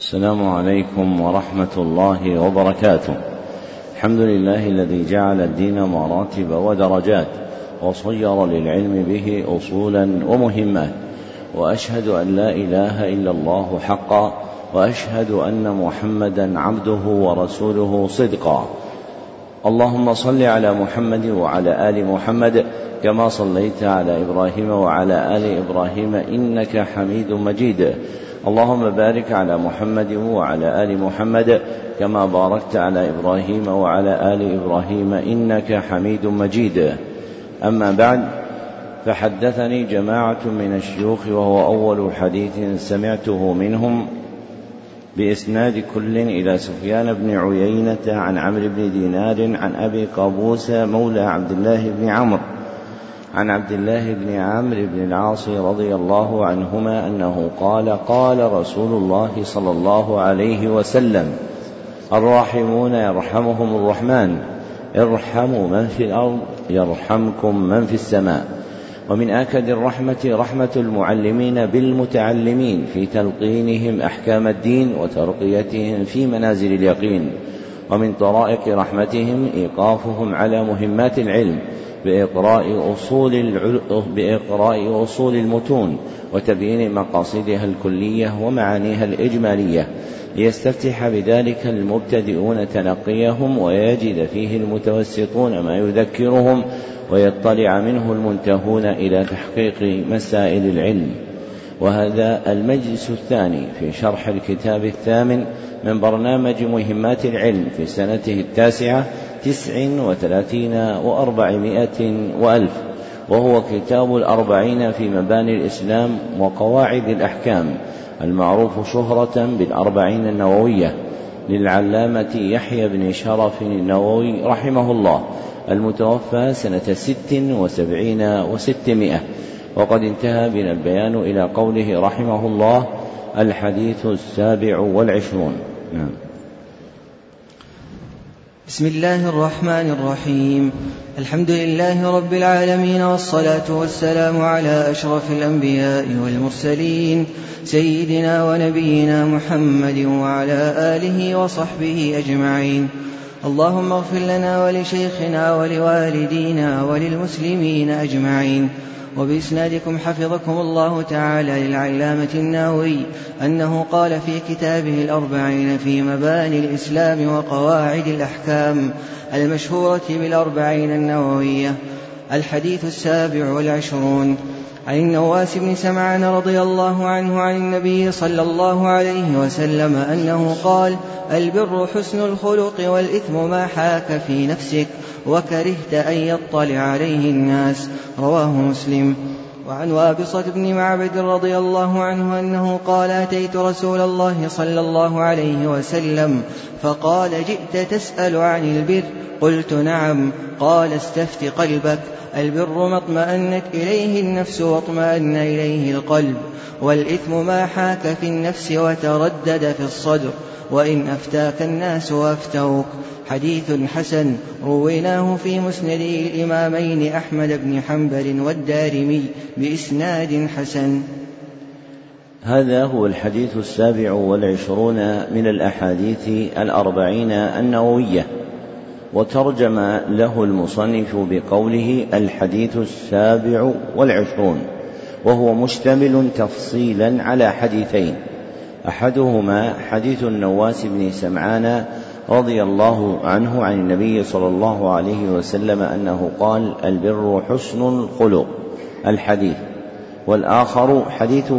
السلام عليكم ورحمة الله وبركاته. الحمد لله الذي جعل الدين مراتب ودرجات وصير للعلم به أصولا ومهمات، وأشهد أن لا إله إلا الله حقا، وأشهد أن محمدا عبده ورسوله صدقا. اللهم صل على محمد وعلى آل محمد كما صليت على إبراهيم وعلى آل إبراهيم إنك حميد مجيد. اللهم بارك على محمد وعلى آل محمد كما باركت على إبراهيم وعلى آل إبراهيم إنك حميد مجيد. أما بعد، فحدثني جماعة من الشيوخ، وهو أول حديث سمعته منهم بإسناد كل إلى سفيان بن عيينة عن عمرو بن دينار عن أبي قابوس مولى عبد الله بن عمرو عن عبد الله بن عمرو بن العاص رضي الله عنهما أنه قال: قال رسول الله صلى الله عليه وسلم: الراحمون يرحمهم الرحمن، ارحموا من في الأرض يرحمكم من في السماء. ومن آكد الرحمة رحمة المعلمين بالمتعلمين في تلقينهم أحكام الدين وترقيتهم في منازل اليقين. ومن طرائق رحمتهم إيقافهم على مهمات العلم بإقراء أصول المتون وتبيين مقاصدها الكلية ومعانيها الإجمالية، ليستفتح بذلك المبتدئون تلقيهم، ويجد فيه المتوسطون ما يذكرهم، ويطلع منه المنتهون إلى تحقيق مسائل العلم. وهذا المجلس الثاني في شرح الكتاب الثامن من برنامج مهمات العلم في سنته 39 و400 وألف، وهو كتاب 40 في مباني الإسلام وقواعد الأحكام، المعروف شهرة ب40 النووية، للعلامة يحيى بن شرف النووي رحمه الله، المتوفى سنة 76 و600. وقد انتهى بنا البيان إلى قوله رحمه الله: الحديث 27. نعم. بسم الله الرحمن الرحيم. الحمد لله رب العالمين، والصلاة والسلام على أشرف الأنبياء والمرسلين، سيدنا ونبينا محمد وعلى آله وصحبه أجمعين. اللهم اغفر لنا ولشيخنا ولوالدينا وللمسلمين أجمعين. وبإسنادكم حفظكم الله تعالى للعلامة النووي أنه قال في كتابه 40 في مباني الإسلام وقواعد الأحكام المشهورة ب40 النووية: الحديث 27 عن النواس بن سمعان رضي الله عنه عن النبي صلى الله عليه وسلم أنه قال: البر حسن الخلق، والإثم ما حاك في نفسك وكرهت أن يطلع عليه الناس. رواه مسلم. وعن وابصة بن معبد رضي الله عنه أنه قال: أتيت رسول الله صلى الله عليه وسلم فقال: جئت تسأل عن البر؟ قلت: نعم. قال: استفت قلبك. البر ما اطمأنت إليه النفس واطمأن إليه القلب، والإثم ما حاك في النفس وتردد في الصدر، وإن أفتاك الناس وأفتوك. حديث حسن، رويناه في مسند الإمامين أحمد بن حنبل والدارمي بإسناد حسن. هذا هو الحديث 27 من الأحاديث 40 النووية، وترجم له المصنف بقوله: الحديث 27، وهو مشتمل تفصيلا على حديثين: أحدهما حديث النواس بن سمعان رضي الله عنه عن النبي صلى الله عليه وسلم أنه قال: البر حسن الخلق، الحديث. والآخر حديث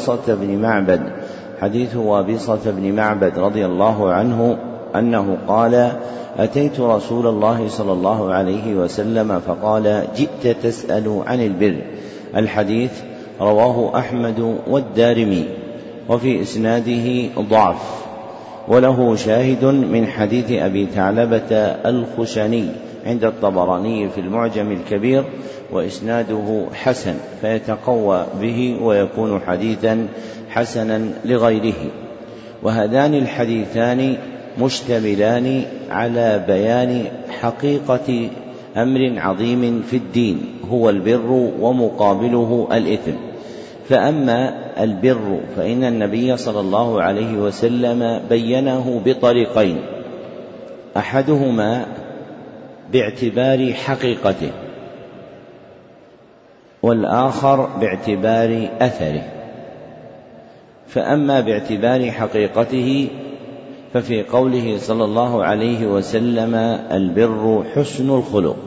وابصة بن معبد رضي الله عنه أنه قال: أتيت رسول الله صلى الله عليه وسلم فقال: جئت تسأل عن البر، الحديث. رواه أحمد والدارمي، وفي إسناده ضعف، وله شاهد من حديث أبي ثعلبة الخشني عند الطبراني في المعجم الكبير، وإسناده حسن، فيتقوى به ويكون حديثا حسنا لغيره. وهذان الحديثان مشتملان على بيان حقيقة أمر عظيم في الدين، هو البر ومقابله الإثم. فأما البر فإن النبي صلى الله عليه وسلم بينه بطريقين، أحدهما باعتبار حقيقته والآخر باعتبار أثره. فأما باعتبار حقيقته ففي قوله صلى الله عليه وسلم البر حسن الخلق،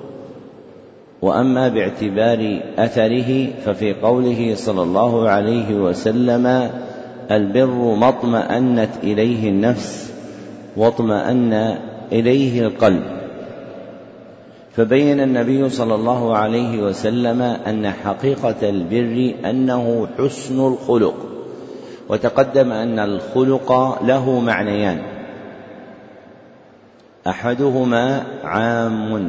وأما باعتبار أثره ففي قوله صلى الله عليه وسلم البر ما اطمأنت إليه النفس واطمأن إليه القلب. فبين النبي صلى الله عليه وسلم أن حقيقة البر أنه حسن الخلق، وتقدم أن الخلق له معنيان، أحدهما عام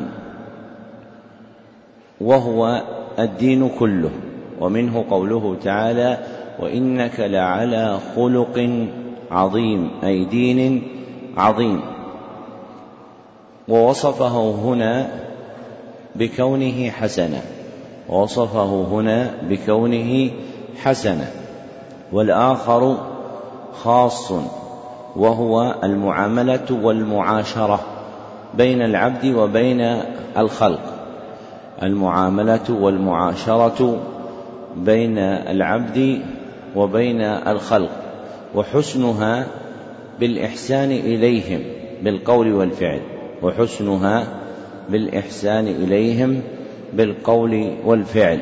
وهو الدين كله، ومنه قوله تعالى وإنك لعلى خلق عظيم، أي دين عظيم، ووصفه هنا بكونه حسنا، ووصفه هنا بكونه حسنا. والآخر خاص وهو المعاملة والمعاشرة بين العبد وبين الخلق، المعاملة والمعاشرة بين العبد وبين الخلق، وحسنها بالإحسان إليهم بالقول والفعل، وحسنها بالإحسان إليهم بالقول والفعل.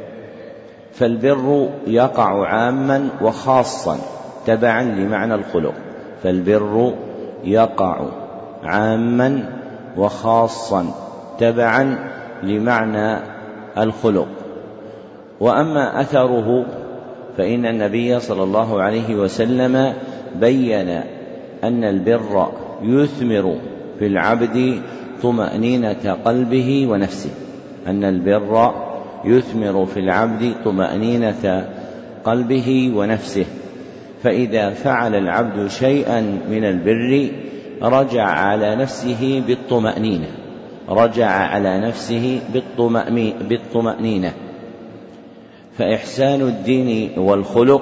فالبر يقع عاما وخاصا تبعا لمعنى الخلق، فالبر يقع عاما وخاصا تبعا لمعنى الخلق. وأما أثره فإن النبي صلى الله عليه وسلم بين أن البر يثمر في العبد طمأنينة قلبه ونفسه، أن البر يثمر في العبد طمأنينة قلبه ونفسه، فإذا فعل العبد شيئا من البر رجع على نفسه بالطمأنينة، رجع على نفسه بالطمأنينة. فإحسان الدين والخلق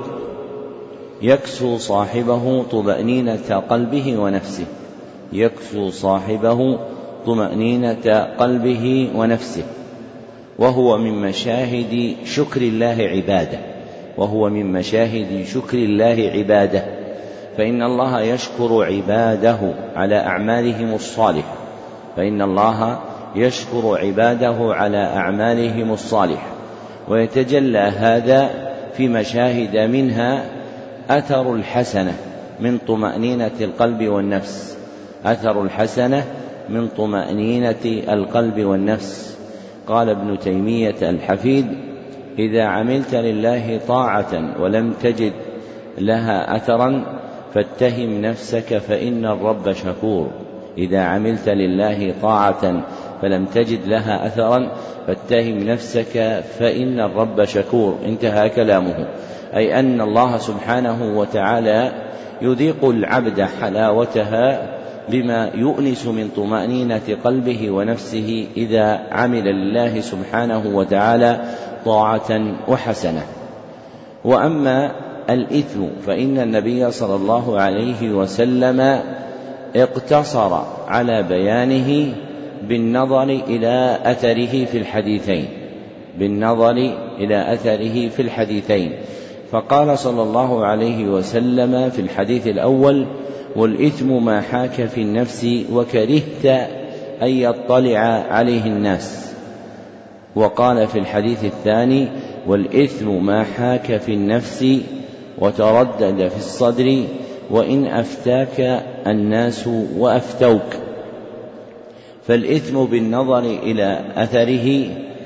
يكسو صاحبه طمأنينة قلبه ونفسه، يكسو صاحبه طمأنينة قلبه ونفسه، وهو من مشاهد شكر الله عباده، وهو من مشاهد شكر الله عباده، فإن الله يشكر عباده على أعمالهم الصالحة، فإن الله يشكر عباده على أعمالهم الصالحة، ويتجلى هذا في مشاهد منها أثر الحسنة من طمأنينة القلب والنفس، أثر الحسنة من طمأنينة القلب والنفس. قال ابن تيمية الحفيد إذا عملت لله طاعة ولم تجد لها أثرا فاتهم نفسك فإن الرب شكور، إذا عملت لله طاعة فلم تجد لها أثرا فاتهم نفسك فإن الرب شكور. انتهى كلامه، أي أن الله سبحانه وتعالى يذيق العبد حلاوتها بما يؤنس من طمأنينة قلبه ونفسه إذا عمل لله سبحانه وتعالى طاعة وحسنة. وأما الإثم فإن النبي صلى الله عليه وسلم اقتصر على بيانه بالنظر إلى أثره في الحديثين، بالنظر إلى أثره في الحديثين، فقال صلى الله عليه وسلم في الحديث الأول والإثم ما حاك في النفس وكرهت أن يطلع عليه الناس، وقال في الحديث الثاني والإثم ما حاك في النفس وتردد في الصدر وإن أفتاك الناس وأفتوك. فالإثم بالنظر إلى أثره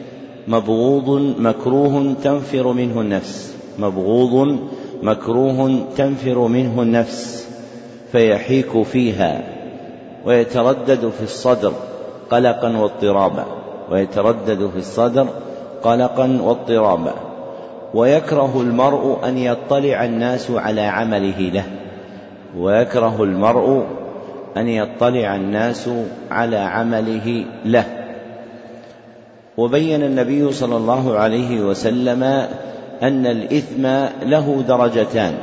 مبغوض مكروه تنفر منه النفس، مبغوض مكروه تنفر منه النفس، فيحيك فيها ويتردد في الصدر قلقا واضطرابا، ويتردد في الصدر قلقا واضطرابا، ويكره المرء أن يطلع الناس على عمله له، ويكره المرء أن يطلع الناس على عمله له. وبين النبي صلى الله عليه وسلم أن الإثم له درجتان: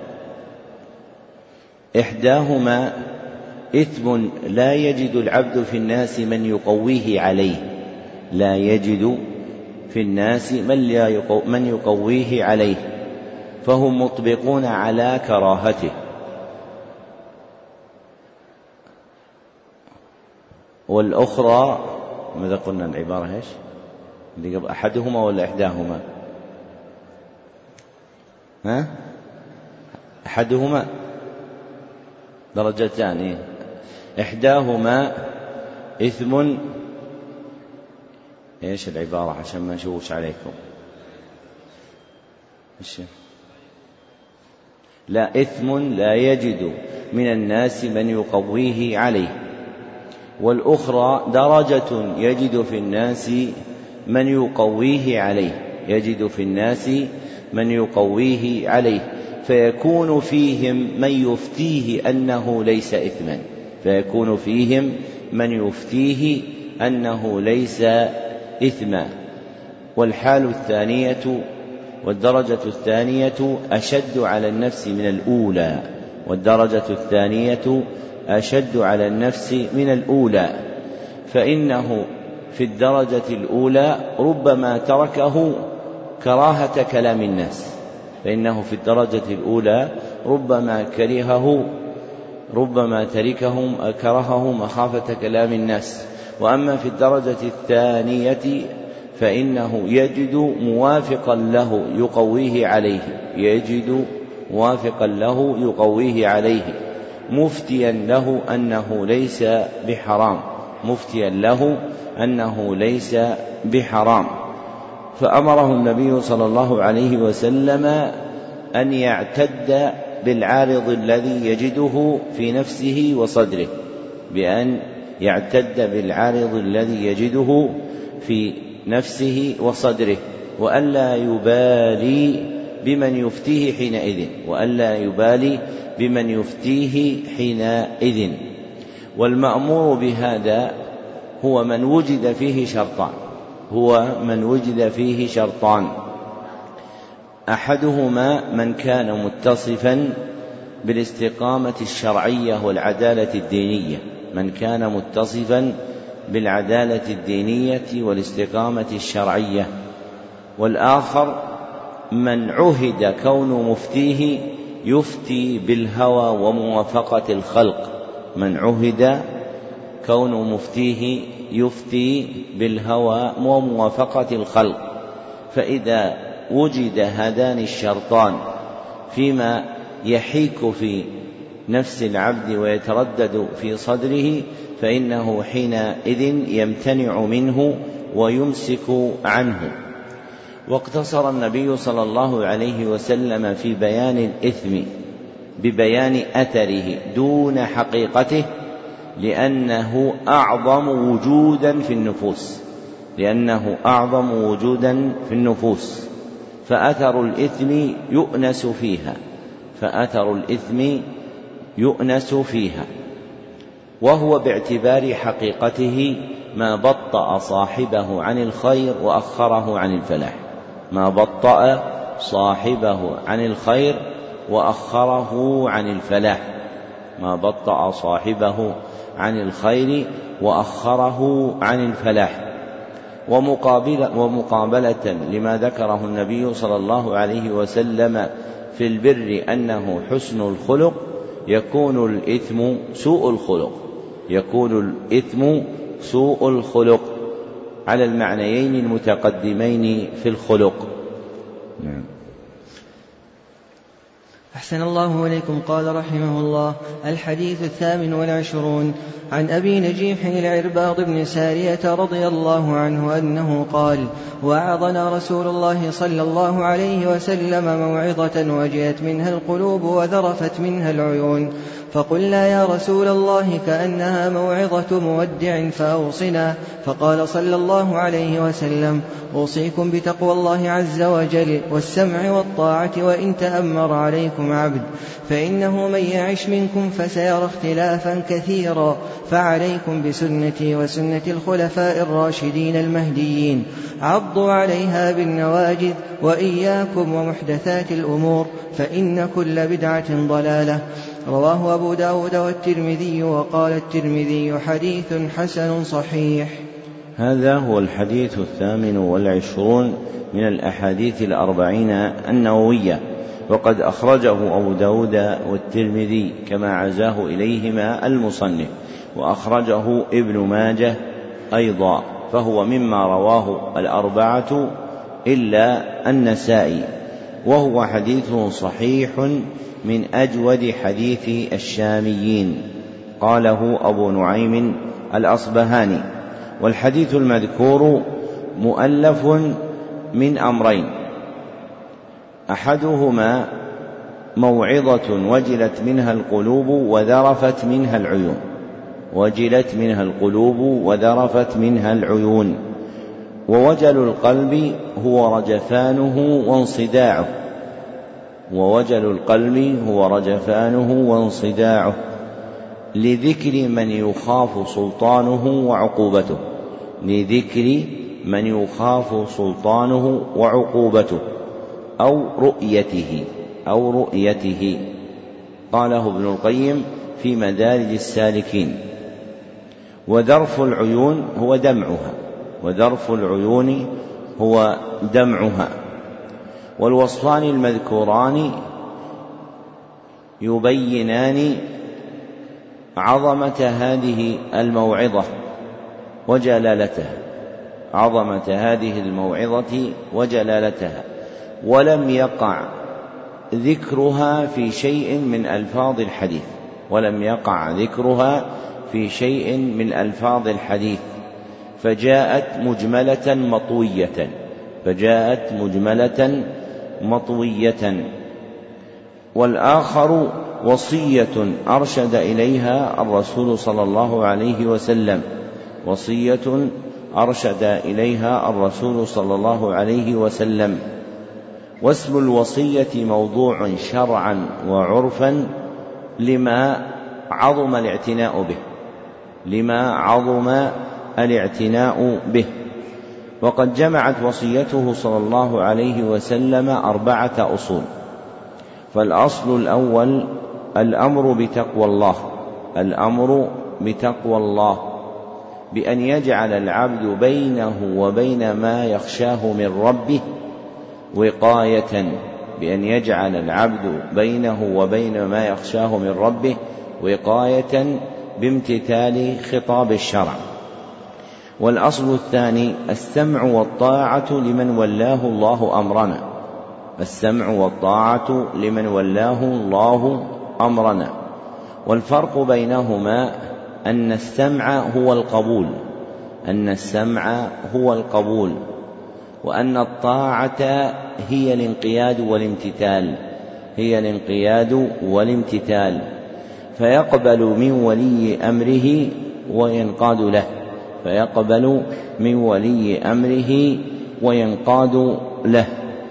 إحداهما إثم لا يجد العبد في الناس من يقويه عليه، لا يجد في الناس من يقويه عليه، فهم مطبقون على كراهته. والأخرى ماذا قلنا العبارة إيش؟ أحدهما ولا إحداهما؟ أحدهما درجتان، إحداهما إثم إيش العبارة عشان ما نشوش عليكم؟ لا، إثم لا يجد من الناس من يقويه عليه، والأخرى درجة يجد في الناس من يقويه عليه، يجد في الناس من يقويه عليه، فيكون فيهم من يفتيه أنه ليس إثما، فيكون فيهم من يفتيه أنه ليس إثما. والحال الثانية والدرجة الثانية أشد على النفس من الأولى، والدرجة الثانية أشد على النفس من الأولى، فإنه في الدرجة الأولى ربما تركه كراهة كلام الناس، فإنه في الدرجة الأولى ربما كرهه مخافة كلام الناس. وأما في الدرجة الثانية فإنه يجد موافقا له يقويه عليه، مفتيا له أنه ليس بحرام، فأمره النبي صلى الله عليه وسلم أن يعتد بالعارض الذي يجده في نفسه وصدره، بأن يعتد بالعارض الذي يجده في نفسه وصدره، وألا يبالي بمن يفتيه حينئذ. والمأمور بهذا هو من وجد فيه شرطان، أحدهما من كان متصفا بالاستقامة الشرعية والعدالة الدينية، بالعدالة الدينية والاستقامة الشرعية. والآخر من عهد كون مفتيه يفتي بالهوى وموافقة الخلق، فإذا وجد هذان الشرطان فيما يحيك في نفس العبد ويتردد في صدره، فإنه حينئذ يمتنع منه ويمسك عنه. واقتصر النبي صلى الله عليه وسلم في بيان الإثم ببيان أثره دون حقيقته، لأنه أعظم وجودا في النفوس، فأثر الإثم يؤنس فيها، وهو باعتبار حقيقته ما بطأ صاحبه عن الخير وأخره عن الفلاح. ومقابلة لما ذكره النبي صلى الله عليه وسلم في البر أنه حسن الخلق، يكون الإثم سوء الخلق على المعنيين المتقدمين في الخلق. أحسن الله إليكم. قال رحمه الله: الحديث 28 عن أبي نجيح العرباض بن سارية رضي الله عنه أنه قال: وعظنا رسول الله صلى الله عليه وسلم موعظة وجلت منها القلوب وذرفت منها العيون، فقلنا يا رسول الله كأنها موعظة مودع فأوصنا. فقال صلى الله عليه وسلم: أوصيكم بتقوى الله عز وجل والسمع والطاعة وإن تأمر عليكم عبد، فإنه من يعش منكم فسيرى اختلافا كثيرا، فعليكم بسنتي وسنة الخلفاء الراشدين المهديين، عضوا عليها بالنواجذ، وإياكم ومحدثات الأمور، فإن كل بدعة ضلالة. رواه أبو داود والترمذي، وقال الترمذي: حديث حسن صحيح. هذا هو الحديث 28 من الأحاديث 40 النووية، وقد أخرجه أبو داود والترمذي كما عزاه إليهما المصنف، وأخرجه ابن ماجه أيضا، فهو مما رواه 4 إلا النسائي، وهو حديث صحيح من أجود حديث الشاميين، قاله أبو نعيم الأصبهاني. والحديث المذكور مؤلف من أمرين: أحدهما موعظة وجلت منها القلوب وذرفت منها العيون، وجلت منها القلوب وذرفت منها العيون. ووجل القلب هو رجفانه وانصداعه، ووجل القلب هو رجفانه وانصداعه، لذكر من يخاف سلطانه وعقوبته، لذكر من يخاف سلطانه وعقوبته أو رؤيته. قاله ابن القيم في مدارج السالكين. وذرف العيون هو دمعها، وذرف العيون هو دمعها. والوصفان المذكوران يبينان عظمة هذه الموعظة وجلالتها، عظمة هذه الموعظة وجلالتها، ولم يقع ذكرها في شيء من ألفاظ الحديث، ولم يقع ذكرها في شيء من ألفاظ الحديث، فجاءت مجملة مطوية. والآخر وصية أرشد إليها الرسول صلى الله عليه وسلم، وصية أرشد إليها الرسول صلى الله عليه وسلم. واسم الوصية موضوع شرعا وعرفا لما عظم الاعتناء به. وقد جمعت وصيته صلى الله عليه وسلم 4 أصول. فالأصل الأول الأمر بتقوى الله، بأن يجعل العبد بينه وبين ما يخشاه من ربه وقاية، بأن يجعل العبد بينه وبين ما يخشاه من ربه وقاية بامتثال خطاب الشرع. والأصل الثاني السمع والطاعة لمن ولاه الله أمرنا، السمع والطاعة لمن ولاه الله أمرنا. والفرق بينهما أن السمع هو القبول، وأن الطاعة هي الانقياد والامتثال، فيقبل من ولي أمره وينقاد له.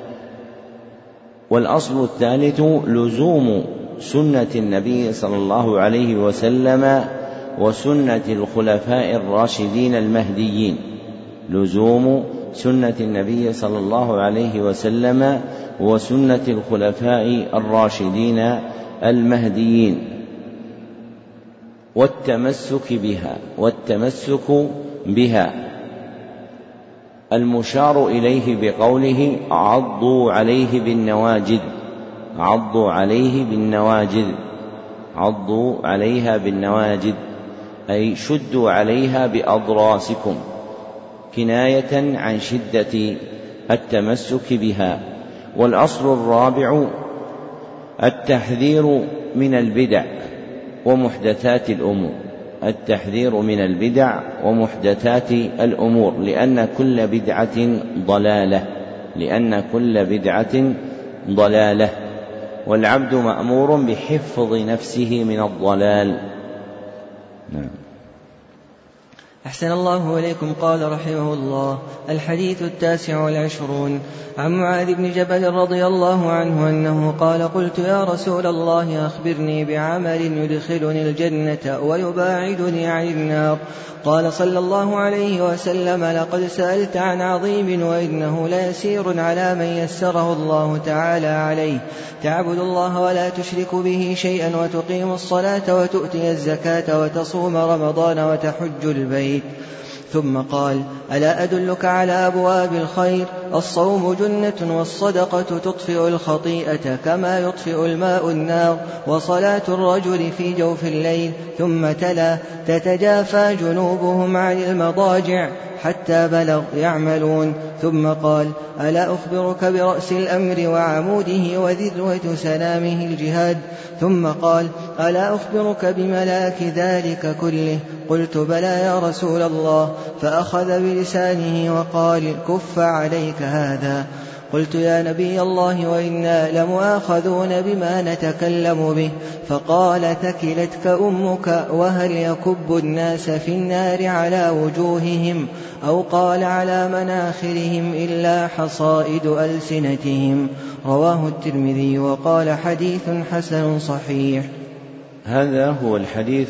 والأصل الثالث لزوم سنة النبي صلى الله عليه وسلم وسنة الخلفاء الراشدين المهديين، لزوم سنة النبي صلى الله عليه وسلم وسنة الخلفاء الراشدين المهديين، والتمسك بها. المشار إليه بقوله عضوا عليها بالنواجذ، أي شدوا عليها بأضراسكم، كناية عن شدة التمسك بها. والأصل الرابع التحذير من البدع ومحدثات الأمور، لأن كل بدعة ضلالة. والعبد مأمور بحفظ نفسه من الضلال. نعم. أحسن الله إليكم. قال رحمه الله: الحديث 29 عن معاذ بن جبل رضي الله عنه أنه قال: قلت يا رسول الله أخبرني بعمل يدخلني الجنة ويباعدني عن النار. قال صلى الله عليه وسلم: لقد سألت عن عظيم وإنه ليسير على من يسره الله تعالى عليه، تعبد الله ولا تشرك به شيئا وتقيم الصلاة وتؤتي الزكاة وتصوم رمضان وتحج البيت. ثم قال: ألا أدلك على أبواب الخير؟ الصوم جنة، والصدقة تطفئ الخطيئة كما يطفئ الماء النار، وصلاة الرجل في جوف الليل. ثم تلا: تتجافى جنوبهم عن المضاجع حتى بلغ يعملون. ثم قال: ألا أخبرك برأس الأمر وعموده وذروة سنامه الجهاد؟ ثم قال: ألا أخبرك بملاك ذلك كله؟ قلت: بلى يا رسول الله. فأخذ بلسانه وقال: كف عليك هذا. قلت: يا نبي الله، وإنا لمؤاخذون بما نتكلم به. فقال: ثكلتك أمك، وهل يكب الناس في النار على وجوههم أو قال على مناخرهم إلا حصائد ألسنتهم؟ رواه الترمذي وقال: حديث حسن صحيح. هذا هو الحديث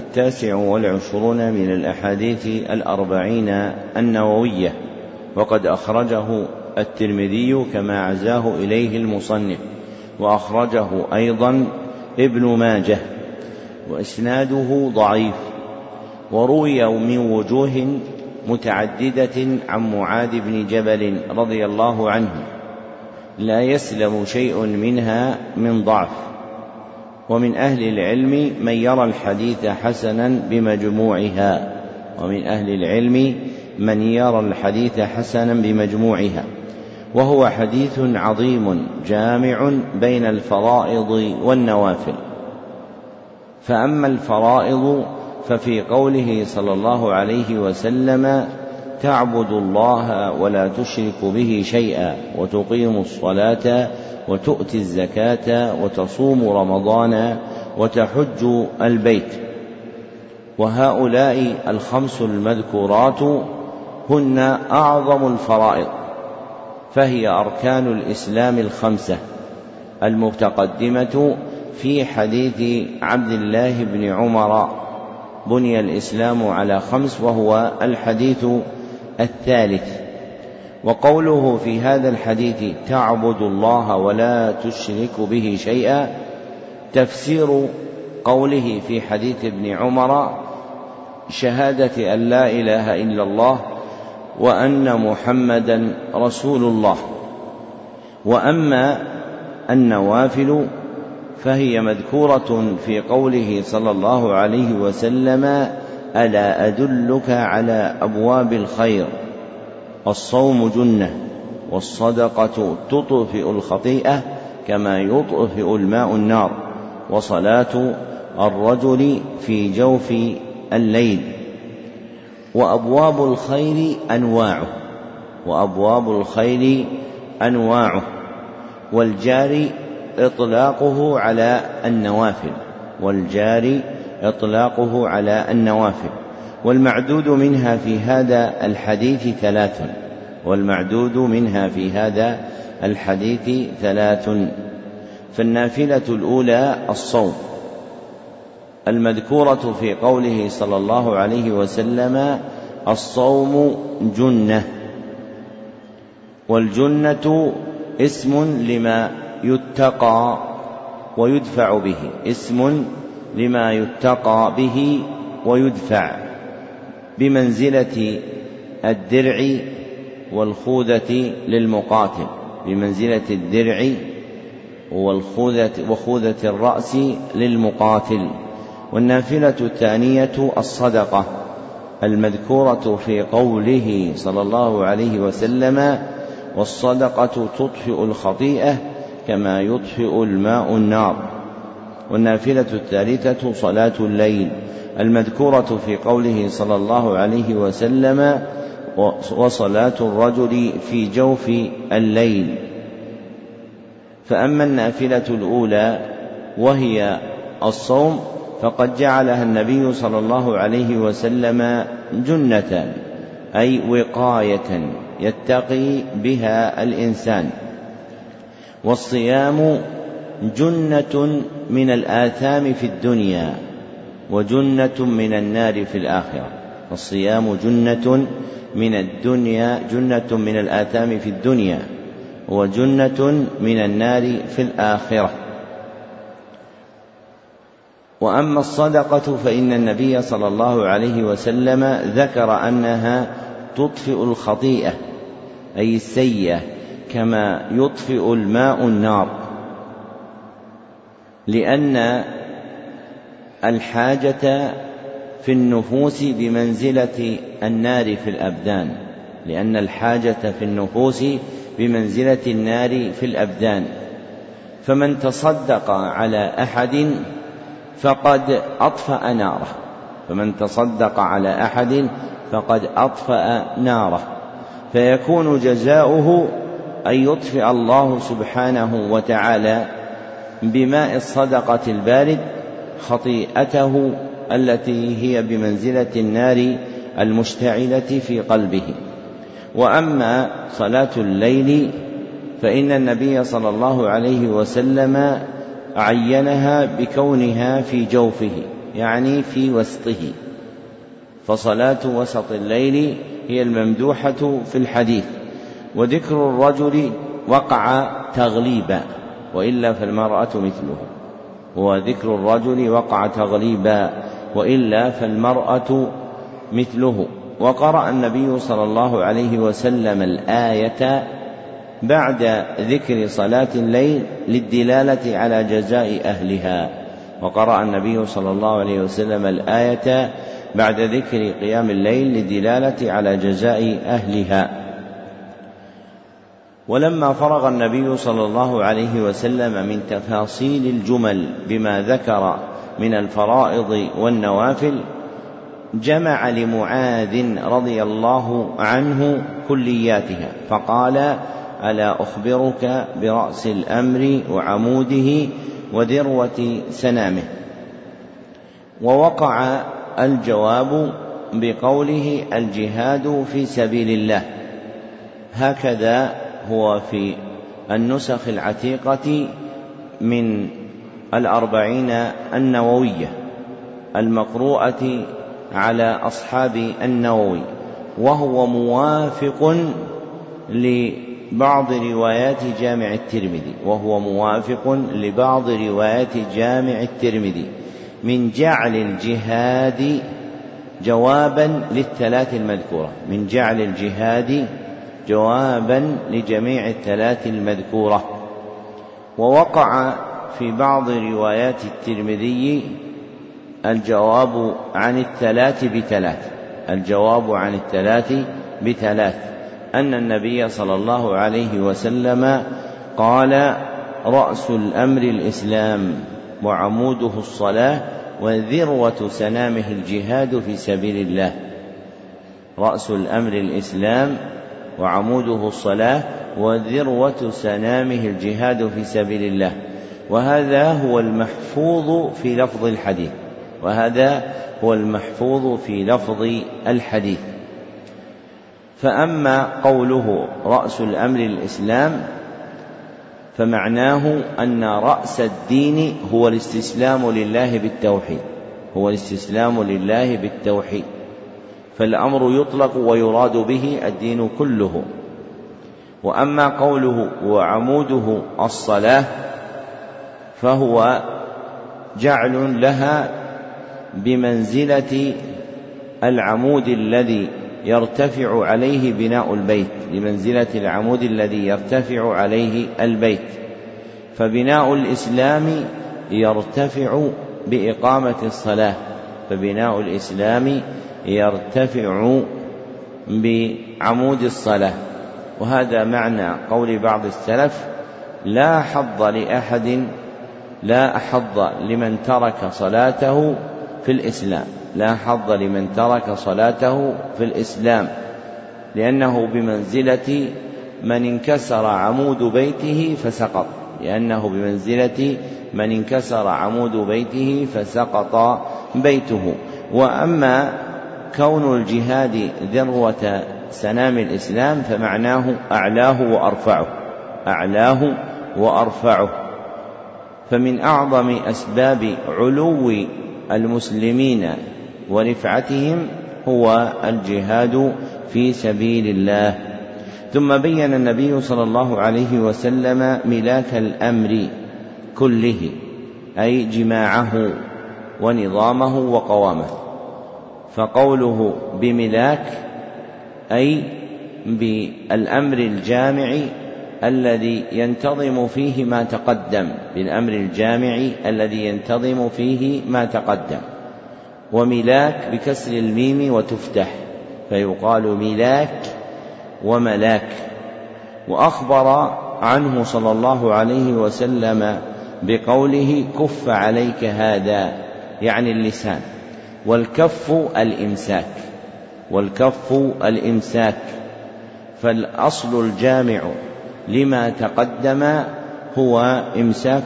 29 من الأحاديث 40 النووية، وقد أخرجه الترمذي كما عزاه إليه المصنف، وأخرجه أيضا ابن ماجه، وإسناده ضعيف، وروي من وجوه متعددة عن معاذ بن جبل رضي الله عنه، لا يسلم شيء منها من ضعف. ومن أهل العلم من يرى الحديث حسنا بمجموعها، ومن أهل العلم من يرى الحديث حسنا بمجموعها، وهو حديث عظيم جامع بين الفرائض والنوافل. فأما الفرائض ففي قوله صلى الله عليه وسلم: تعبد الله ولا تشرك به شيئا وتقيم الصلاة وتؤتي الزكاة وتصوم رمضان وتحج البيت. وهؤلاء 5 المذكورات هن أعظم الفرائض، فهي أركان الإسلام 5 المتقدمة في حديث عبد الله بن عمر: بني الإسلام على 5، وهو الحديث 3. وقوله في هذا الحديث: تعبد الله ولا تشرك به شيئا، تفسير قوله في حديث ابن عمر: شهادة أن لا إله إلا الله وأن محمدا رسول الله. وأما النوافل فهي مذكورة في قوله صلى الله عليه وسلم: ألا أدلك على أبواب الخير؟ الصوم جنة، والصدقة تطفئ الخطيئة كما يطفئ الماء النار، وصلاة الرجل في جوف الليل. وأبواب الخير أنواعه، والجار إطلاقه على النوافل، والمعدود منها في هذا الحديث 3. فالنافلة الأولى الصوم، المذكورة في قوله صلى الله عليه وسلم: الصوم جنة. والجنة اسم لما يتقى ويدفع به، بمنزلة الدرع والخوذة للمقاتل، وخوذة الرأس للمقاتل. والنافلة الثانية الصدقة، المذكورة في قوله صلى الله عليه وسلم: والصدقة تطفئ الخطيئة كما يطفئ الماء النار. والنافلة الثالثة صلاة الليل، المذكورة في قوله صلى الله عليه وسلم: وصلاة الرجل في جوف الليل. فأما النافلة الأولى وهي الصوم فقد جعلها النبي صلى الله عليه وسلم جنة، أي وقاية يتقي بها الإنسان. والصيام جنة من الآثام في الدنيا وجنة من النار في الآخرة. الصيام جنة من الدنيا، جنة من الآثام في الدنيا وجنة من النار في الآخرة. وأما الصدقة فإن النبي صلى الله عليه وسلم ذكر أنها تطفئ الخطيئة أي السيئة كما يطفئ الماء النار، لأن الحاجة في النفوس بمنزلة النار في الأبدان، لأن الحاجة في النفوس بمنزلة النار في الأبدان. فمن تصدق على أحد فقد أطفأ ناره، فمن تصدق على أحد فقد أطفأ ناره، فيكون جزاؤه أن يطفئ الله سبحانه وتعالى بماء الصدقة البارد خطيئته التي هي بمنزلة النار المشتعلة في قلبه. وأما صلاة الليل فإن النبي صلى الله عليه وسلم عينها بكونها في جوفه، يعني في وسطه، فصلاة وسط الليل هي الممدوحة في الحديث. وذكر الرجل وقع تغليبا وإلا فالمرأة مثله، وذكر الرجل وقع تغليبا وإلا فالمرأة مثله. وقرأ النبي صلى الله عليه وسلم الآية بعد ذكر صلاة الليل للدلالة على جزاء أهلها، وقرأ النبي صلى الله عليه وسلم الآية بعد ذكر قيام الليل للدلالة على جزاء أهلها. ولما فرغ النبي صلى الله عليه وسلم من تفاصيل الجمل بما ذكر من الفرائض والنوافل جمع لمعاذ رضي الله عنه كلياتها فقال: ألا أخبرك برأس الأمر وعموده وذروة سنامه؟ ووقع الجواب بقوله: الجهاد في سبيل الله. هكذا هو في النسخ العتيقة من 40 النووية المقروءة على أصحاب النووي، وهو موافق لبعض روايات جامع الترمذي، وهو موافق لبعض روايات جامع الترمذي من جعل الجهاد جوابا للثلاث المذكورة، من جعل الجهاد جوابا لجميع الثلاث المذكورة. ووقع في بعض روايات الترمذي الجواب عن الثلاث بثلاث، الجواب عن الثلاث بثلاث، أن النبي صلى الله عليه وسلم قال: رأس الأمر الإسلام وعموده الصلاة وذروة سنامه الجهاد في سبيل الله. رأس الأمر الإسلام وعموده الصلاة وذروة سنامه الجهاد في سبيل الله. وهذا هو المحفوظ في لفظ الحديث، وهذا هو المحفوظ في لفظ الحديث. فأما قوله رأس الأمر الإسلام فمعناه أن رأس الدين هو الاستسلام لله بالتوحيد، هو الاستسلام لله بالتوحيد، فالأمر يطلق ويراد به الدين كله. وأما قوله وعموده الصلاة فهو جعل لها بمنزلة العمود الذي يرتفع عليه بناء البيت، بمنزلة العمود الذي يرتفع عليه البيت. فبناء الإسلام يرتفع بإقامة الصلاة، فبناء الإسلام يرتفع بعمود الصلاة. وهذا معنى قول بعض السلف: لا حظ لأحد، لا حظ لمن ترك صلاته في الإسلام، لا حظ لمن ترك صلاته في الإسلام، لأنه بمنزلة من انكسر عمود بيته فسقط، لأنه بمنزلة من انكسر عمود بيته فسقط بيته. وأما كون الجهاد ذروة سنام الإسلام فمعناه أعلاه وأرفعه. فمن أعظم أسباب علو المسلمين ورفعتهم هو الجهاد في سبيل الله. ثم بين النبي صلى الله عليه وسلم ملاك الأمر كله، أي جماعه ونظامه وقوامه. فقوله بملاك أي بالأمر الجامع الذي ينتظم فيه ما تقدم، بالأمر الجامع الذي ينتظم فيه ما تقدم. وملاك بكسر الميم وتفتح فيقال ملاك وملاك. وأخبر عنه صلى الله عليه وسلم بقوله كف عليك هذا، يعني اللسان، والكف الإمساك. فالأصل الجامع لما تقدم هو إمساك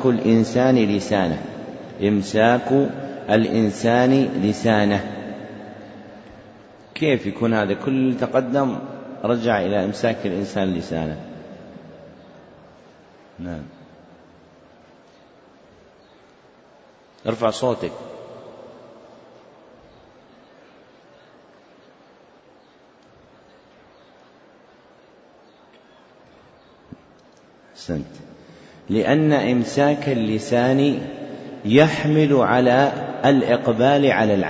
الإنسان لسانه. كيف يكون هذا كل تقدم رجع إلى إمساك الإنسان لسانه؟ نعم، ارفع صوتك. أحسنت. لأن إمساك اللسان يحمل على الإقبال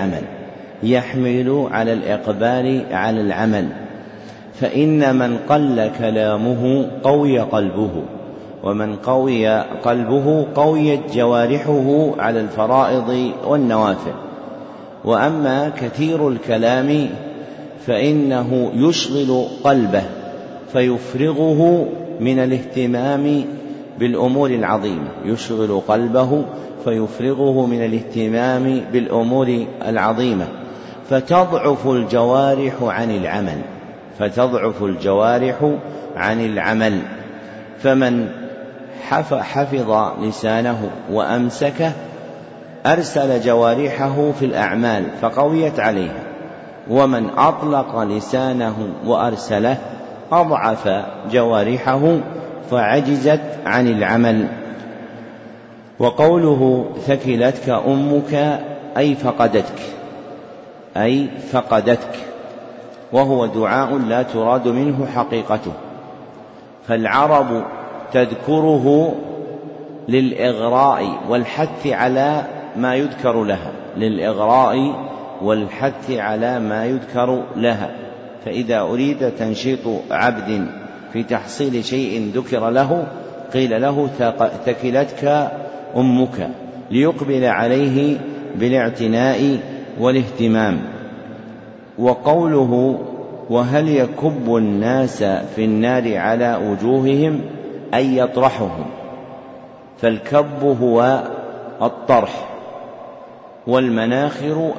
على العمل، فإن من قل كلامه قوي قلبه، ومن قوي قلبه قويت جوارحه على الفرائض والنوافل. وأما كثير الكلام فإنه يشغل قلبه فيفرغه من الاهتمام بالأمور العظيمة، فتضعف الجوارح عن العمل. فمن حفظ لسانه وأمسكه أرسل جوارحه في الأعمال فقويت عليها، ومن أطلق لسانه وأرسله أضعف جوارحه فعجزت عن العمل. وقوله ثكلتك أمك أي فقدتك، وهو دعاء لا تراد منه حقيقته، فالعرب تذكره للإغراء والحث على ما يذكر لها. فإذا أريد تنشيط عبد في تحصيل شيء ذكر له قيل له ثكلتك أمك، ليقبل عليه بالاعتناء والاهتمام. وقوله وهل يكب الناس في النار على وجوههم أي يطرحهم، فالكب هو الطرح، والمناخر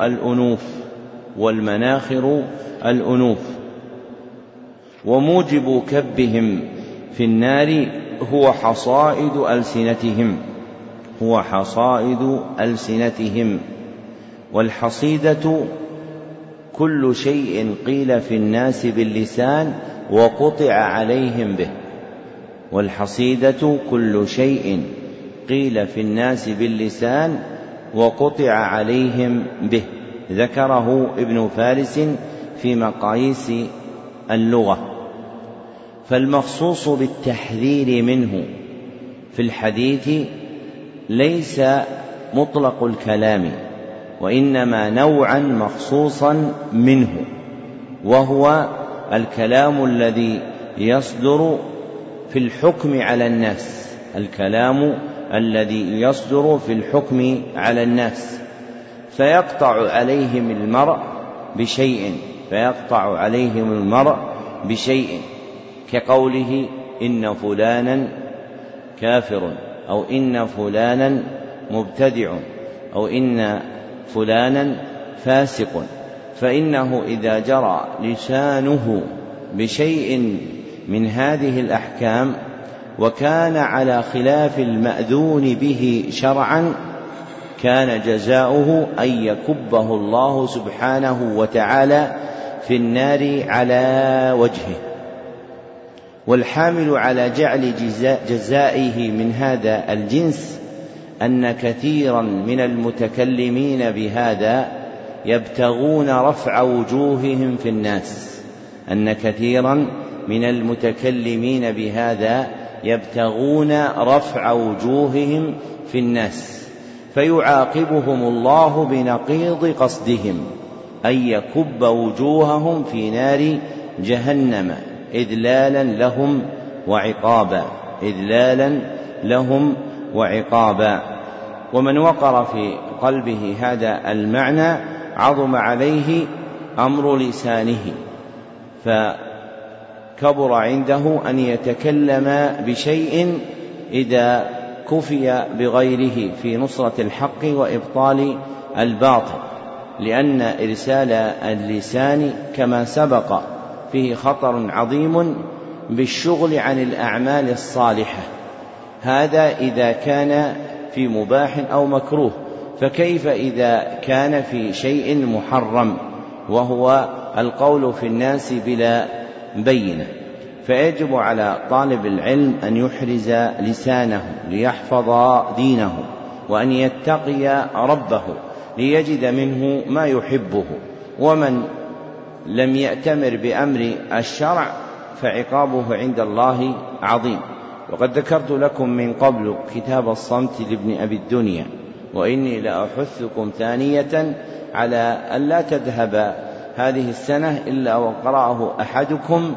الأنوف. وموجب كبهم في النار هو حصائد ألسنتهم. والحصيدة كل شيء قيل في الناس باللسان وقطع عليهم به، ذكره ابن فارس في مقاييس اللغة. فالمخصوص بالتحذير منه في الحديث ليس مطلق الكلام، وإنما نوعا مخصوصا منه، وهو الكلام الذي يصدر في الحكم على الناس، فيقطع عليهم المرء بشيء كقوله إن فلانا كافر، أو إن فلانا مبتدع، أو إن فلانا فاسق. فإنه إذا جرى لسانه بشيء من هذه الأحكام وكان على خلاف المأذون به شرعا كان جزاؤه أن يكبه الله سبحانه وتعالى في النار على وجهه. والحامل على جعل جزائه من هذا الجنس أن كثيرا من المتكلمين بهذا يبتغون رفع وجوههم في الناس، أن كثيرا من المتكلمين بهذا يبتغون رفع وجوههم في الناس، فيعاقبهم الله بنقيض قصدهم أن يكب وجوههم في نار جهنم إذلالا لهم وعقابا. ومن وقر في قلبه هذا المعنى عظم عليه أمر لسانه، فكبر عنده أن يتكلم بشيء إذا كفي بغيره في نصرة الحق وإبطال الباطل، لأن إرسال اللسان كما سبق فيه خطر عظيم بالشغل عن الأعمال الصالحة، هذا إذا كان في مباح أو مكروه، فكيف إذا كان في شيء محرم وهو القول في الناس بلا بينة؟ فيجب على طالب العلم أن يحرز لسانه ليحفظ دينه، وأن يتقي ربه ليجد منه ما يحبه. ومن لم يأتمر بأمر الشرع فعقابه عند الله عظيم. وقد ذكرت لكم من قبل كتاب الصمت لابن أبي الدنيا، وإني لأحثكم ثانية على أن لا تذهب هذه السنة إلا وقرأه أحدكم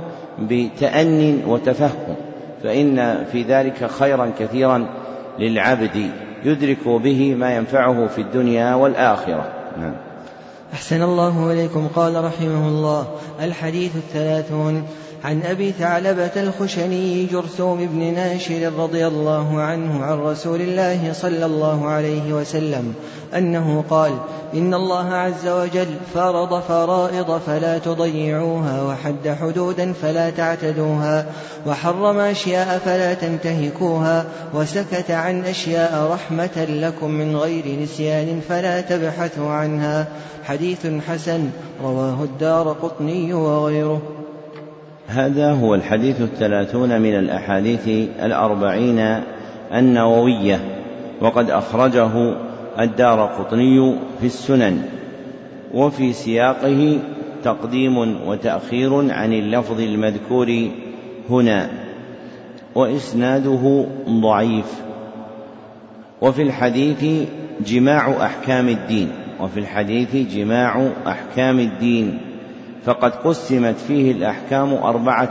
بتأن وتفهم، فإن في ذلك خيرا كثيرا للعبد يدرك به ما ينفعه في الدنيا والآخرة. نعم. أحسن الله إليكم. قال رحمه الله: الحديث 30 عن أبي ثعلبة الخشني جرثوم بن ناشر رضي الله عنه عن رسول الله صلى الله عليه وسلم أنه قال: إن الله عز وجل فرض فرائض فلا تضيعوها، وحد حدودا فلا تعتدوها، وحرم أشياء فلا تنتهكوها، وسكت عن أشياء رحمة لكم من غير نسيان فلا تبحثوا عنها. حديث حسن رواه الدارقطني وغيره. هذا هو الحديث 30 من الأحاديث 40 النووية، وقد أخرجه الدارقطني في السنن، وفي سياقه تقديم وتأخير عن اللفظ المذكور هنا، وإسناده ضعيف. وفي الحديث جماع أحكام الدين، فقد قسمت فيه الأحكام 4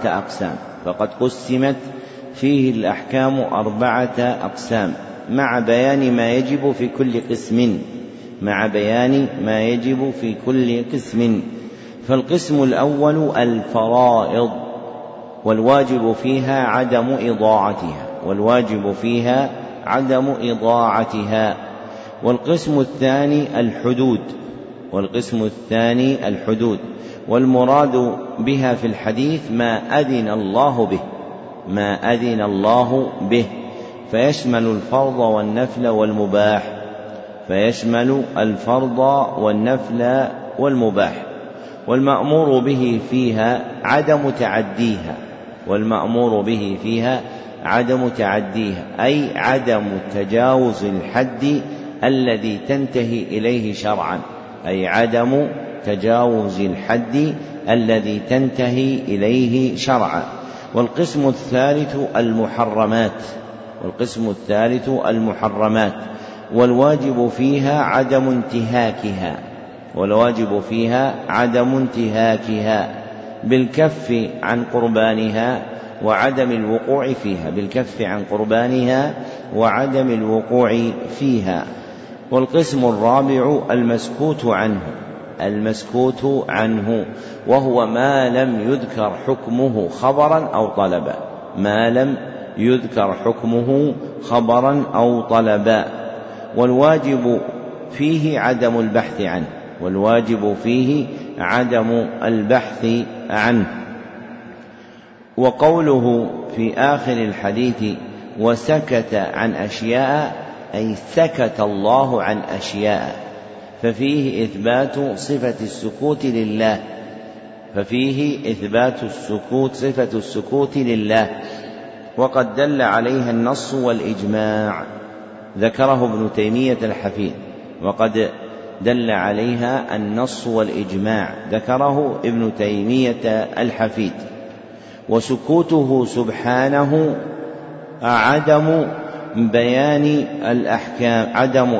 أقسام، مع بيان ما يجب في كل قسم. فالقسم الأول الفرائض، والواجب فيها عدم إضاعتها. والقسم الثاني الحدود، والمراد بها في الحديث ما أذن الله به، فيشمل الفرض والنفل والمأمور به فيها عدم تعديها، أي عدم تجاوز الحد الذي تنتهي إليه شرعا. والقسم الثالث المحرمات، والواجب فيها عدم انتهاكها بالكف عن قربانها وعدم الوقوع فيها. والقسم الرابع المسكوت عنه، وهو ما لم يذكر حكمه خبرا أو طلبا، والواجب فيه عدم البحث عنه. وقوله في آخر الحديث وسكت عن أشياء أي سكت الله عن أشياء، ففيه إثبات صفة السكوت لله، ففيه إثبات صفة السكوت لله، وقد دل عليها النص والإجماع، ذكره ابن تيمية الحفيد، وقد دل عليها النص والإجماع، ذكره ابن تيمية الحفيد. وسكوته سبحانه عدم بيان الأحكام، عدم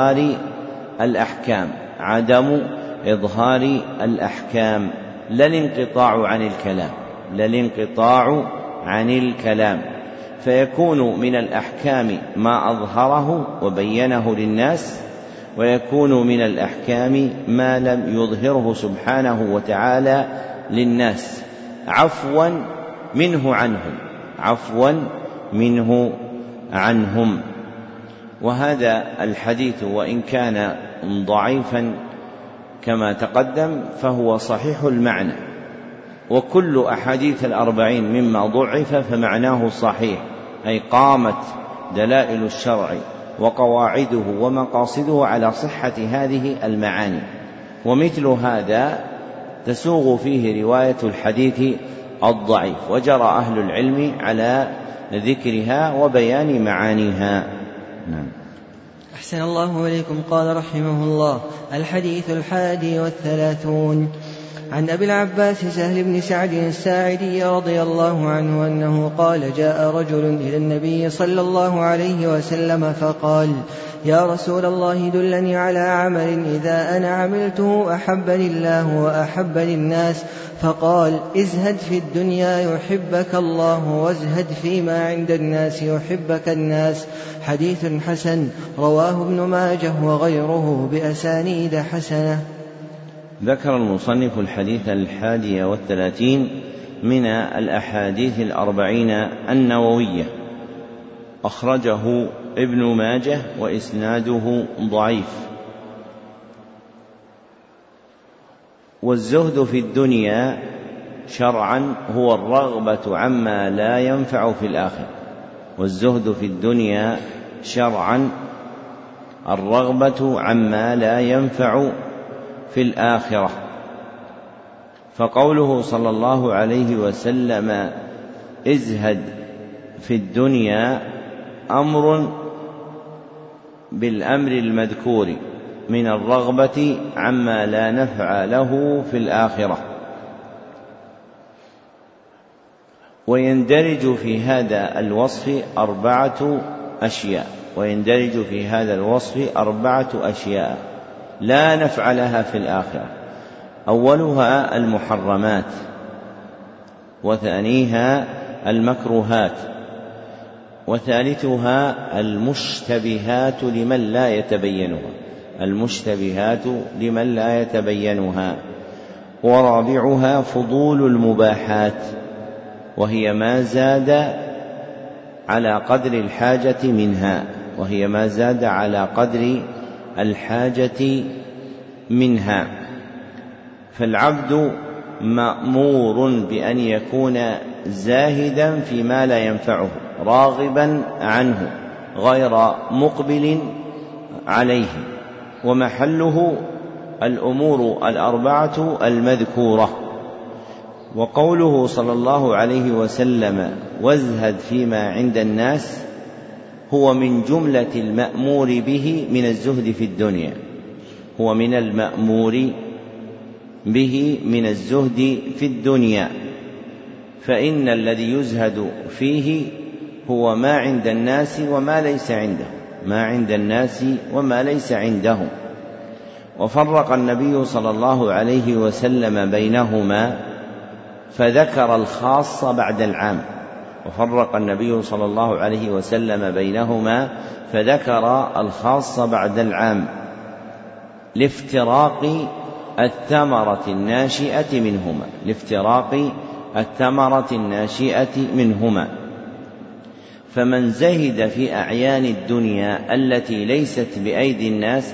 إظهار الأحكام، لا الانقطاع عن الكلام، فيكون من الأحكام ما أظهره وبينه للناس، ويكون من الأحكام ما لم يظهره سبحانه وتعالى للناس عفوا منه عنهم. وهذا الحديث وإن كان ضعيفا كما تقدم فهو صحيح المعنى، وكل أحاديث 40 مما ضعف فمعناه صحيح، أي قامت دلائل الشرع وقواعده ومقاصده على صحة هذه المعاني، ومثل هذا تسوغ فيه رواية الحديث الضعيف، وجرى أهل العلم على ذكرها وبيان معانيها. نعم. أحسن الله إليكم. قال رحمه الله: الحديث 31 عن أبي العباس سهل بن سعد الساعدي رضي الله عنه أنه قال: جاء رجل إلى النبي صلى الله عليه وسلم فقال: يا رسول الله دلني على عمل إذا أنا عملته أحبني الله وأحبني الناس. فقال: ازهد في الدنيا يحبك الله، وازهد فيما عند الناس يحبك الناس. حديث حسن، رواه ابن ماجه وغيره بأسانيد حسنة. ذكر المصنف الحديث 31 من الأحاديث 40 النووية، أخرجه ابن ماجه وإسناده ضعيف. والزهد في الدنيا شرعا هو الرغبة عما لا ينفع في الآخرة. والزهد في الدنيا شرعا الرغبة عما لا ينفع في الآخرة. فقوله صلى الله عليه وسلم ازهد في الدنيا أمر بالأمر المذكور من الرغبة عما لا نفع له في الآخرة. ويندرج في هذا الوصف 4 أشياء لا نفع لها في الآخرة: أولها المحرمات، وثانيها المكروهات، وثالثها المشتبهات لمن لا يتبينها، ورابعها فضول المباحات، وهي ما زاد على قدر الحاجة منها. فالعبد مأمور بأن يكون زاهدا فيما لا ينفعه، راغبا عنه غير مقبل عليه، ومحله الأمور 4 المذكورة. وقوله صلى الله عليه وسلم وازهد فيما عند الناس هو من جملة المأمور به من الزهد في الدنيا، فإن الذي يزهد فيه هو ما عند الناس وما ليس عندهم. وفرق النبي صلى الله عليه وسلم بينهما فذكر الخاص بعد العام لافتراق الثمرة الناشئة منهما. فمن زهد في أعيان الدنيا التي ليست بأيدي الناس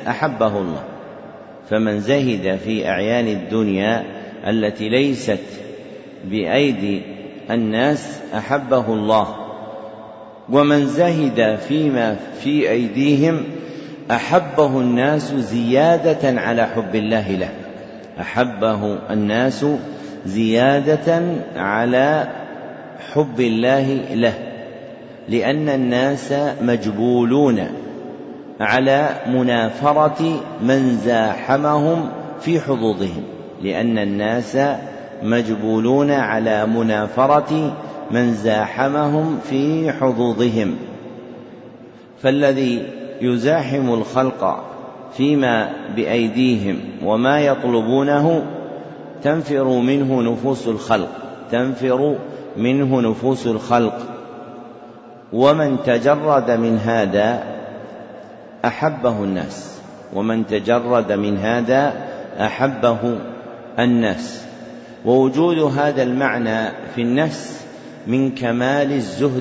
الناس أحبه الله، ومن زهد فيما في أيديهم أحبه الناس زيادة على حب الله له، أحبه الناس زيادة على حب الله له، لأن الناس مجبولون على منافرة من زاحمهم في حظوظهم، لأن الناس مجبولون على منافرة من زاحمهم في حظوظهم. فالذي يزاحم الخلق فيما بأيديهم وما يطلبونه تنفر منه نفوس الخلق، ومن تجرد من هذا أحبه الناس. ووجود هذا المعنى في النفس من كمال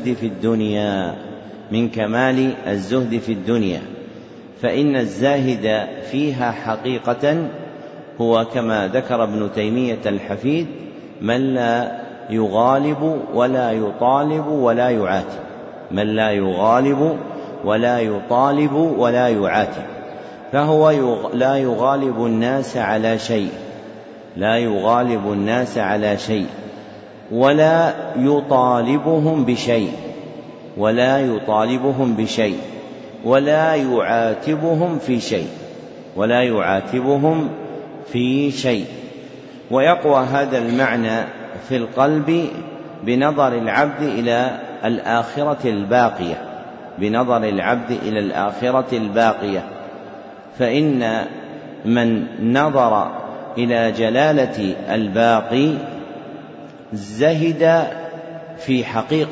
الزهد في الدنيا، فإن الزاهد فيها حقيقة هو كما ذكر ابن تيمية الحفيد من لا يغالب ولا يطالب ولا يعاتب، فهو لا يغالب الناس على شيء ولا يطالبهم بشيء ولا يعاتبهم في شيء. ويقوى هذا المعنى في القلب بنظر العبد إلى الآخرة الباقية، فإن من نظر إلى جلالة الباقي زهد في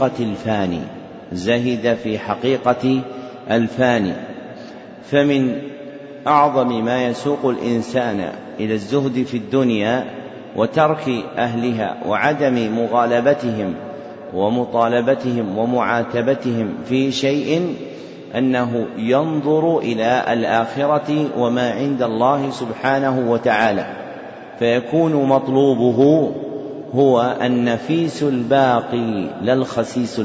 حقيقة الفاني. فمن أعظم ما يسوق الإنسان إلى الزهد في الدنيا وترك أهلها وعدم مغالبتهم ومطالبتهم ومعاتبتهم في شيء أنه ينظر إلى الآخرة وما عند الله سبحانه وتعالى، فيكون مطلوبه هو النفيس الباقي لا الخسيس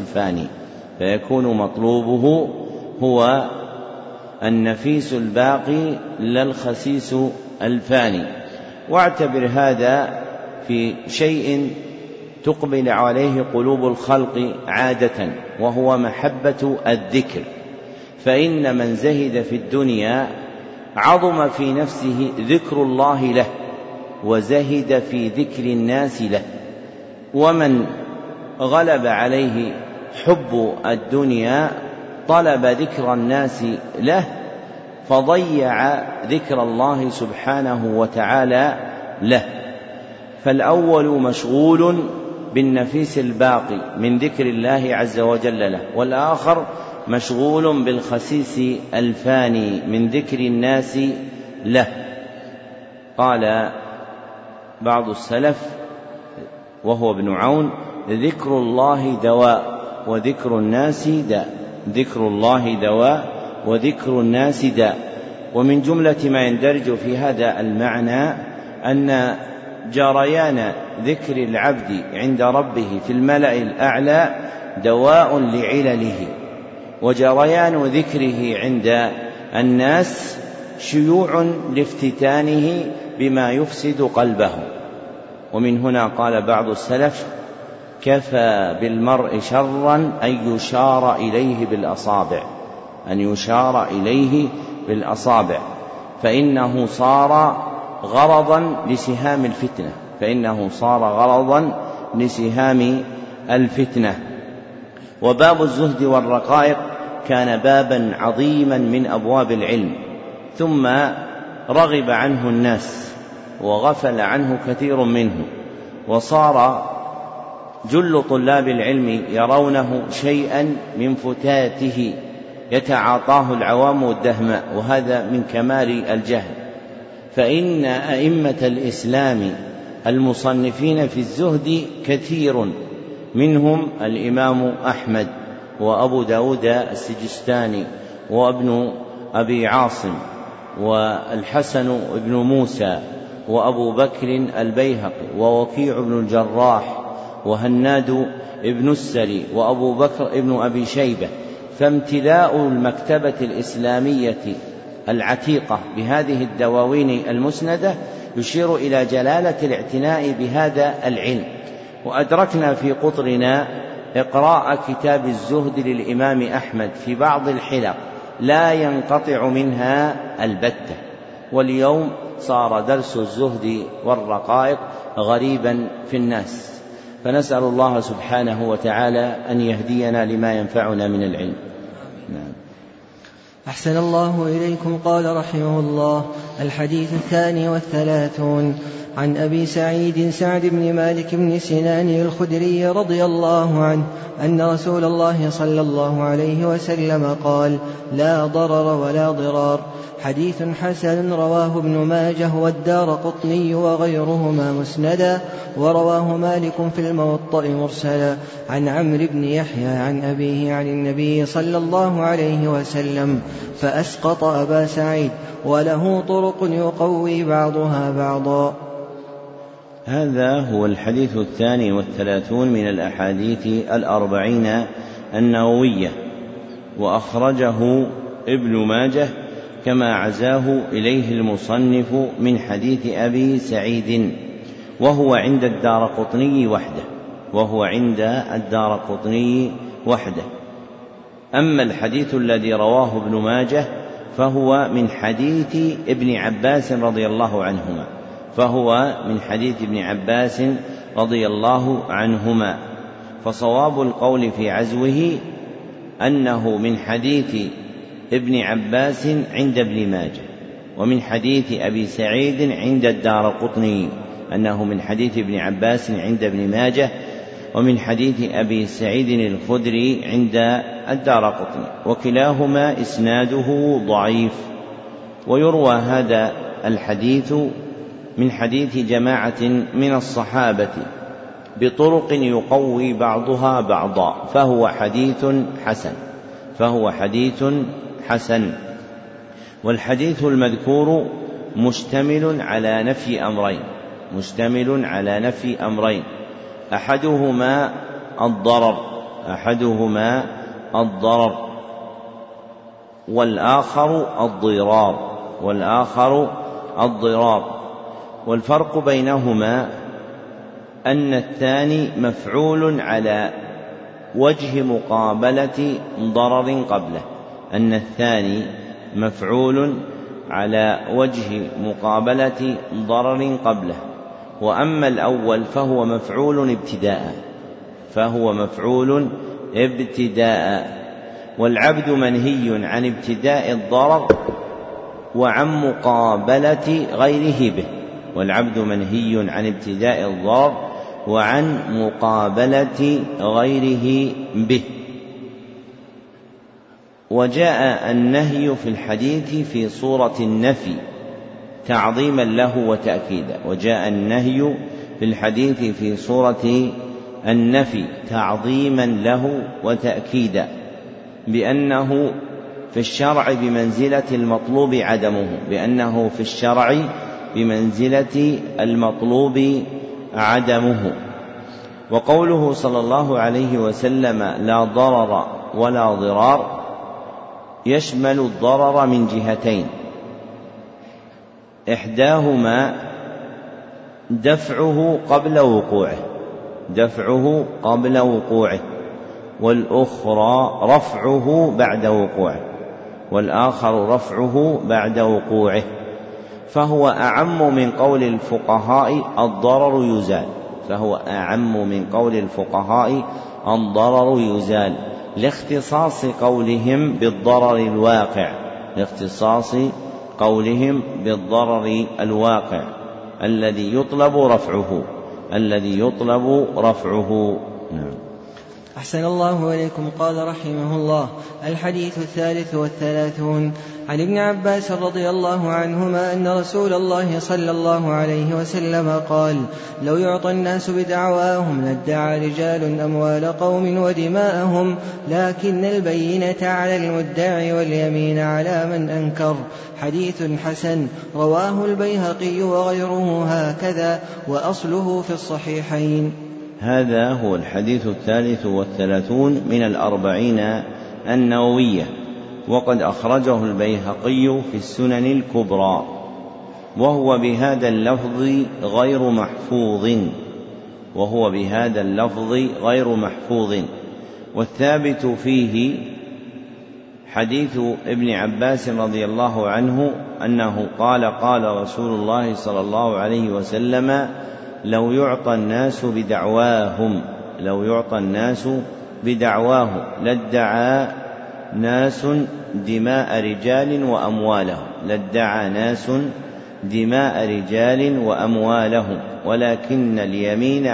الفاني. واعتبر هذا في شيء تقبل عليه قلوب الخلق عادة، وهو محبة الذكر، فإن من زهد في الدنيا عظم في نفسه ذكر الله له وزهد في ذكر الناس له، ومن غلب عليه حب الدنيا طلب ذكر الناس له فضيع ذكر الله سبحانه وتعالى له. فالأول مشغول بالنفيس الباقي من ذكر الله عز وجل له، والآخر مشغول بالخسيس الفاني من ذكر الناس له. قال بعض السلف وهو ابن عون: ذكر الله دواء وذكر الناس داء. ومن جملة ما يندرج في هذا المعنى أن جريان ذكر العبد عند ربه في الملأ الأعلى دواء لعلله، وجريان ذكره عند الناس شيوع لافتتانه بما يفسد قلبه. ومن هنا قال بعض السلف: كفى بالمرء شرا أن يشار إليه بالأصابع، فإنه صار غرضا لسهام الفتنة. وباب الزهد والرقائق كان بابا عظيما من أبواب العلم، ثم رغب عنه الناس وغفل عنه كثير منه، وصار جل طلاب العلم يرونه شيئا من فتاته يتعاطاه العوام والدهماء، وهذا من كمال الجهل. فإن أئمة الإسلام المصنفين في الزهد كثير، منهم الإمام أحمد وأبو داود السجستاني وابن أبي عاصم والحسن بن موسى وأبو بكر البيهقي ووكيع بن الجراح وهناد ابن السري وأبو بكر ابن أبي شيبة، فامتلاء المكتبة الإسلامية العتيقة بهذه الدواوين المسندة يشير إلى جلالة الاعتناء بهذا العلم. وأدركنا في قطرنا إقراء كتاب الزهد للإمام أحمد في بعض الحلق لا ينقطع منها البتة، واليوم صار درس الزهد والرقائق غريبا في الناس، فنسأل الله سبحانه وتعالى أن يهدينا لما ينفعنا من العلم. نعم. أحسن الله إليكم. قال رحمه الله: الحديث 32 عن أبي سعيد سعد بن مالك بن سنان الخدري رضي الله عنه أن رسول الله صلى الله عليه وسلم قال: لا ضرر ولا ضرار. حديث حسن رواه ابن ماجه والدارقطني وغيرهما مسندا، ورواه مالك في الموطأ مرسلا عن عمرو بن يحيى عن أبيه عن النبي صلى الله عليه وسلم، فأسقط أبا سعيد، وله طرق يقوي بعضها بعضا. هذا هو الحديث 32 من الأحاديث 40 النووية، وأخرجه ابن ماجه كما عزاه إليه المصنف من حديث أبي سعيد، وهو عند الدارقطني وحده. أما الحديث الذي رواه ابن ماجه فهو من حديث ابن عباس رضي الله عنهما، فصواب القول في عزوه أنه من حديث ابن عباس عند ابن ماجه، ومن حديث أبي سعيد عند الدارقطني أنه من حديث ابن عباس عند ابن ماجه، ومن حديث أبي سعيد الخدري عند الدارقطني، وكلاهما إسناده ضعيف. ويروى هذا الحديث من حديث جماعة من الصحابة بطرق يقوي بعضها بعضا، فهو حديث حسن. والحديث المذكور مشتمل على نفي أمرين، أحدهما الضرر والآخر الضرار. والفرق بينهما أن الثاني مفعول على وجه مقابلة ضرر قبله، وأما الأول فهو مفعول ابتداء. والعبد منهي عن ابتداء الضرر وعن مقابلة غيره به. وجاء النهي في الحديث في صورة النفي تعظيما له وتأكيدا، بأنه في الشرع بمنزلة المطلوب عدمه. وقوله صلى الله عليه وسلم: لا ضرر ولا ضرار، يشمل الضرر من جهتين: إحداهما دفعه قبل وقوعه، والأخرى رفعه بعد وقوعه، فهو أعم من قول الفقهاء يزال لاختصاص قولهم بالضرر الواقع الذي يطلب رفعه. نعم. أحسن الله إليكم. قال رحمه الله: الحديث 33 عن ابن عباس رضي الله عنهما أن رسول الله صلى الله عليه وسلم قال: لو يعطى الناس بدعواهم لادعى رجال أموال قوم ودماءهم، لكن البينة على المدعي واليمين على من أنكر. حديث حسن، رواه البيهقي وغيره هكذا، وأصله في الصحيحين. هذا هو الحديث 33 من 40 النووية، وقد أخرجه البيهقي في السنن الكبرى، وهو بهذا اللفظ غير محفوظ، والثابت فيه حديث ابن عباس رضي الله عنه أنه قال: قال رسول الله صلى الله عليه وسلم: لو يعطى الناس بدعواهم لادعى ناس دماء رجال وأموالهم ولكن اليمين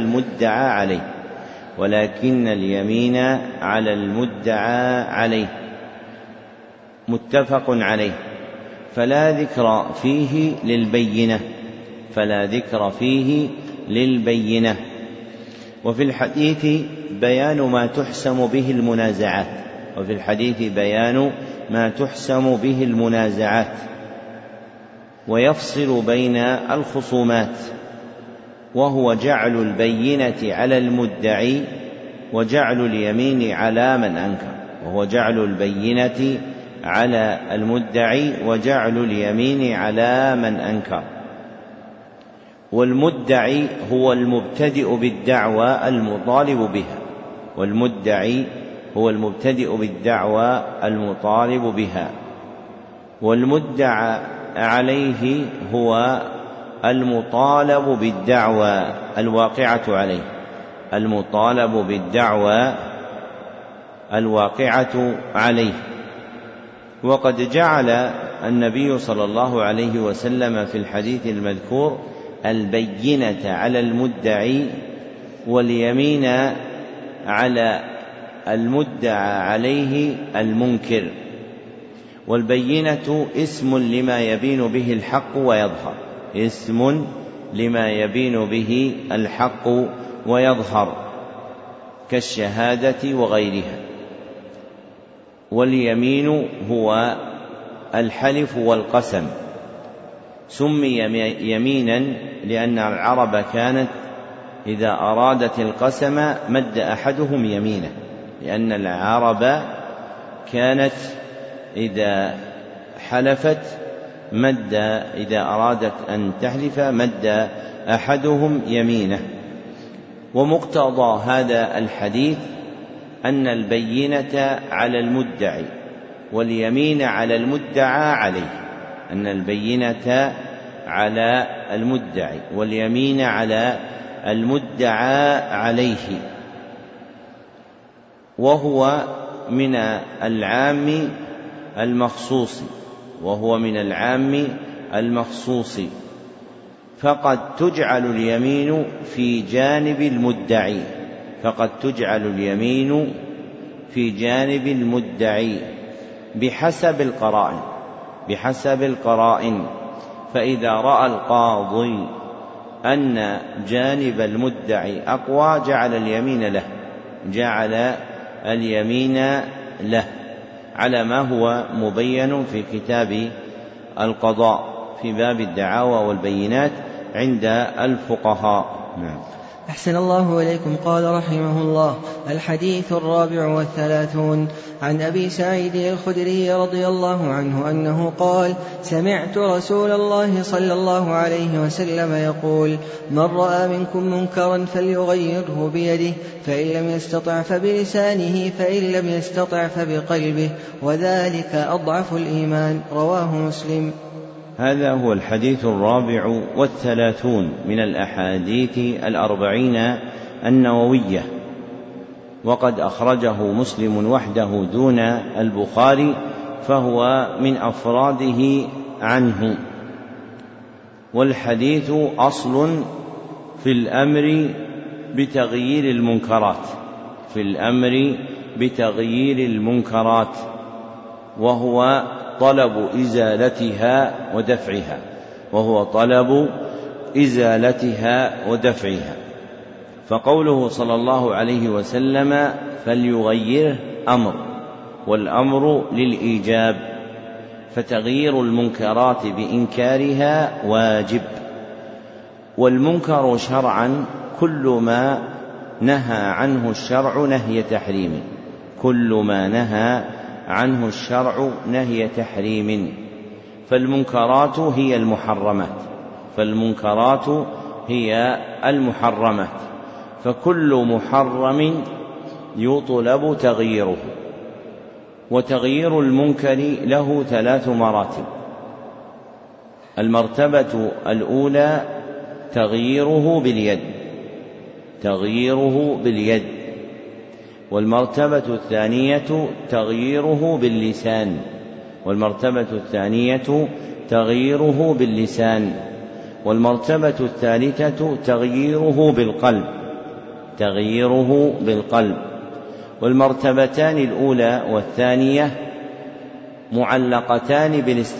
على المدعى عليه متفق عليه، فلا ذكر فيه للبينة. وفي الحديث بيان ما تحسم به المنازعات ويفصل بين الخصومات، وهو جعل البينة على المدعي وجعل اليمين على من أنكر. والمدعي هو المبتدئ بالدعوى المطالب بها، والمدعى عليه هو المطالب بالدعوى الواقعة عليه. وقد جعل النبي صلى الله عليه وسلم في الحديث المذكور البينة على المدعي واليمين على المدعى عليه المنكر. والبينة اسم لما يبين به الحق ويظهر كالشهادة وغيرها. واليمين هو الحلف والقسم، سمي يمينا لأن العرب كانت إذا أرادت القسم مد أحدهم يمينه، لأن العرب كانت إذا حلفت إذا أرادت أن تحلف مد أحدهم يمينه. ومقتضى هذا الحديث أن البينة على المدعي واليمين على المدعى عليه، وهو من العام المخصوص، فقد تجعل اليمين في جانب المدعي بحسب القرائن. فإذا رأى القاضي أن جانب المدعي أقوى جعل اليمين له على ما هو مبين في كتاب القضاء في باب الدعاوى والبينات عند الفقهاء. نعم. أحسن الله إليكم. قال رحمه الله: الحديث 34 عن أبي سعيد الخدري رضي الله عنه أنه قال: سمعت رسول الله صلى الله عليه وسلم يقول: من رأى منكم منكرا فليغيره بيده، فإن لم يستطع فبلسانه، فإن لم يستطع فبقلبه، وذلك أضعف الإيمان. رواه مسلم. هذا هو الحديث 34 من الأحاديث 40 النووية، وقد أخرجه مسلم وحده دون البخاري، فهو من أفراده عنه. والحديث أصل في الأمر بتغيير المنكرات، وهو طلب إزالتها ودفعها. فقوله صلى الله عليه وسلم فليغيره أمر، والأمر للإيجاب، فتغيير المنكرات بإنكارها واجب. والمنكر شرعا كل ما نهى عنه الشرع نهي تحريم، كل ما نهى عنه الشرع نهي تحريم. فالمنكرات هي المحرمات، فكل محرم يطلب تغييره. وتغيير المنكر له 3 مراتب. المرتبة الأولى تغييره باليد، والمرتبة الثانية تغييره باللسان، والمرتبة الثانية تغييره باللسان، والمرتبة الثالثة تغييره بالقلب. والمرتبتان الأولى والثانية معلقتان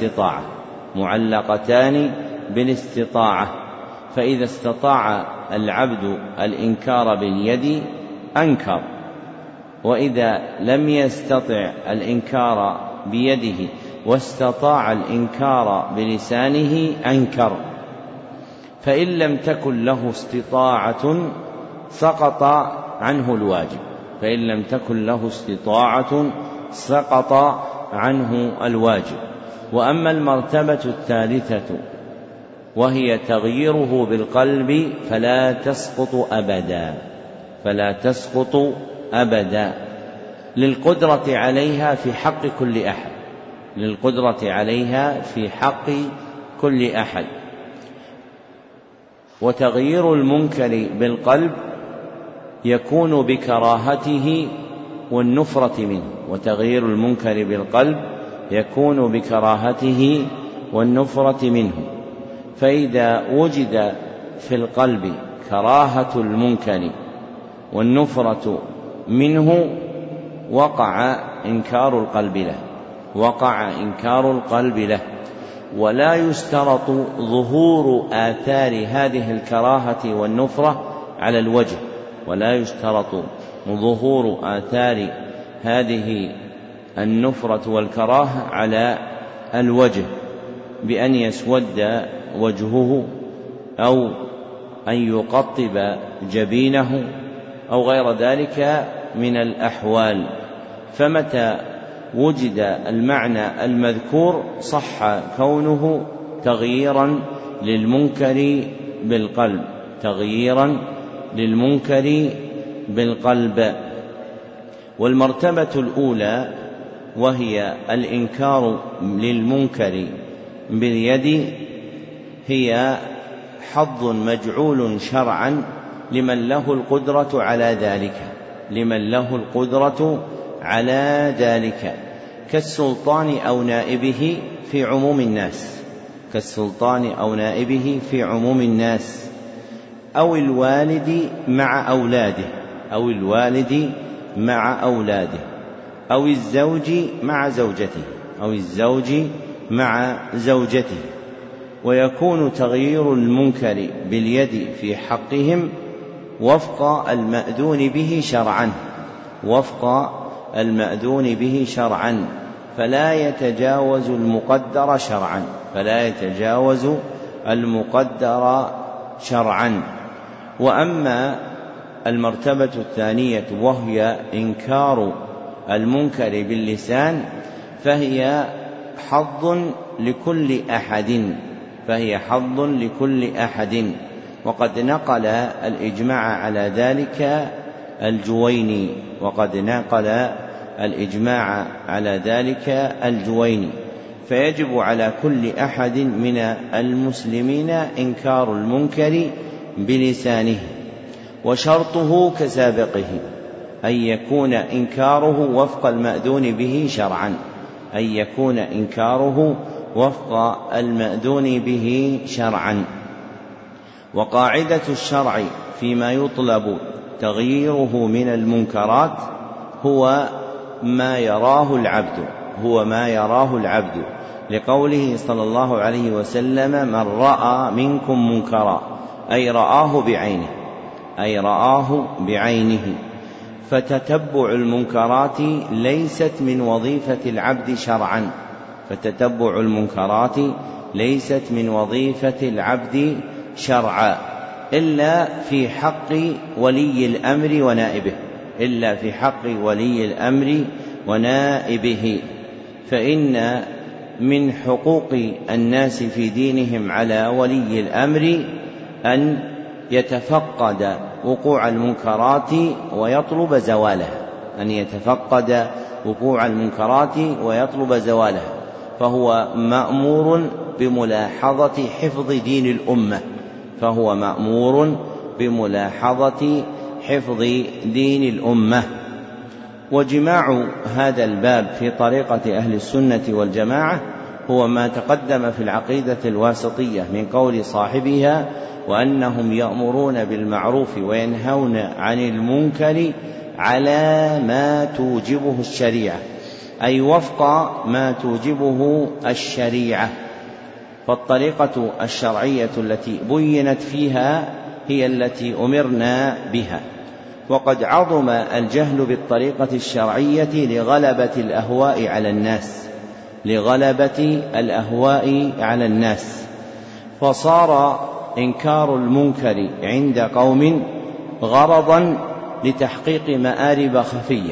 بالاستطاعة، فإذا استطاع العبد الإنكار باليد أنكر، وإذا لم يستطع الإنكار بيده واستطاع الإنكار بلسانه أنكر. فإن لم تكن له استطاعة سقط عنه الواجب. وأما المرتبة الثالثة وهي تغييره بالقلب فلا تسقط أبدا للقدرة عليها في حق كل أحد. وتغيير المنكر بالقلب يكون بكراهته والنفرة منه، فإذا وجد في القلب كراهة المنكر والنفرة منه وقع إنكار القلب له. ولا يشترط ظهور آثار هذه الكراهة والنفرة على الوجه، ولا يشترط ظهور آثار هذه النفرة والكراهة على الوجه بأن يسود وجهه أو أن يقطب جبينه أو غير ذلك من الأحوال. فمتى وجد المعنى المذكور صح كونه تغييرا للمنكر بالقلب. والمرتبة الأولى وهي الإنكار للمنكر باليد هي حظ مجعول شرعا لمن له القدرة على ذلك كالسلطان أو نائبه في عموم الناس، أو الوالد مع أولاده، أو الزوج مع زوجته. ويكون تغيير المنكر باليد في حقهم وفق المأذون به شرعا، فلا يتجاوز المقدر شرعا. وأما المرتبة الثانية وهي إنكار المنكر باللسان فهي حظ لكل أحد، وقد نقل الإجماع على ذلك الجويني. فيجب على كل أحد من المسلمين إنكار المنكر بلسانه، وشرطه كسابقه أن يكون إنكاره وفق المأذون به شرعا. وقاعدة الشرع فيما يطلب تغييره من المنكرات هو ما يراه العبد، لقوله صلى الله عليه وسلم: من رأى منكم منكرا، أي رآه بعينه. فتتبع المنكرات ليست من وظيفة العبد شرعا، إلا في حق ولي الأمر ونائبه، إلا في حق ولي الأمر ونائبه، فإن من حقوق الناس في دينهم على ولي الأمر أن يتفقد وقوع المنكرات ويطلب زوالها، أن يتفقد وقوع المنكرات ويطلب زوالها، فهو مأمور بملاحظة حفظ دين الأمة، فهو مأمور بملاحظة حفظ دين الأمة. وجماع هذا الباب في طريقة أهل السنة والجماعة هو ما تقدم في العقيدة الواسطية من قول صاحبها: وأنهم يأمرون بالمعروف وينهون عن المنكر على ما توجبه الشريعة، أي وفق ما توجبه الشريعة. فالطريقة الشرعية التي بينت فيها هي التي أمرنا بها. وقد عظم الجهل بالطريقة الشرعية لغلبة الأهواء على الناس، لغلبة الأهواء على الناس، فصار إنكار المنكر عند قوم غرضا لتحقيق مآرب خفية،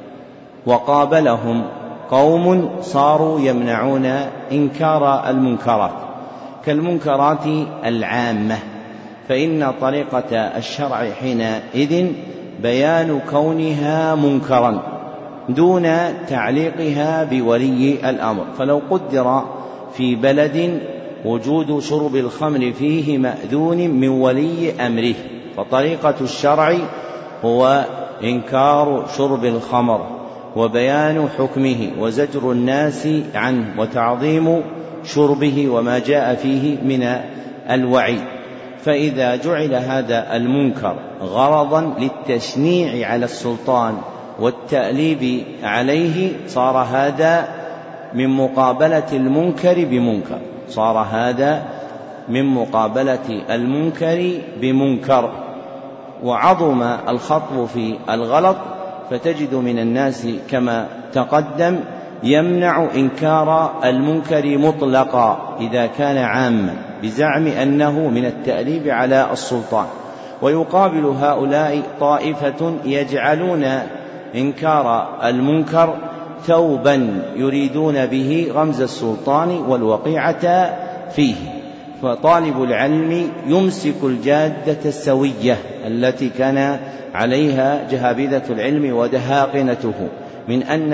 وقابلهم قوم صاروا يمنعون إنكار المنكرات كالمنكرات العامة، فإن طريقة الشرع حينئذ بيان كونها منكرا دون تعليقها بولي الأمر. فلو قدر في بلد وجود شرب الخمر فيه مأذون من ولي أمره، فطريقة الشرع هو إنكار شرب الخمر وبيان حكمه وزجر الناس عنه وتعظيم شربه وما جاء فيه من الوعيد. فإذا جعل هذا المنكر غرضا للتشنيع على السلطان والتأليب عليه صار هذا من مقابلة المنكر بمنكر، صار هذا من مقابلة المنكر بمنكر. وعظم الخطب في الغلط، فتجد من الناس كما تقدم يمنع إنكار المنكر مطلقا إذا كان عاما بزعم أنه من التأليب على السلطان، ويقابل هؤلاء طائفة يجعلون إنكار المنكر ثوبا يريدون به غمز السلطان والوقيعة فيه. فطالب العلم يمسك الجادة السوية التي كان عليها جهابذة العلم ودهاقنته من أن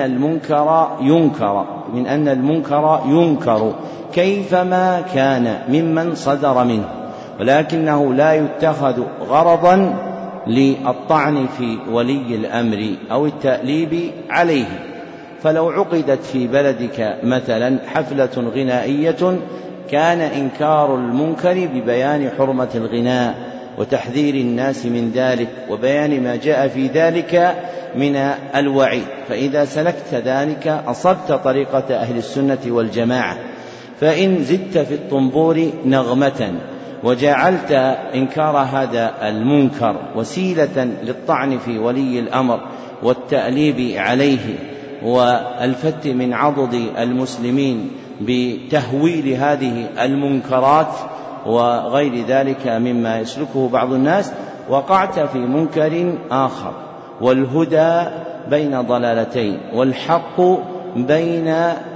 المنكر ينكر كيفما كان ممن صدر منه، ولكنه لا يتخذ غرضا للطعن في ولي الأمر أو التأليب عليه. فلو عقدت في بلدك مثلا حفلة غنائية كان إنكار المنكر ببيان حرمة الغناء وتحذير الناس من ذلك وبيان ما جاء في ذلك من الوعيد، فإذا سلكت ذلك أصبت طريقة أهل السنة والجماعة. فإن زدت في الطنبور نغمة وجعلت إنكار هذا المنكر وسيلة للطعن في ولي الأمر والتأليب عليه والفت من عضد المسلمين بتهويل هذه المنكرات وغير ذلك مما يسلكه بعض الناس، وقعت في منكر آخر. والهدى بين ضلالتين والحق بين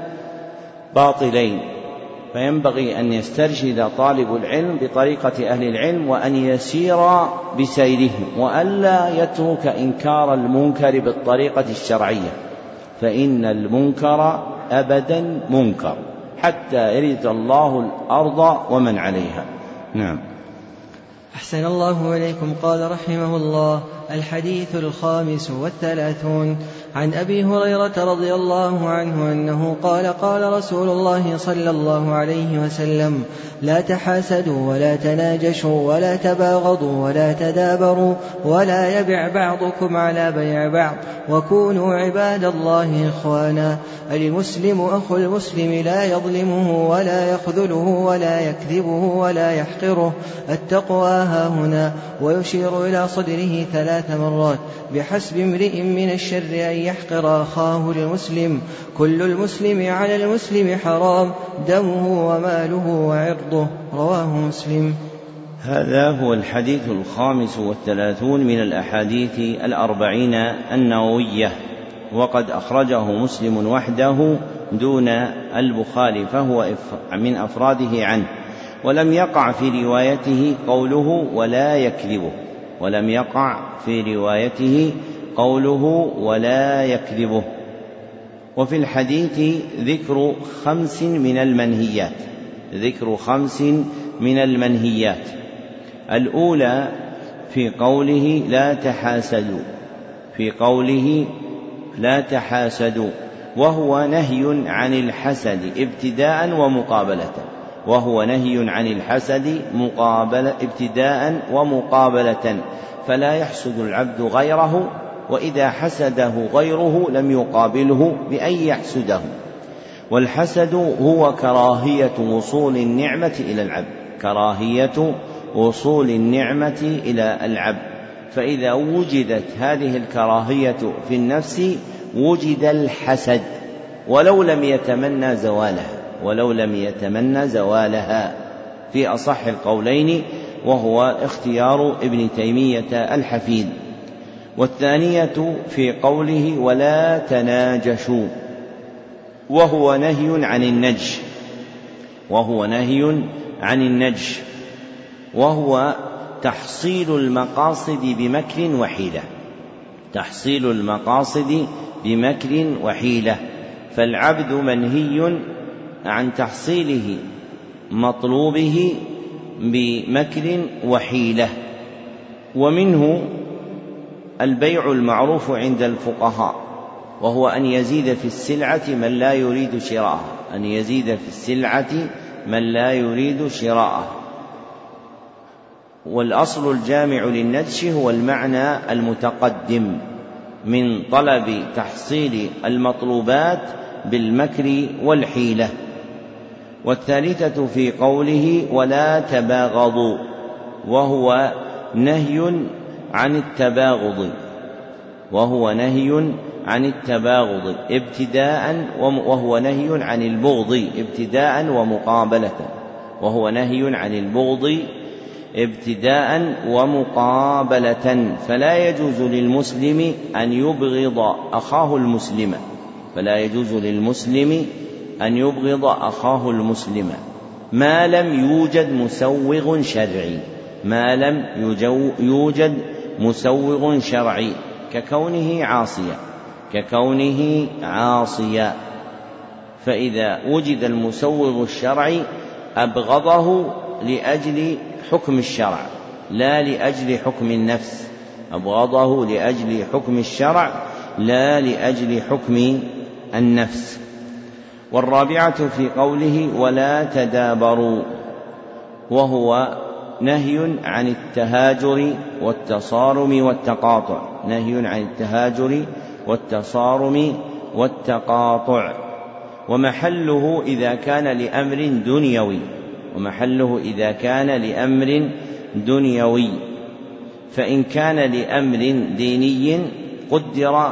باطلين، فينبغي أن يسترشد طالب العلم بطريقة أهل العلم وأن يسير بسيرهم، وألا يترك إنكار المنكر بالطريقة الشرعية، فإن المنكر أبدا منكر حتى يرث الله الأرض ومن عليها. نعم. أحسن الله إليكم. قال رحمه الله: الحديث 35 عن أبي هريرة رضي الله عنه أنه قال: قال رسول الله صلى الله عليه وسلم: لا تحاسدوا ولا تناجشوا ولا تباغضوا ولا تدابروا ولا يبع بعضكم على بيع بعض وكونوا عباد الله إخوانا. المسلم أخو المسلم لا يظلمه ولا يخذله ولا يكذبه ولا يحقره. التقوى هاهنا. ويشير إلى صدره 3 مرات: بحسب امرئ من الشر أن يحقر أخاه المسلم. كل المسلم على المسلم حرام، دمه وماله وعرضه. رواه مسلم. هذا هو الحديث 35 من الأحاديث 40 النووية، وقد أخرجه مسلم وحده دون البخاري، فهو من أفراده عنه، ولم يقع في روايته قوله ولا يكذبه، ولم يقع في روايته قوله ولا يكذبه. وفي الحديث ذكر 5 من المنهيات. الأولى في قوله لا تحاسدوا، وهو نهي عن الحسد ابتداء ومقابلة، فلا يحسد العبد غيره، وإذا حسده غيره لم يقابله بأن يحسده. والحسد هو كراهية وصول النعمة إلى العبد، فإذا وجدت هذه الكراهية في النفس وجد الحسد، ولو لم يتمنى زوالها في أصح القولين، وهو اختيار ابن تيمية الحفيد. والثانية في قوله ولا تناجشوا، وهو نهي عن النجش، وهو تحصيل المقاصد بمكر وحيلة، فالعبد منهي عن تحصيله مطلوبه بمكر وحيلة. ومنه البيع المعروف عند الفقهاء، وهو أن يزيد في السلعة من لا يريد شراءه. والأصل الجامع للنجش هو المعنى المتقدم من طلب تحصيل المطلوبات بالمكر والحيلة. والثالثة في قوله ولا تباغضوا، وهو نهي عن التباغض ابتداء، وهو نهي عن البغض ابتداء ومقابلة، فلا يجوز للمسلم أن يبغض أخاه المسلم ما لم يوجد مسوغ شرعي ككونه عاصيا، فإذا وجد المسوغ الشرعي أبغضه لأجل حكم الشرع لا لأجل حكم النفس. والرابعة في قوله ولا تدابروا، وهو نهي عن التهاجر والتقاطع، ومحله إذا كان لأمر دنيوي، فإن كان لأمر ديني قدر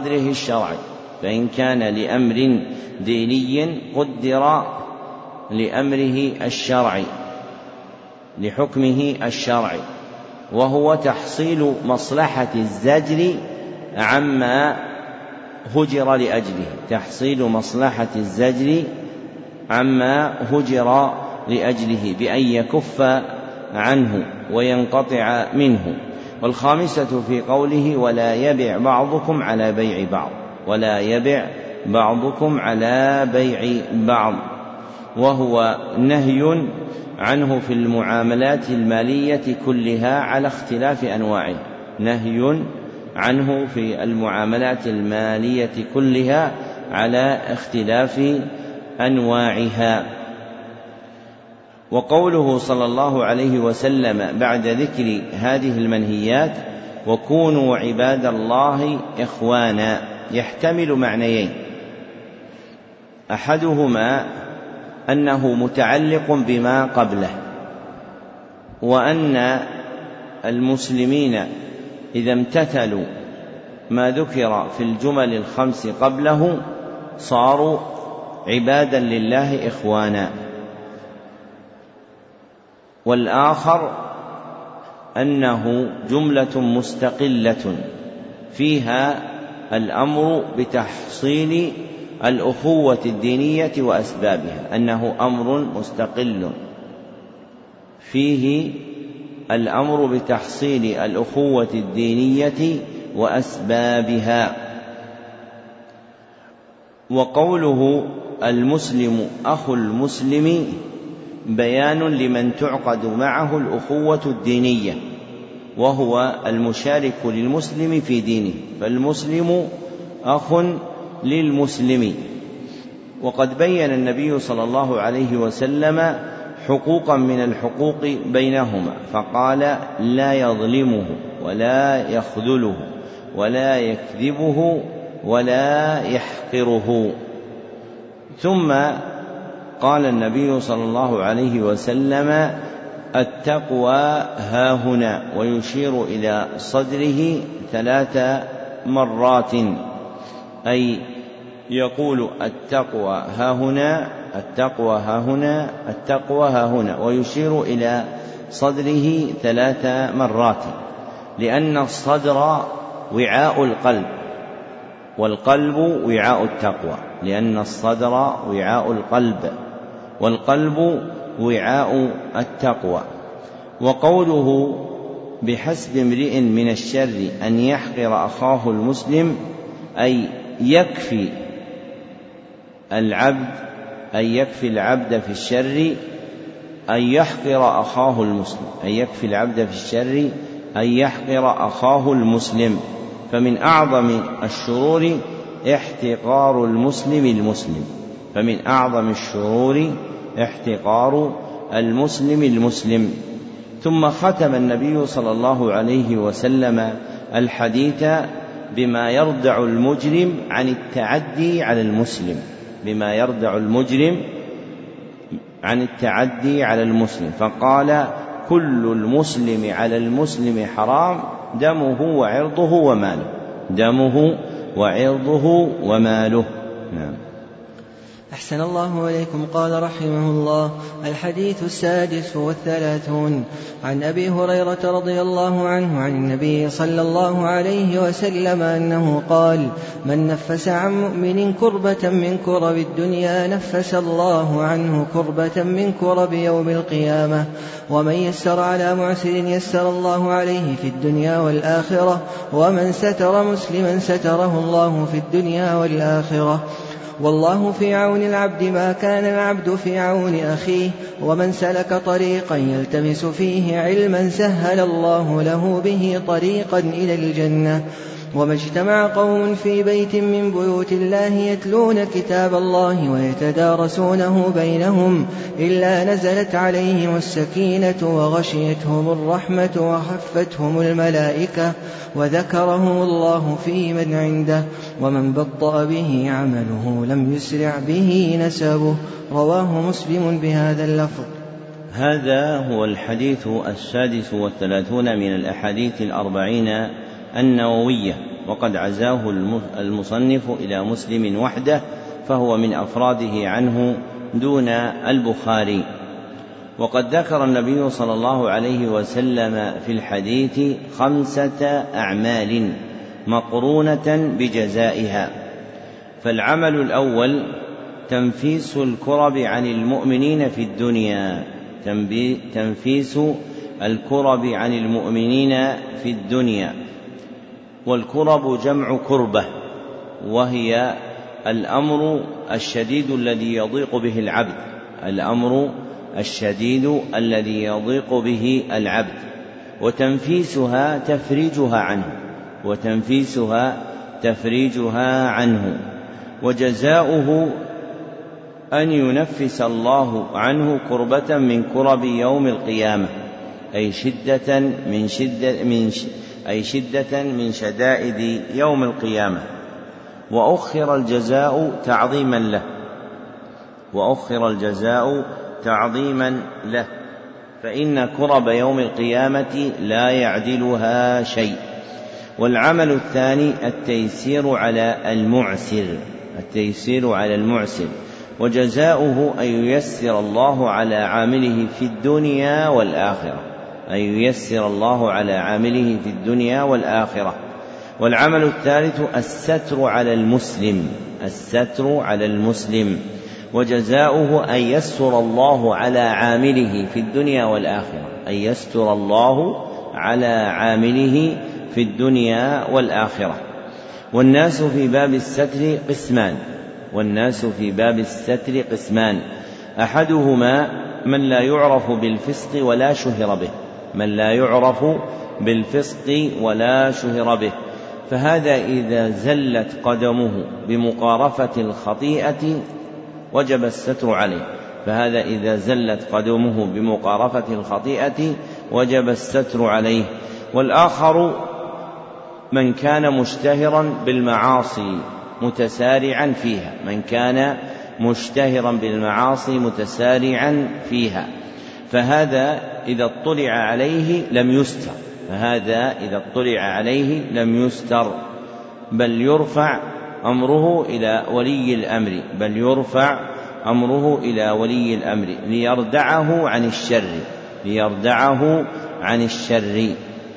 لأمره الشرعي لحكمه الشرعي، وهو تحصيل مصلحة الزجر عما هجر لأجله بأن يكف عنه وينقطع منه. والخامسة في قوله ولا يبع بعضكم على بيع بعض، وهو نهي عنه في المعاملات المالية كلها على اختلاف أنواعها. وقوله صلى الله عليه وسلم بعد ذكر هذه المنهيات وكونوا عباد الله إخوانا، يحتمل معنيين: أحدهما أنه متعلق بما قبله، وأن المسلمين إذا امتثلوا ما ذكر في الجمل 5 قبله صاروا عبادا لله إخوانا. والآخر أنه جملة مستقلة فيها الأمر بتحصيل الأخوة الدينية وأسبابها، أنه أمر مستقل فيه الأمر بتحصيل الأخوة الدينية وأسبابها. وقوله المسلم أخو المسلم بيان لمن تعقد معه الأخوة الدينية، وهو المشارك للمسلم في دينه، فالمسلم أخ للمسلم. وقد بين النبي صلى الله عليه وسلم حقوقا من الحقوق بينهما، فقال: لا يظلمه ولا يخذله ولا يكذبه ولا يحقره. ثم قال النبي صلى الله عليه وسلم: التقوى هاهنا، ويشير إلى صدره 3 مرات، أي يقول: التقوى هاهنا، التقوى هاهنا، التقوى هاهنا، ويشير إلى صدره 3 مرات، لأن الصدر وعاء القلب، والقلب وعاء التقوى، لأن الصدر وعاء القلب والقلب وعاء التقوى. وقوله: بحسب امرئ من الشر أن يحقر أخاه المسلم، أي يكفي العبد في الشر أن يحقر أخاه المسلم، أن يكفي العبد في الشر أن يحقر أخاه المسلم. فمن أعظم الشرور احتقار المسلم المسلم، فمن أعظم الشرور احتقار المسلم المسلم. ثم ختم النبي صلى الله عليه وسلم الحديث بما يردع المجرم عن التعدي على المسلم، بما يردع المجرم عن التعدي على المسلم، فقال: كل المسلم على المسلم حرام، دمه وعرضه وماله، دمه وعرضه وماله. نعم. أحسن الله إليكم. قال رحمه الله: الحديث 36 عن أبي هريرة رضي الله عنه عن النبي صلى الله عليه وسلم أنه قال: من نفس عن مؤمن كربة من كرب الدنيا نفس الله عنه كربة من كرب يوم القيامة، ومن يسر على معسر يسر الله عليه في الدنيا والآخرة، ومن ستر مسلما ستره الله في الدنيا والآخرة. والله في عون العبد ما كان العبد في عون أخيه، ومن سلك طريقا يلتمس فيه علما سهل الله له به طريقا إلى الجنة. وما اجتمع قوم في بيت من بيوت الله يتلون كتاب الله ويتدارسونه بينهم إلا نزلت عليهم السكينة وغشيتهم الرحمة وحفتهم الملائكة وذكرهم الله في من عنده، ومن بطأ به عمله لم يسرع به نسبه. رواه مسلم بهذا اللفظ. هذا هو الحديث 36 من الأحاديث 40 النووية، وقد عزاه المصنف إلى مسلم وحده، فهو من أفراده عنه دون البخاري. وقد ذكر النبي صلى الله عليه وسلم في الحديث 5 أعمال مقرونة بجزائها. فالعمل الأول تنفيس الكرب عن المؤمنين في الدنيا، تنفيس الكرب عن المؤمنين في الدنيا. والكرب جمع كربة، وهي الأمر الشديد الذي يضيق به العبد، الأمر الشديد الذي يضيق به العبد، وتنفيسها تفريجها عنه، وتنفيسها تفريجها عنه. وجزاؤه أن ينفس الله عنه كربة من كرب يوم القيامة، أي شدة من شدائد يوم القيامة. وأخر الجزاء تعظيما له، فإن كرب يوم القيامة لا يعدلها شيء. والعمل الثاني التيسير على المعسر، وجزاؤه أن ييسر الله على عامله في الدنيا والآخرة، أن ييسر الله على عامله في الدنيا والآخرة. والعمل الثالث الستر على المسلم، وجزاؤه أن يستر الله على عامله في الدنيا والآخرة، والناس في باب الستر قسمان، أحدهما من لا يعرف بالفسق ولا شهر به، فهذا إذا زلت قدمه بمقارفة الخطيئة وجب الستر عليه. والآخر من كان مشتهرا بالمعاصي متسارعا فيها، فهذا إذا اطلع عليه لم يستر، بل يرفع أمره إلى ولي الأمر ليردعه عن الشر.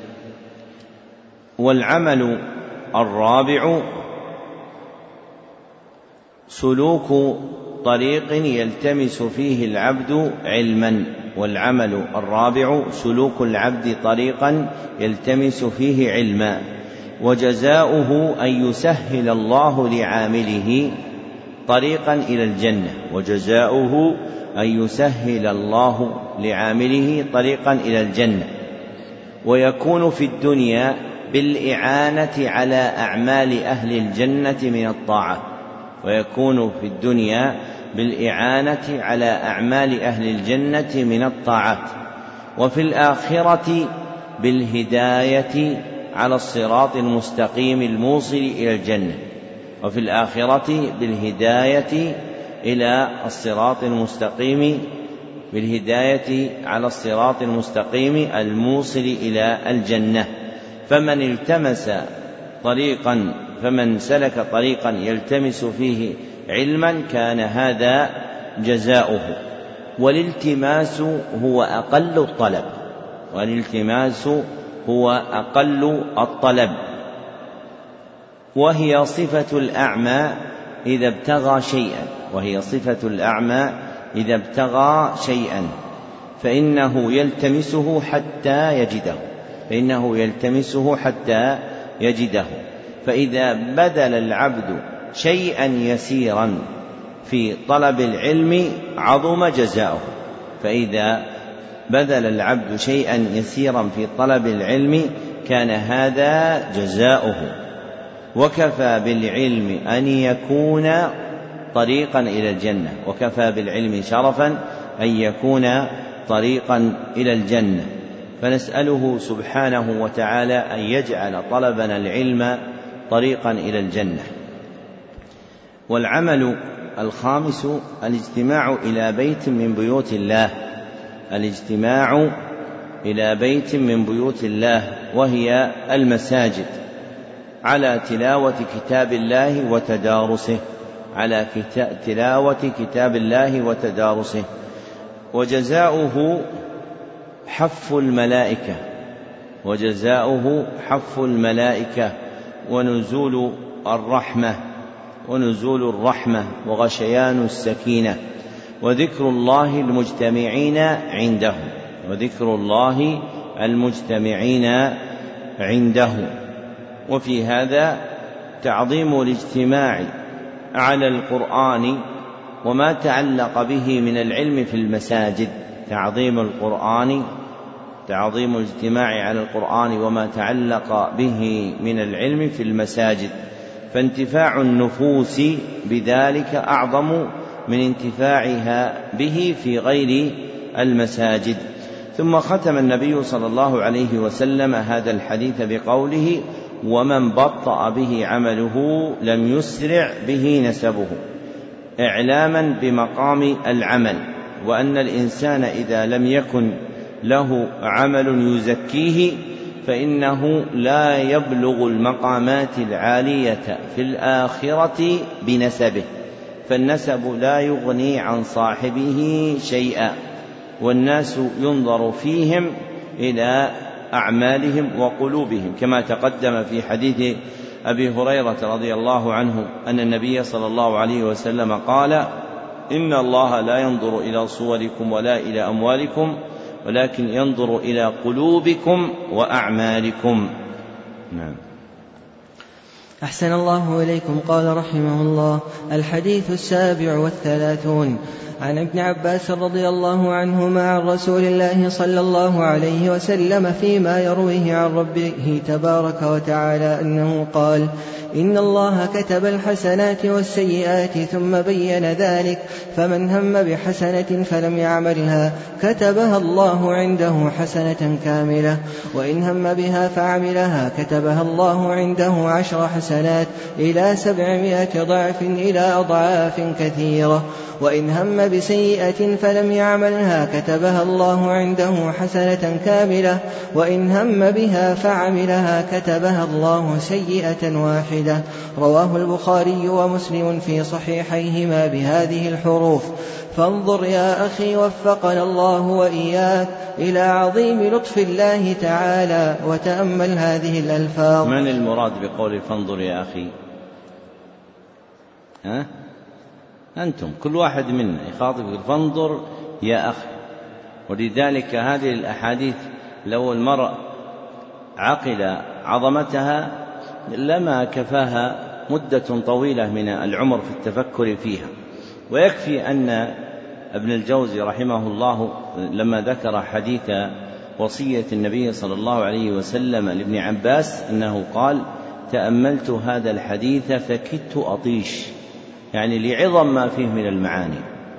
والعمل الرابع سلوك طريق يلتمس فيه العبد علما، سلوك العبد طريقا يلتمس فيه علما، وجزاؤه أن يسهل الله لعامله طريقا إلى الجنة، ويكون في الدنيا بالإعانة على أعمال أهل الجنة من الطاعات، وفي الآخرة بالهداية على الصراط المستقيم الموصل إلى الجنة. فمن سلك طريقا يلتمس فيه علما كان هذا جزاؤه. والالتماس هو أقل الطلب، وهي صفة الأعمى إذا ابتغى شيئا فإنه يلتمسه حتى يجده، فإذا بذل العبد شيئا يسيرا في طلب العلم عظم جزاؤه، كان هذا جزاؤه. وكفى بالعلم أن يكون طريقا إلى الجنة، وكفى بالعلم شرفا أن يكون طريقا إلى الجنة. فنسأله سبحانه وتعالى أن يجعل طلبنا العلم طريقا إلى الجنة. والعمل الخامس الاجتماع إلى بيت من بيوت الله وهي المساجد، على تلاوة كتاب الله وتدارسه، وجزاؤه حف الملائكة ونزول الرحمة وغشيان السكينة، وذكر الله المجتمعين عنده. وفي هذا تعظيم الاجتماع على القرآن وما تعلق به من العلم في المساجد، تعظيم الاجتماع على القرآن وما تعلق به من العلم في المساجد، فانتفاع النفوس بذلك أعظم من انتفاعها به في غير المساجد. ثم ختم النبي صلى الله عليه وسلم هذا الحديث بقوله: ومن بطأ به عمله لم يسرع به نسبه، إعلاما بمقام العمل، وأن الإنسان إذا لم يكن له عمل يزكيه فإنه لا يبلغ المقامات العالية في الآخرة بنسبه، فالنسب لا يغني عن صاحبه شيئا، والناس ينظر فيهم إلى أعمالهم وقلوبهم، كما تقدم في حديث أبي هريرة رضي الله عنه أن النبي صلى الله عليه وسلم قال: إن الله لا ينظر إلى صوركم ولا إلى أموالكم ولكن ينظر إلى قلوبكم وأعمالكم. نعم. أحسن الله إليكم. قال رحمه الله: الحديث 37 عن ابن عباس رضي الله عنهما عن رسول الله صلى الله عليه وسلم فيما يرويه عن ربه تبارك وتعالى أنه قال: إن الله كتب الحسنات والسيئات ثم بين ذلك، فمن هم بحسنة فلم يعملها كتبها الله عنده حسنة كاملة، وإن هم بها فعملها كتبها الله عنده 10 حسنات إلى 700 ضعف إلى أضعاف كثيرة، وإن هم بسيئة فلم يعملها كتبها الله عنده حسنة كاملة، وإن هم بها فعملها كتبها الله سيئة واحدة. رواه البخاري ومسلم في صحيحيهما بهذه الحروف: فانظر يا أخي وفقنا الله وإياك إلى عظيم لطف الله تعالى، وتأمل هذه الألفاظ. من المراد بقول فانظر يا أخي؟ أنتم كل واحد منا يخاطب فانظر يا أخي. ولذلك هذه الأحاديث لو المرء عقل عظمتها لما كفاها مدة طويلة من العمر في التفكر فيها. ويكفي أن ابن الجوزي رحمه الله لما ذكر حديث وصية النبي صلى الله عليه وسلم لابن عباس أنه قال: تأملت هذا الحديث فكدت أطيش، يعني لعظم ما فيه من المعاني.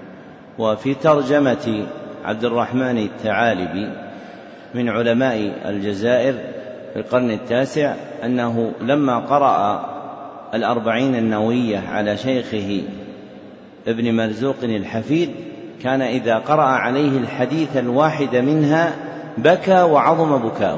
وفي ترجمة عبد الرحمن الثعالبي من علماء الجزائر في القرن 9 أنه لما قرأ 40 النووية على شيخه ابن مرزوق الحفيد كان إذا قرأ عليه الحديث الواحد منها بكى وعظم بكاؤه،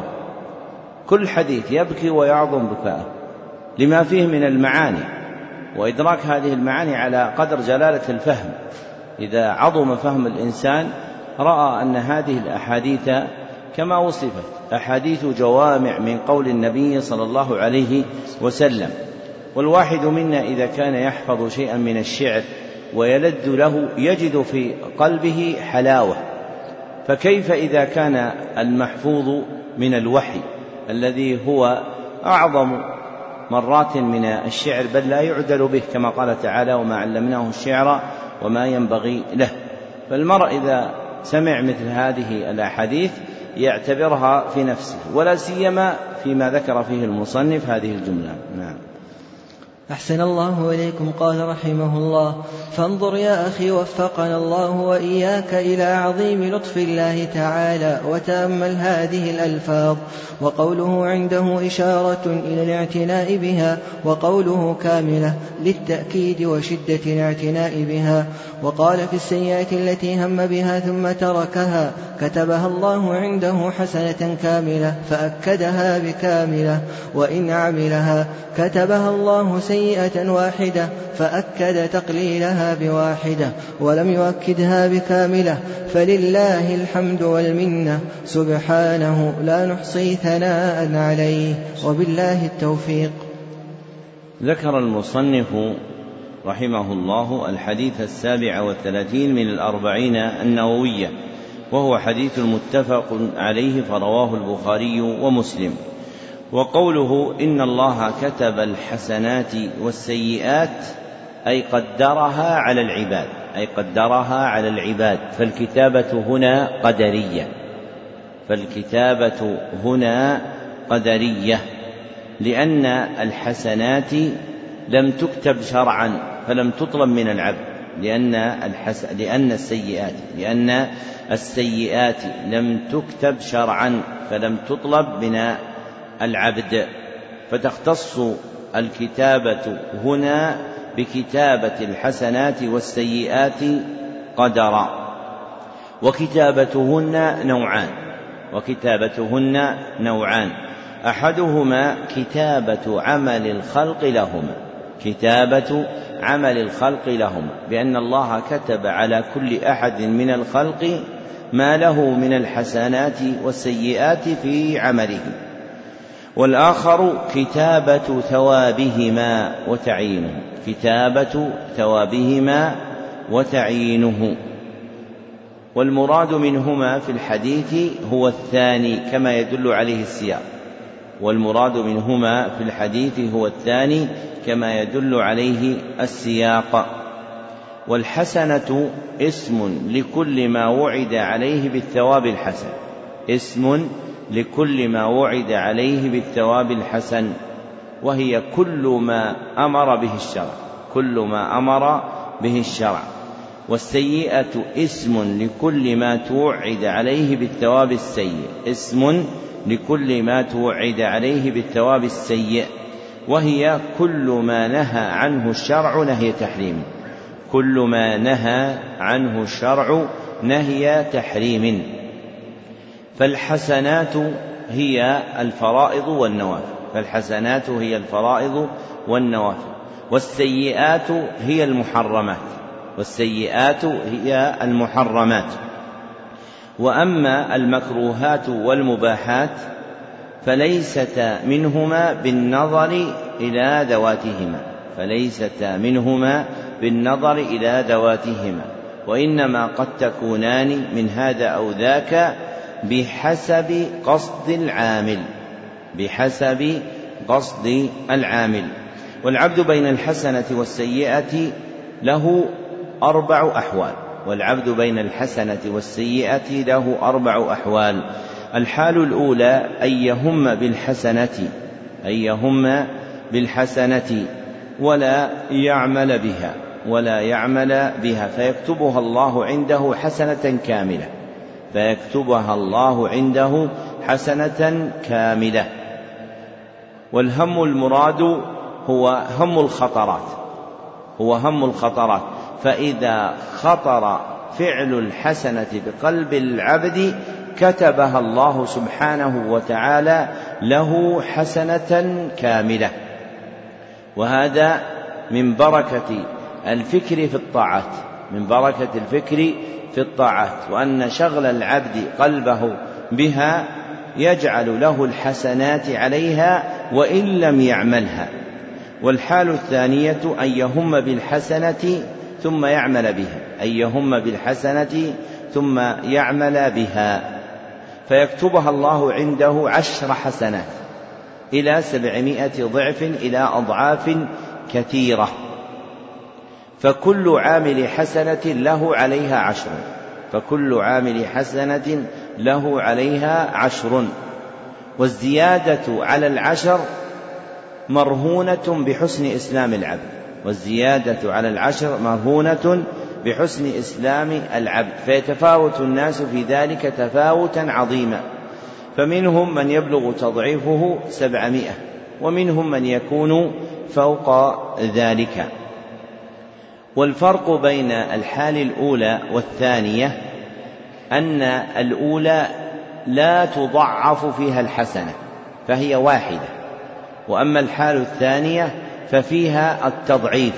كل حديث يبكي ويعظم بكاؤه لما فيه من المعاني وإدراك هذه المعاني على قدر جلالة الفهم. إذا عظم فهم الإنسان رأى أن هذه الأحاديث كما وصفت أحاديث جوامع من قول النبي صلى الله عليه وسلم. والواحد منا إذا كان يحفظ شيئا من الشعر ويلد له يجد في قلبه حلاوة، فكيف إذا كان المحفوظ من الوحي الذي هو أعظم مرات من الشعر بل لا يعدل به، كما قال تعالى: وما علمناه الشعر وما ينبغي له. فالمرء إذا سمع مثل هذه الأحاديث يعتبرها في نفسه، ولا سيما فيما ذكر فيه المصنف هذه الجملة. نعم. أحسن الله إليكم. قال رحمه الله: فانظر يا أخي وفقنا الله وإياك إلى عظيم لطف الله تعالى، وتأمل هذه الألفاظ. وقوله عنده إشارة إلى الاعتناء بها، وقوله كاملة للتأكيد وشدة الاعتناء بها. وقال في السيئات التي هم بها ثم تركها كتبها الله عنده حسنة كاملة، فأكدها بكاملة. وإن عملها كتبها الله سيئة واحدة، فأكد تقليلها بواحدة ولم يؤكدها بكاملة. فلله الحمد والمنة سبحانه لا نحصي ثناء عليه، وبالله التوفيق. ذكر المصنف رحمه الله الحديث 37 من 40 النووية، وهو حديث متفق عليه فرواه البخاري ومسلم. وقوله إن الله كتب الحسنات والسيئات أي قدرها على العباد، فالكتابة هنا قدرية، لأن الحسنات لم تكتب شرعا فلم تطلب من العبد، لأن السيئات لم تكتب شرعا فلم تطلب من العبد، فتختص الكتابة هنا بكتابة الحسنات والسيئات قدرا. وكتابتهن نوعان، أحدهما كتابة عمل الخلق لهما، بأن الله كتب على كل أحد من الخلق ما له من الحسنات والسيئات في عمله. والآخر كتابة ثوابهما وتعيينه، كتابة ثوابهما وتعيينه. والمراد منهما في الحديث هو الثاني كما يدل عليه السياق، والمراد منهما في الحديث هو الثاني كما يدل عليه السياق. والحسنة اسم لكل ما وعد عليه بالثواب الحسن، اسم لكل ما وعد عليه بالثواب الحسن، وهي كل ما أمر به الشرع، كل ما أمر به الشرع. والسيئة اسم لكل ما توعد عليه بالثواب السيء، اسم لكل ما توعد عليه بالثواب السيء، وهي كل ما نهى عنه الشرع نهي تحريم، كل ما نهى عنه الشرع نهي تحريم. فالحسنات هي الفرائض والنوافل، فالحسنات هي الفرائض والنوافل. والسيئات هي المحرمات، والسيئات هي المحرمات. وأما المكروهات والمباحات فليستا منهما بالنظر إلى ذواتهما، فليستا منهما بالنظر إلى ذواتهما، وإنما قد تكونان من هذا أو ذاك بحسب قصد العامل، بحسب قصد العامل. والعبد بين الحسنة والسيئة له 4 أحوال، والعبد بين الحسنة والسيئة له 4 أحوال. الحال الأولى أن يهم بالحسنة، أن يهم بالحسنة ولا يعمل بها، ولا يعمل بها، فيكتبها الله عنده حسنة كاملة، فيكتبها الله عنده حسنة كاملة. والهم المراد هو هم الخطرات، هو هم الخطرات، فإذا خطر فعل الحسنة بقلب العبد كتبها الله سبحانه وتعالى له حسنة كاملة. وهذا من بركة الفكر في الطاعات، من بركة الفكر في الطاعات، وأن شغل العبد قلبه بها يجعل له الحسنات عليها وإن لم يعملها. والحال الثانية أن يهم بالحسنة ثم يعمل بها، أن يهم بالحسنة ثم يعمل بها، فيكتبها الله عنده 10 حسنات إلى 700 ضعف، إلى أضعاف كثيرة، فكل عامل حسنة له عليها 10، فكل عامل حسنة له عليها 10. والزيادة على 10 مرهونة بحسن إسلام العبد، والزيادة على 10 مرهونة بحسن إسلام العبد، فيتفاوت الناس في ذلك تفاوتا عظيما، فمنهم من يبلغ تضعيفه 700، ومنهم من يكون فوق ذلك. والفرق بين الحال الأولى والثانية أن الأولى لا تضعف فيها الحسنة فهي واحدة، وأما الحال الثانية ففيها التضعيف،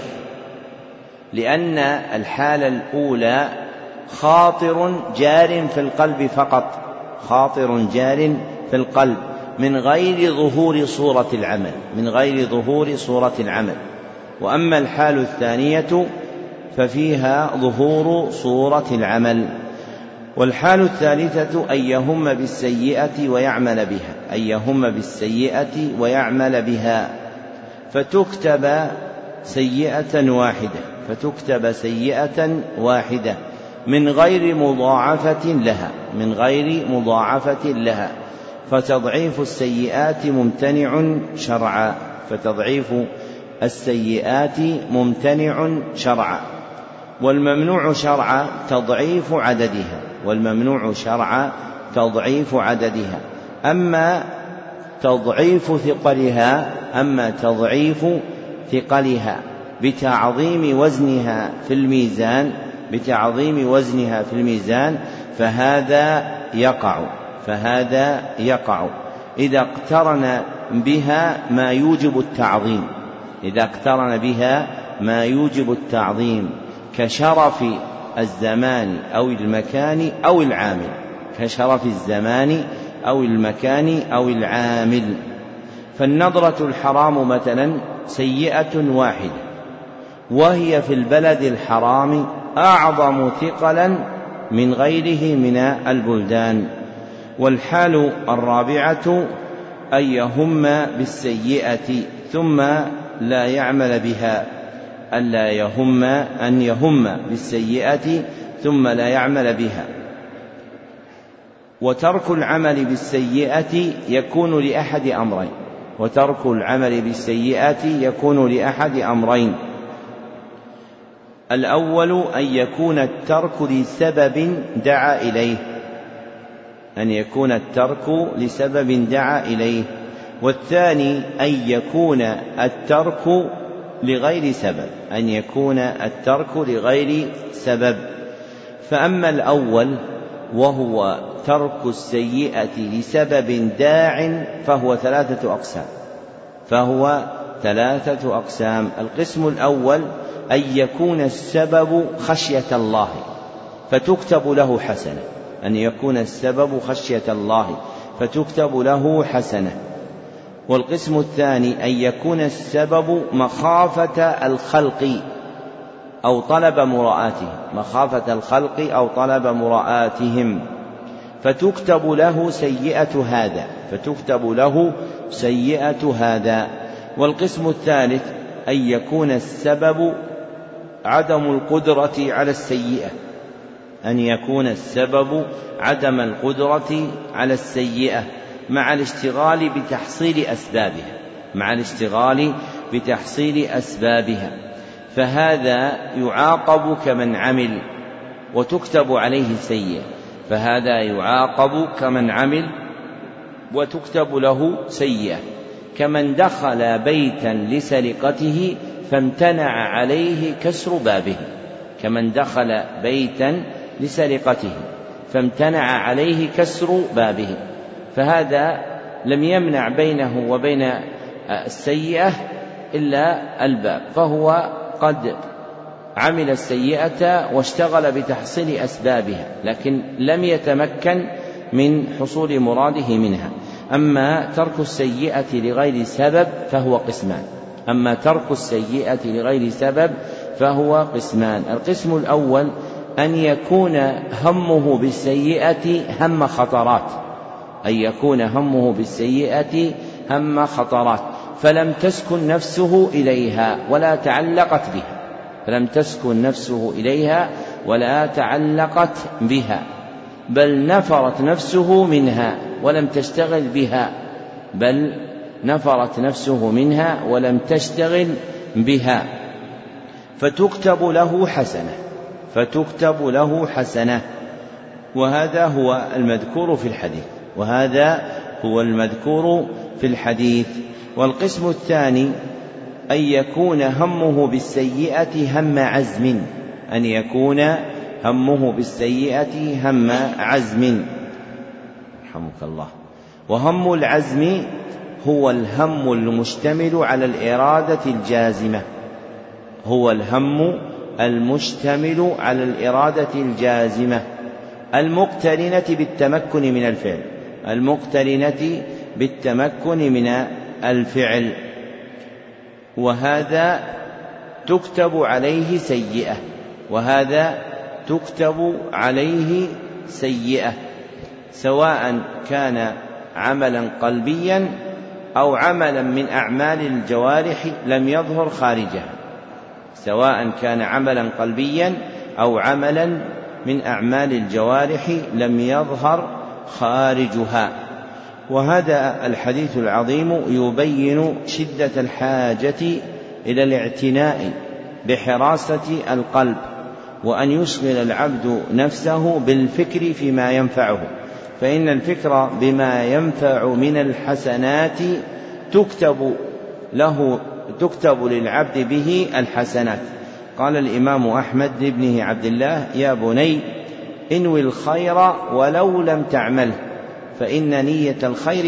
لأن الحالة الأولى خاطر جار في القلب فقط، خاطر جار في القلب من غير ظهور صورة العمل، من غير ظهور صورة العمل. وأما الحال الثانية ففيها ظهور صورة العمل. والحال الثالثة أن يهم بالسيئة ويعمل بها، أن يهم بالسيئة ويعمل بها، فتكتب سيئة واحدة، فتكتب سيئة واحدة من غير مضاعفة لها، من غير مضاعفة لها، فتضعيف السيئات ممتنع شرعا، فتضعيف السيئات ممتنع شرعا. والممنوع شرعا تضعيف عددها، والممنوع شرعا تضعيف عددها. أما تضعيف ثقلها، أما تضعيف ثقلها بتعظيم وزنها في الميزان، بتعظيم وزنها في الميزان، فهذا يقع، فهذا يقع إذا اقترن بها ما يوجب التعظيم، إذا اقترن بها ما يوجب التعظيم، كشرف الزمان أو المكان أو العامل، كشرف الزمان أو المكان أو العامل. فالنظرة الحرام مثلا سيئة واحدة، وهي في البلد الحرام أعظم ثقلا من غيره من البلدان. والحال الرابعة أن يهم بالسيئة ثم لا يعمل بها، أن يهم بالسيئة ثم لا يعمل بها. وترك العمل بالسيئة يكون لأحد أمرين. الأول أن يكون الترك لسبب دعا إليه، والثاني أن يكون الترك لغير سبب. فأما الأول وهو ترك السيئة لسبب داع فهو ثلاثة أقسام. القسم الأول أن يكون السبب خشية الله فتكتب له حسنة، والقسم الثاني أن يكون السبب مخافة الخلق أو طلب مراءاتهم فتكتب له سيئة هذا. والقسم الثالث أن يكون السبب عدم القدرة على السيئة مع الاشتغال بتحصيل أسبابها، فهذا يعاقب كمن عمل وتكتب له سيئة، كمن دخل بيتا لسرقته فامتنع عليه كسر بابه، فهذا لم يمنع بينه وبين السيئة إلا الباب، فهو قد عمل السيئة واشتغل بتحصيل أسبابها، لكن لم يتمكن من حصول مراده منها. أما ترك السيئة لغير سبب فهو قسمان. القسم الأول أن يكون همه بالسيئة هم خطرات فلم تسكن نفسه إليها ولا تعلقت بها، بل نفرت نفسه منها ولم تشتغل بها فتكتب له حسنة. وهذا هو المذكور في الحديث. والقسم الثاني أن يكون همه بالسيئة هم عزم رحمك الله. وهم العزم هو الهم المشتمل على الإرادة الجازمة المقترنة بالتمكن من الفعل، وهذا تكتب عليه سيئة سواء كان عملا قلبيا أو عملا من أعمال الجوارح لم يظهر خارجها. وهذا الحديث العظيم يبين شدة الحاجة إلى الاعتناء بحراسة القلب، وأن يشغل العبد نفسه بالفكر فيما ينفعه، فإن الفكر بما ينفع من الحسنات تكتب للعبد به الحسنات. قال الإمام أحمد لابنه عبد الله: يا بني انوي الخير ولو لم تعمله فإن نية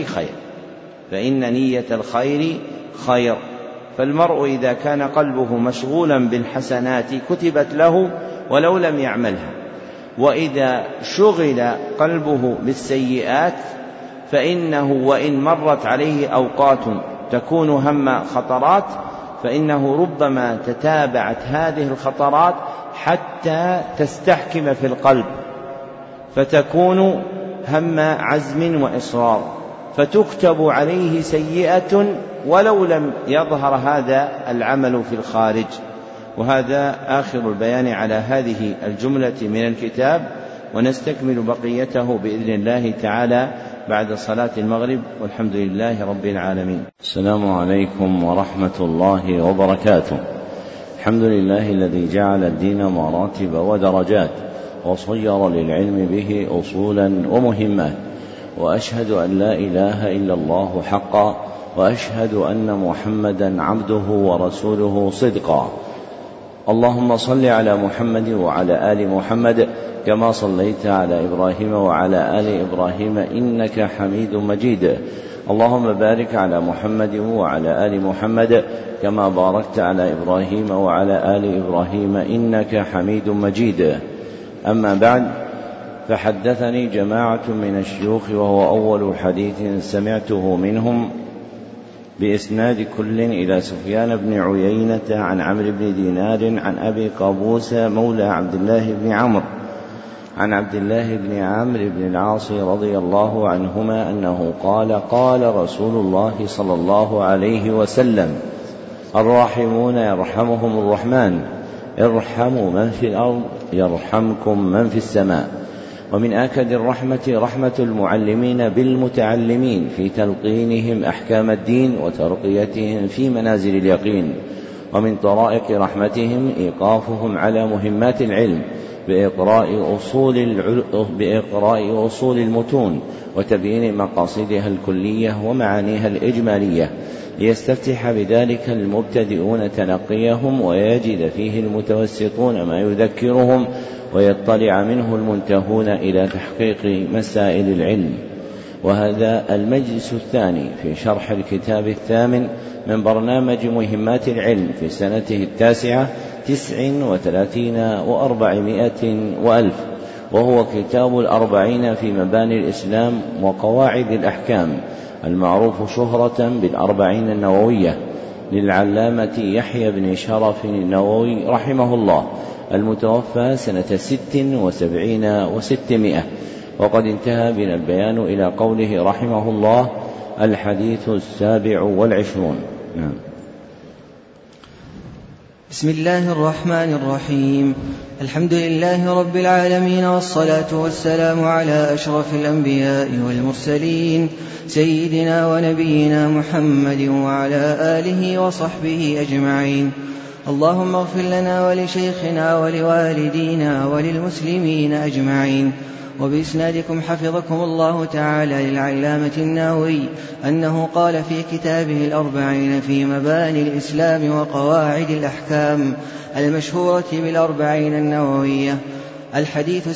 الخير خير. فالمرء إذا كان قلبه مشغولا بالحسنات كتبت له ولو لم يعملها. وإذا شغل قلبه بالسيئات فإنه وإن مرت عليه أوقات تكون هم خطرات فإنه ربما تتابعت هذه الخطرات حتى تستحكم في القلب فتكون هم عزم وإصرار، فتكتب عليه سيئة ولو لم يظهر هذا العمل في الخارج. وهذا آخر البيان على هذه الجملة من الكتاب، ونستكمل بقيته بإذن الله تعالى بعد صلاة المغرب، والحمد لله رب العالمين. السلام عليكم ورحمة الله وبركاته. الحمد لله الذي جعل الدين مراتب ودرجات وصير للعلم به أصولا ومهمات، وأشهد أن لا إله إلا الله حقا، وأشهد أن محمدا عبده ورسوله صدقا. اللهم صل على محمد وعلى آل محمد كما صليت على إبراهيم وعلى آل إبراهيم إنك حميد مجيد. اللهم بارك على محمد وعلى آل محمد كما باركت على إبراهيم وعلى آل إبراهيم إنك حميد مجيد. أما بعد، فحدثني جماعة من الشيوخ وهو أول حديث سمعته منهم بإسناد كل إلى سفيان بن عيينة عن عمرو بن دينار عن أبي قابوس مولى عبد الله بن عمرو عن عبد الله بن عمرو بن العاص رضي الله عنهما أنه قال: قال رسول الله صلى الله عليه وسلم: الراحمون يرحمهم الرحمن، ارحموا من في الأرض يرحمكم من في السماء. ومن آكد الرحمة رحمة المعلمين بالمتعلمين في تلقينهم أحكام الدين وترقيتهم في منازل اليقين. ومن طرائق رحمتهم إيقافهم على مهمات العلم بإقراء أصول المتون وتبيين مقاصدها الكلية ومعانيها الإجمالية، ليستفتح بذلك المبتدئون تلقيهم ويجد فيه المتوسطون ما يذكرهم ويطلع منه المنتهون إلى تحقيق مسائل العلم. وهذا المجلس الثاني في شرح الكتاب الثامن من برنامج مهمات العلم في سنته 39 و400 وألف، وهو كتاب 40 في مباني الإسلام وقواعد الأحكام، المعروف شهرة ب40 النووية للعلامة يحيى بن شرف النووي رحمه الله، المتوفى سنة 76 و600. وقد انتهى بنا البيان إلى قوله رحمه الله: الحديث 27. نعم. بسم الله الرحمن الرحيم. الحمد لله رب العالمين، والصلاة والسلام على أشرف الأنبياء والمرسلين، سيدنا ونبينا محمد وعلى آله وصحبه أجمعين. اللهم اغفر لنا ولشيخنا ولوالدينا وللمسلمين أجمعين. وبإسنادكم حفظكم الله تعالى للعلامة النووي أنه قال في كتابه 40 في مباني الإسلام وقواعد الأحكام المشهورة ب40 النووية: الحديث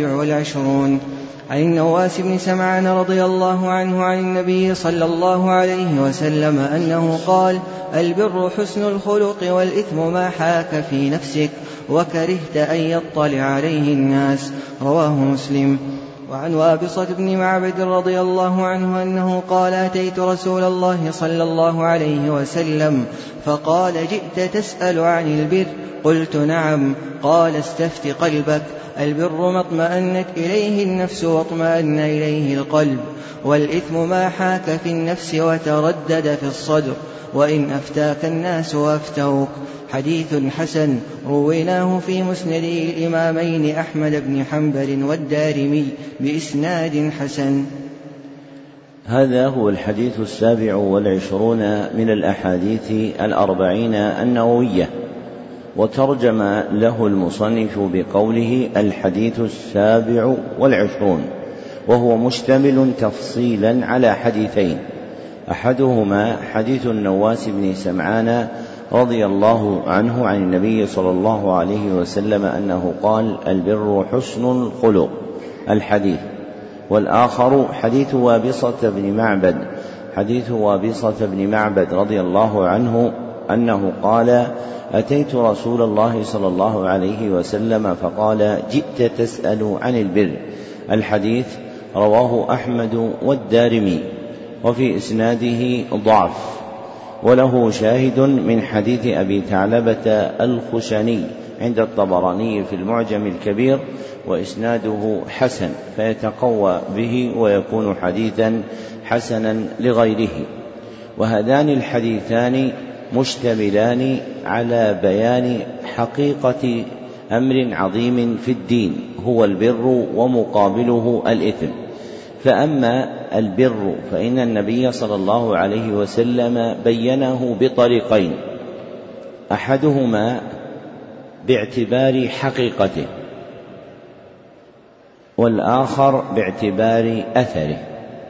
27 عن النواس بن سمعان رضي الله عنه عن النبي صلى الله عليه وسلم أنه قال: البر حسن الخلق، والإثم ما حاك في نفسك وكرهت أن يطلع عليه الناس. رواه مسلم. وعن وابصة بن معبد رضي الله عنه أنه قال: أتيت رسول الله صلى الله عليه وسلم فقال: جئت تسأل عن البر؟ قلت: نعم. قال: استفت قلبك. البر ما اطمأنت إليه النفس واطمأن إليه القلب، والإثم ما حاك في النفس وتردد في الصدر، وإن أفتاك الناس وأفتوك. حديث حسن، رويناه في مسند الإمامين أحمد بن حنبل والدارمي بإسناد حسن. هذا هو الحديث 27 من الأحاديث 40 النووية، وترجم له المصنف بقوله: الحديث 27، وهو مشتمل تفصيلا على حديثين: أحدهما حديث النواس بن سمعان رضي الله عنه عن النبي صلى الله عليه وسلم أنه قال: البر حسن الخلق، الحديث. والآخر حديث وابصة بن معبد رضي الله عنه أنه قال: أتيت رسول الله صلى الله عليه وسلم فقال: جئت تسأل عن البر. الحديث رواه أحمد والدارمي، وفي إسناده ضعف، وله شاهد من حديث أبي ثعلبة الخشني عند الطبراني في المعجم الكبير، وإسناده حسن، فيتقوى به ويكون حديثا حسنا لغيره. وهذان الحديثان مشتملان على بيان حقيقة أمر عظيم في الدين هو البر ومقابله الإثم. فأما البر فإن النبي صلى الله عليه وسلم بينه بطريقين: أحدهما باعتبار حقيقته، والآخر باعتبار أثره.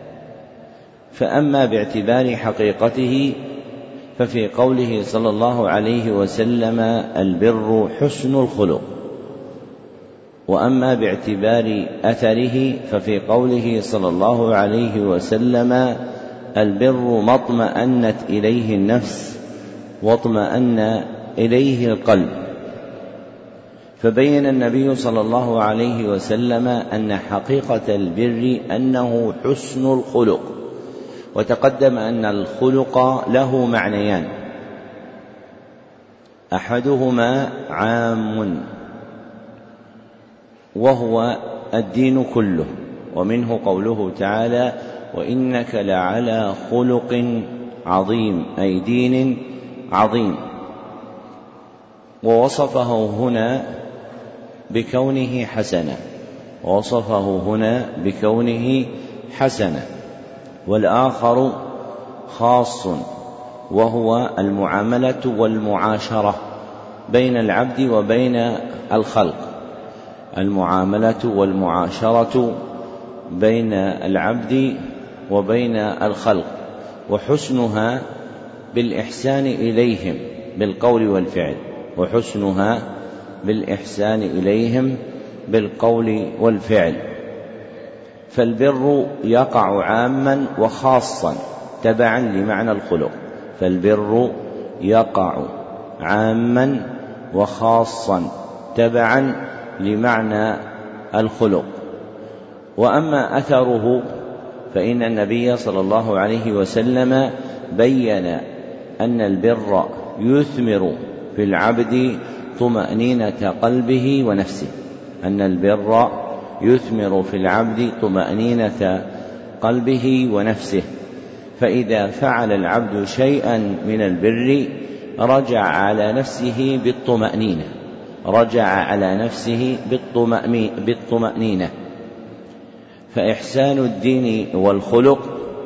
فأما باعتبار حقيقته ففي قوله صلى الله عليه وسلم: البر حسن الخلق. وأما باعتبار أثره ففي قوله صلى الله عليه وسلم: البر ما اطمأنت إليه النفس واطمأن إليه القلب. فبين النبي صلى الله عليه وسلم أن حقيقة البر أنه حسن الخلق. وتقدم أن الخلق له معنيان: أحدهما عام وهو الدين كله، ومنه قوله تعالى: وإنك لعلى خلق عظيم، أي دين عظيم. ووصفه هنا بكونه حسنا، ووصفه هنا بكونه حسنا. والآخر خاص، وهو المعاملة والمعاشرة بين العبد وبين الخلق، المعاملة والمعاشرة بين العبد وبين الخلق، وحسنها بالإحسان إليهم بالقول والفعل، وحسنها بالإحسان إليهم بالقول والفعل. فالبر يقع عاما وخاصا تبعا لمعنى الخلق، فالبر يقع عاما وخاصا تبعا لمعنى الخلق. وأما أثره فإن النبي صلى الله عليه وسلم بين أن البر يثمر في العبد طمأنينة قلبه ونفسه، أن البر يثمر في العبد طمأنينة قلبه ونفسه. فإذا فعل العبد شيئا من البر رجع على نفسه بالطمأنينة، رجع على نفسه بالطمأنينة. فإحسان الدين والخلق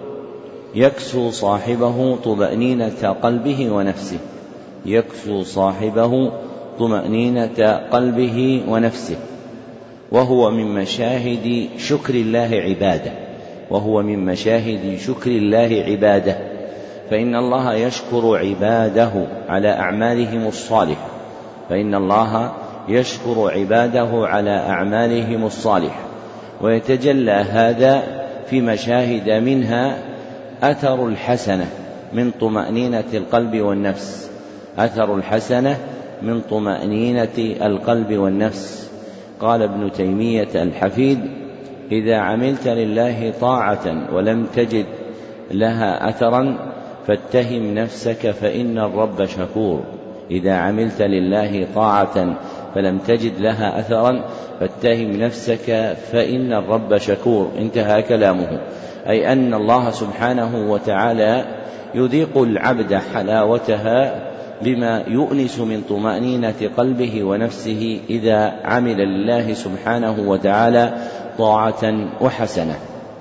يكسو صاحبه طمأنينة قلبه ونفسه، يكسو صاحبه طمأنينة قلبه ونفسه. وهو من مشاهد شكر الله عباده، وهو من مشاهد شكر الله عباده، فإن الله يشكر عباده على أعمالهم الصالحة، فإن الله يشكر عباده على أعمالهم الصالحة. ويتجلى هذا في مشاهد، منها أثر الحسنة من طمأنينة القلب والنفس، أثر الحسنة من طمأنينة القلب والنفس. قال ابن تيمية الحفيد: إذا عملت لله طاعة ولم تجد لها أثرا فاتهم نفسك فإن الرب شكور. إذا عملت لله طاعة فلم تجد لها أثرا فاتهم نفسك فإن الرب شكور. انتهى كلامه، أي أن الله سبحانه وتعالى يذيق العبد حلاوتها بما يؤنس من طمأنينة قلبه ونفسه إذا عمل لله سبحانه وتعالى طاعة وحسنة.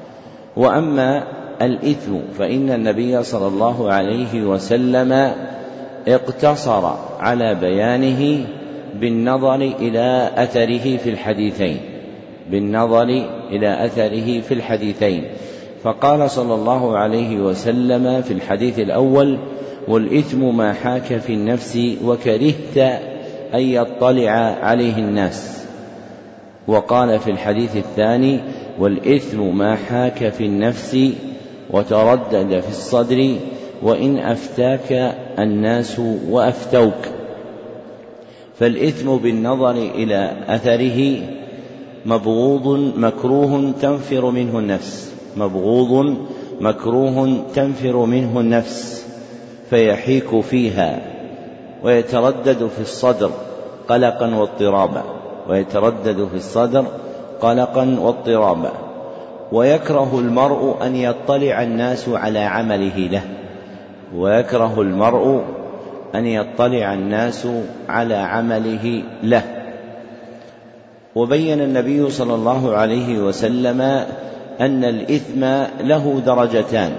وأما الإثم فإن النبي صلى الله عليه وسلم اقتصر على بيانه بالنظر إلى أثره في الحديثين، بالنظر إلى أثره في الحديثين. فقال صلى الله عليه وسلم في الحديث الأول: والإثم ما حاك في النفس وكرهت أن يطلع عليه الناس. وقال في الحديث الثاني: والإثم ما حاك في النفس وتردد في الصدر وإن أفتاك الناس وأفتوك. فالإثم بالنظر إلى أثره مبغوض مكروه تنفر منه النفس، مبغوض مكروه تنفر منه النفس، فيحيك فيها ويتردد في الصدر قلقا واضطرابا، ويتردد في الصدر قلقا واضطرابا. ويكره المرء أن يطلع الناس على عمله له، ويكره المرء أن يطلع الناس على عمله له. وبين النبي صلى الله عليه وسلم أن الإثم له درجتان،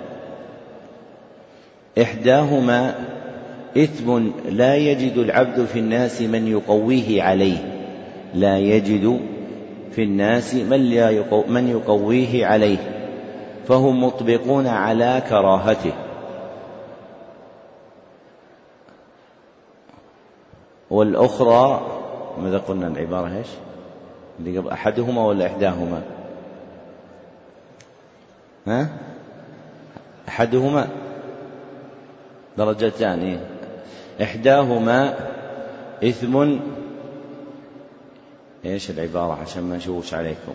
إحداهما إثم لا يجد العبد في الناس من يقويه عليه، لا يجد في الناس من يقويه عليه، فهم مطبقون على كراهته. والأخرى ماذا قلنا العبارة إيش؟ اللي قبل أحدهما ولا إحداهما؟ أحدهما درجتان، إحداهما إثم إيش العبارة عشان ما نشوش عليكم؟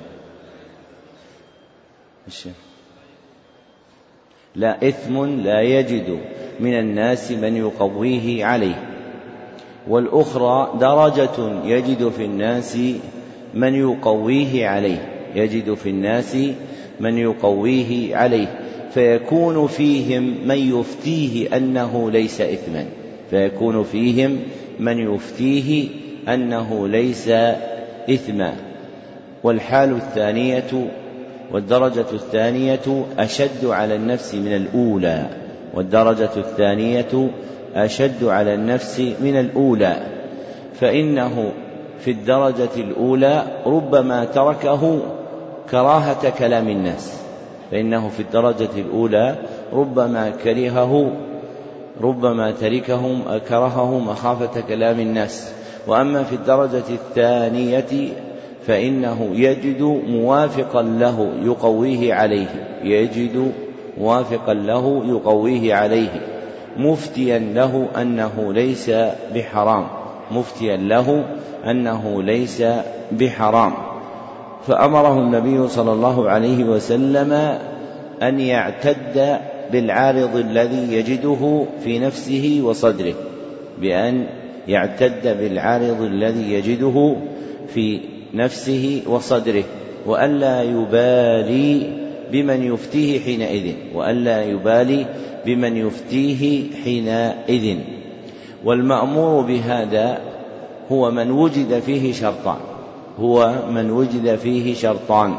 لا، إثم لا يجد من الناس من يقويه عليه. والأخرى درجة يجد في الناس من يقويه عليه، يجد في الناس من يقويه عليه، فيكون فيهم من يفتيه أنه ليس إثما، فيكون فيهم من يفتيه أنه ليس إثما. والحال الثانية والدرجة الثانية أشد على النفس من الأولى، والدرجة الثانية أشد على النفس من الأولى، فإنه في الدرجة الأولى ربما تركه كراهة كلام الناس، فإنه في الدرجة الأولى ربما كرهه مخافة كلام الناس. وأما في الدرجة الثانية فإنه يجد موافقا له يقويه عليه، يجد موافقا له يقويه عليه، مفتيا له أنه ليس بحرام، مفتيا له أنه ليس بحرام. فأمره النبي صلى الله عليه وسلم أن يعتد بالعارض الذي يجده في نفسه وصدره، بأن يعتد بالعارض الذي يجده في نفسه وصدره، وألا يبالي بمن يفتيه حينئذ، وألا يبالي بمن يفتيه حينئذ. والمأمور بهذا هو من وجد فيه شرطان،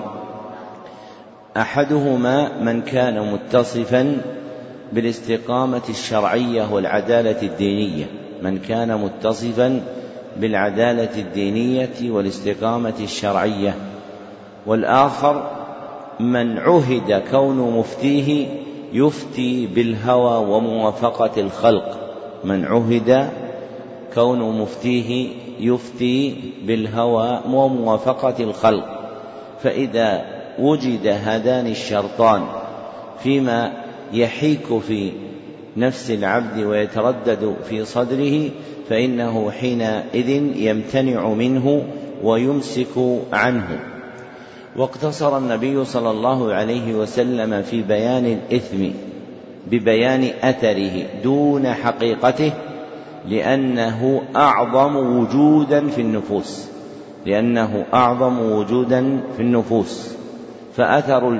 أحدهما من كان متصفا بالاستقامة الشرعية والعدالة الدينية، من كان متصفا بالعدالة الدينية والاستقامة الشرعية. والآخر من عهد كون مفتيه يفتي بالهوى وموافقة الخلق، من عهد كون مفتيه يفتي بالهوى وموافقة الخلق. فإذا وجد هذان الشرطان فيما يحيك في نفس العبد ويتردد في صدره، فإنه حينئذ يمتنع منه ويمسك عنه. واقتصر النبي صلى الله عليه وسلم في بيان الإثم ببيان أثره دون حقيقته، لأنه أعظم وجودا في النفوس، فأثر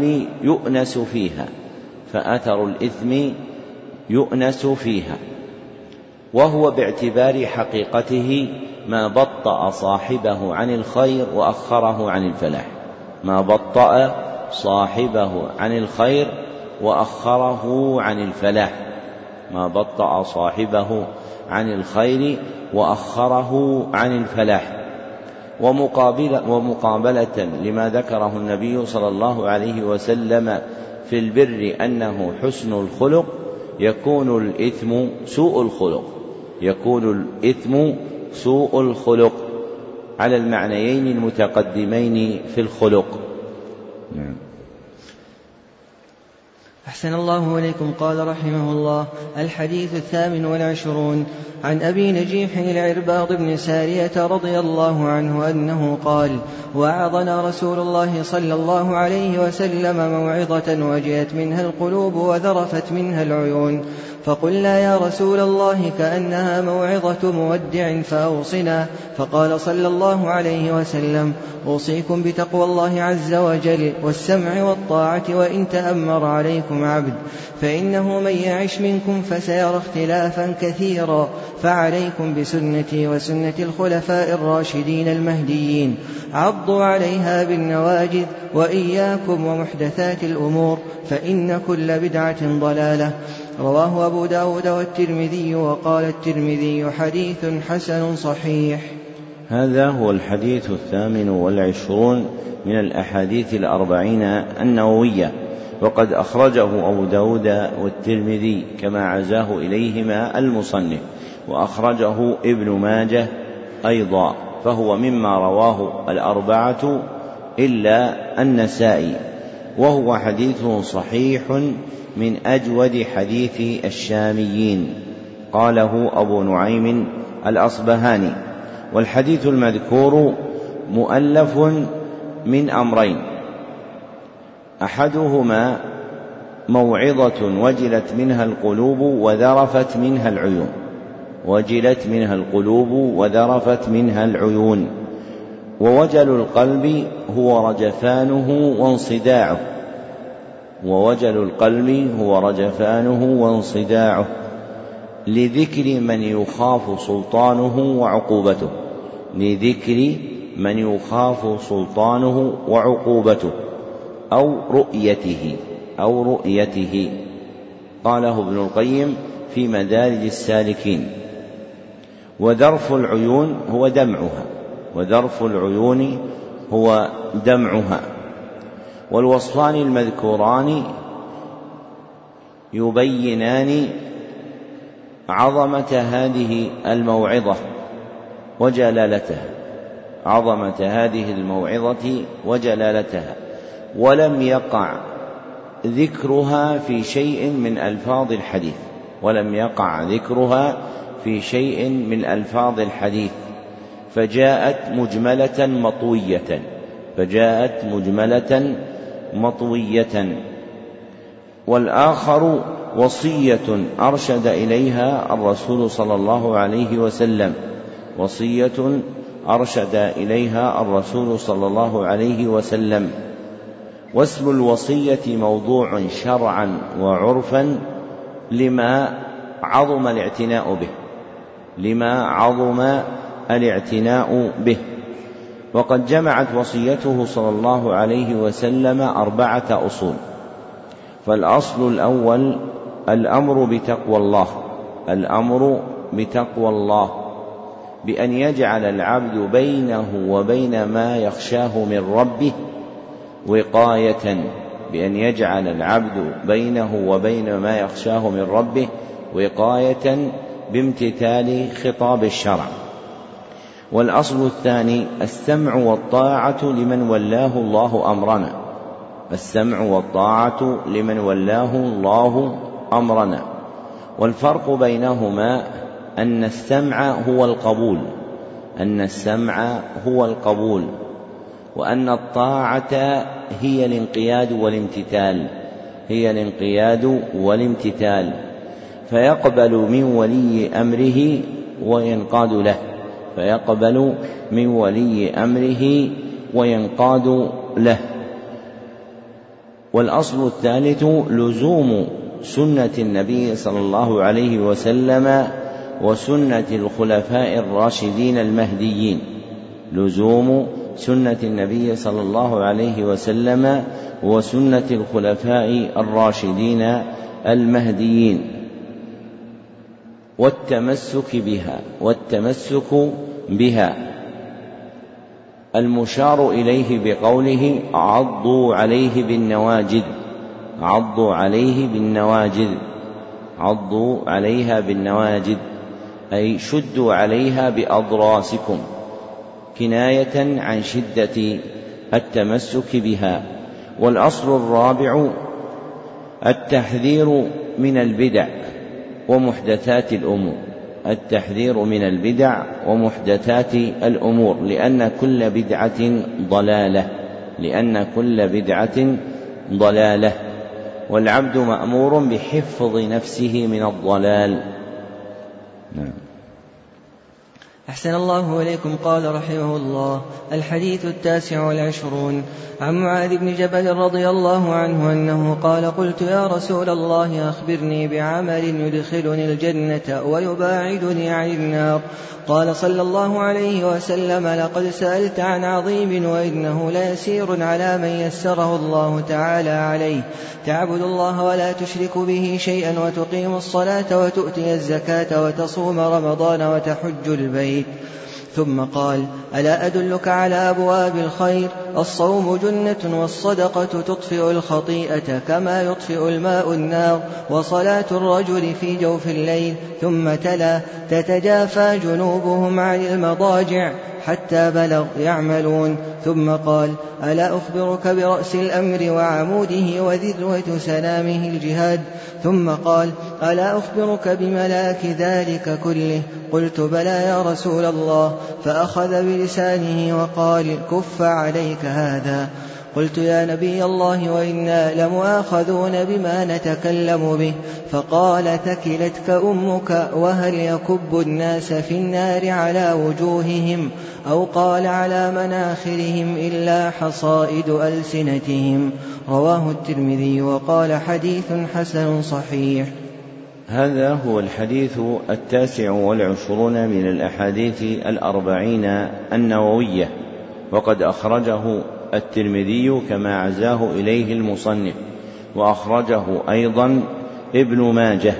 الإثم يؤنس فيها، وهو باعتبار حقيقته ما بطأ صاحبه عن الخير وأخره عن الفلاح، ما بطأ صاحبه عن الخير وأخره عن الفلاح، ما بطأ صاحبه عن الخير وأخره عن الفلاح. ومقابلة لما ذكره النبي صلى الله عليه وسلم في البر أنه حسن الخلق، يكون الإثم سوء الخلق على المعنيين المتقدمين في الخلق. أحسن الله إليكم. قال رحمه الله: الحديث 28 عن أبي نجيح العرباض بن سارية رضي الله عنه أنه قال: وعظنا رسول الله صلى الله عليه وسلم موعظة وجلت منها القلوب وذرفت منها العيون، فقلنا: يا رسول الله كأنها موعظة مودع فأوصنا. فقال صلى الله عليه وسلم: أوصيكم بتقوى الله عز وجل والسمع والطاعة وإن تأمر عليكم عبد، فإنه من يعش منكم فسيرى اختلافا كثيرا، فعليكم بسنتي وسنة الخلفاء الراشدين المهديين، عضوا عليها بالنواجذ، وإياكم ومحدثات الأمور، فإن كل بدعة ضلالة. رواه أبو داود والترمذي، وقال الترمذي: حديث حسن صحيح. هذا هو الحديث 28 من الأحاديث 40 النووية، وقد أخرجه أبو داود والترمذي كما عزاه إليهما المصنف، وأخرجه ابن ماجه أيضا، فهو مما رواه 4 إلا النسائي، وهو حديث صحيح من أجود حديث الشاميين، قاله أبو نعيم الأصبهاني. والحديث المذكور مؤلف من أمرين: أحدهما موعظة وجلت منها القلوب وذرفت منها العيون، وجلت منها القلوب وذرفت منها العيون. ووجل القلب هو رجفانه وانصداعه، ووجل القلب هو رجفانه وانصداعه، لذكر من يخاف سلطانه وعقوبته، لذكر من يخاف سلطانه وعقوبته أو رؤيته. قاله ابن القيم في مدارج السالكين. وذرف العيون هو دمعها، وذرف العيون هو دمعها. والوصفان المذكوران يبينان عظمة هذه الموعظة وجلالتها، عظمة هذه الموعظة وجلالتها، ولم يقع ذكرها في شيء من ألفاظ الحديث، ولم يقع ذكرها في شيء من ألفاظ الحديث، فجاءت مجملة مطوية. والآخر وصية أرشد إليها الرسول صلى الله عليه وسلم، وصية أرشد إليها الرسول صلى الله عليه وسلم. واسم الوصية موضوع شرعا وعرفا لما عظم الاعتناء به، وقد جمعت وصيته صلى الله عليه وسلم 4 أصول. فالأصل الأول الأمر بتقوى الله، بأن يجعل العبد بينه وبين ما يخشاه من ربه وقاية، بأن يجعل العبد بينه وبين ما يخشاه من ربه وقاية بامتثال خطاب الشرع. والأصل الثاني السمع والطاعة لمن ولاه الله أمرنا، السمع والطاعة لمن ولاه الله أمرنا. والفرق بينهما أن السمع هو القبول، وأن الطاعة هي الانقياد والامتثال، فيقبل من ولي أمره وينقاد له، والأصل الثالث لزوم سنة النبي صلى الله عليه وسلم وسنة الخلفاء الراشدين المهديين، لزوم سنة النبي صلى الله عليه وسلم وسنة الخلفاء الراشدين المهديين، والتمسك بها المشار إليه بقوله عضوا عليها بالنواجذ، أي شدوا عليها بأضراسكم، كناية عن شدة التمسك بها. والأصل الرابع التحذير من البدع ومحدثات الأمور، التحذير من البدع ومحدثات الأمور، لأن كل بدعة ضلالة، والعبد مأمور بحفظ نفسه من الضلال. نعم. أحسن الله إليكم. قال رحمه الله: الحديث 29 عن معاذ بن جبل رضي الله عنه أنه قال: قلت يا رسول الله أخبرني بعمل يدخلني الجنة ويباعدني عن النار. قال صلى الله عليه وسلم: لقد سألت عن عظيم وإنه ليسير على من يسره الله تعالى عليه، تعبد الله ولا تشرك به شيئا وتقيم الصلاة وتؤتي الزكاة وتصوم رمضان وتحج البيت. ثم قال: ألا أدلك على أبواب الخير؟ الصوم جنة والصدقة تطفئ الخطيئة كما يطفئ الماء النار، وصلاة الرجل في جوف الليل. ثم تلا: تتجافى جنوبهم عن المضاجع حتى بلغ يعملون. ثم قال: ألا أخبرك برأس الأمر وعموده وذروة سنامه الجهاد؟ ثم قال: ألا أخبرك بملاك ذلك كله؟ قلت: بلى يا رسول الله. فأخذ بلسانه وقال: كف عليك هذا. قلت: يا نبي الله، وإنا لمؤاخذون بما نتكلم به. فقال: ثكلتك أمك، وهل يكب الناس في النار على وجوههم، أو قال على مناخرهم، إلا حصائد ألسنتهم. رواه الترمذي وقال: حديث حسن صحيح. هذا هو الحديث 29 من الأحاديث 40 النووية، وقد أخرجه الترمذي كما عزاه إليه المصنف، وأخرجه أيضا ابن ماجه،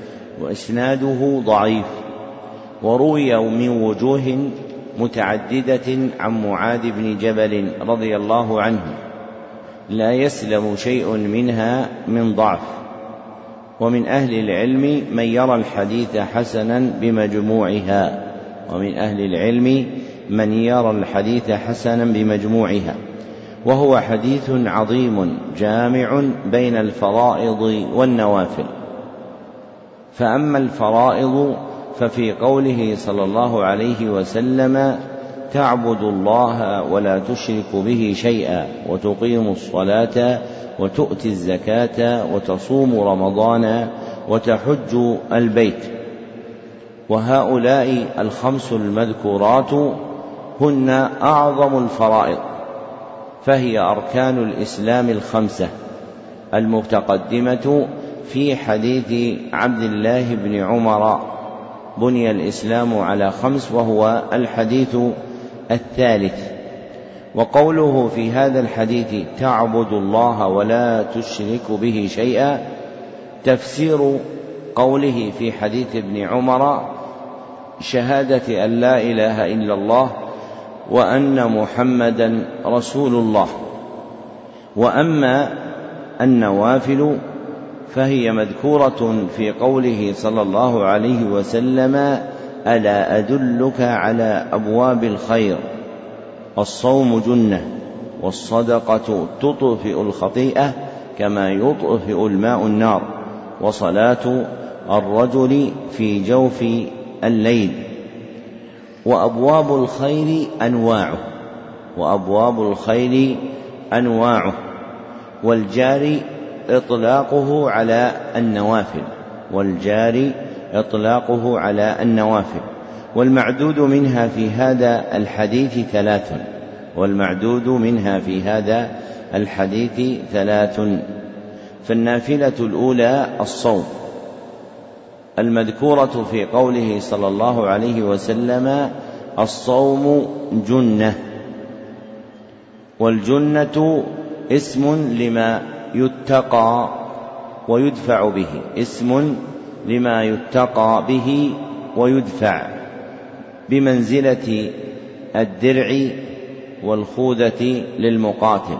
وإسناده ضعيف، وروي من وجوه متعددة عن معاذ بن جبل رضي الله عنه، لا يسلم شيء منها من ضعف. ومن أهل العلم من يرى الحديث حسنا بمجموعها، وهو حديث عظيم جامع بين الفرائض والنوافل. فأما الفرائض ففي قوله صلى الله عليه وسلم: تعبد الله ولا تشرك به شيئا وتقيم الصلاة وتؤتي الزكاة وتصوم رمضان وتحج البيت. وهؤلاء 5 المذكورات هن أعظم الفرائض، فهي أركان الإسلام 5 المتقدمة في حديث عبد الله بن عمر: بني الإسلام على 5، وهو الحديث 3. وقوله في هذا الحديث: تعبد الله ولا تشرك به شيئا، تفسير قوله في حديث ابن عمر: شهادة أن لا إله إلا الله وأن محمدا رسول الله. وأما النوافل فهي مذكورة في قوله صلى الله عليه وسلم: ألا أدلك على أبواب الخير؟ الصوم جنة، والصدقة تطفئ الخطيئة كما يطفئ الماء النار، وصلاة الرجل في جوف الليل. وأبواب الخير أنواعه، والجار إطلاقه على النوافل، والمعدود منها في هذا الحديث 3. فالنافلة الأولى الصوم، المذكورة في قوله صلى الله عليه وسلم: الصوم جنة. والجنة اسم لما يتقى ويدفع به، بمنزلة الدرع والخوذة للمقاتل،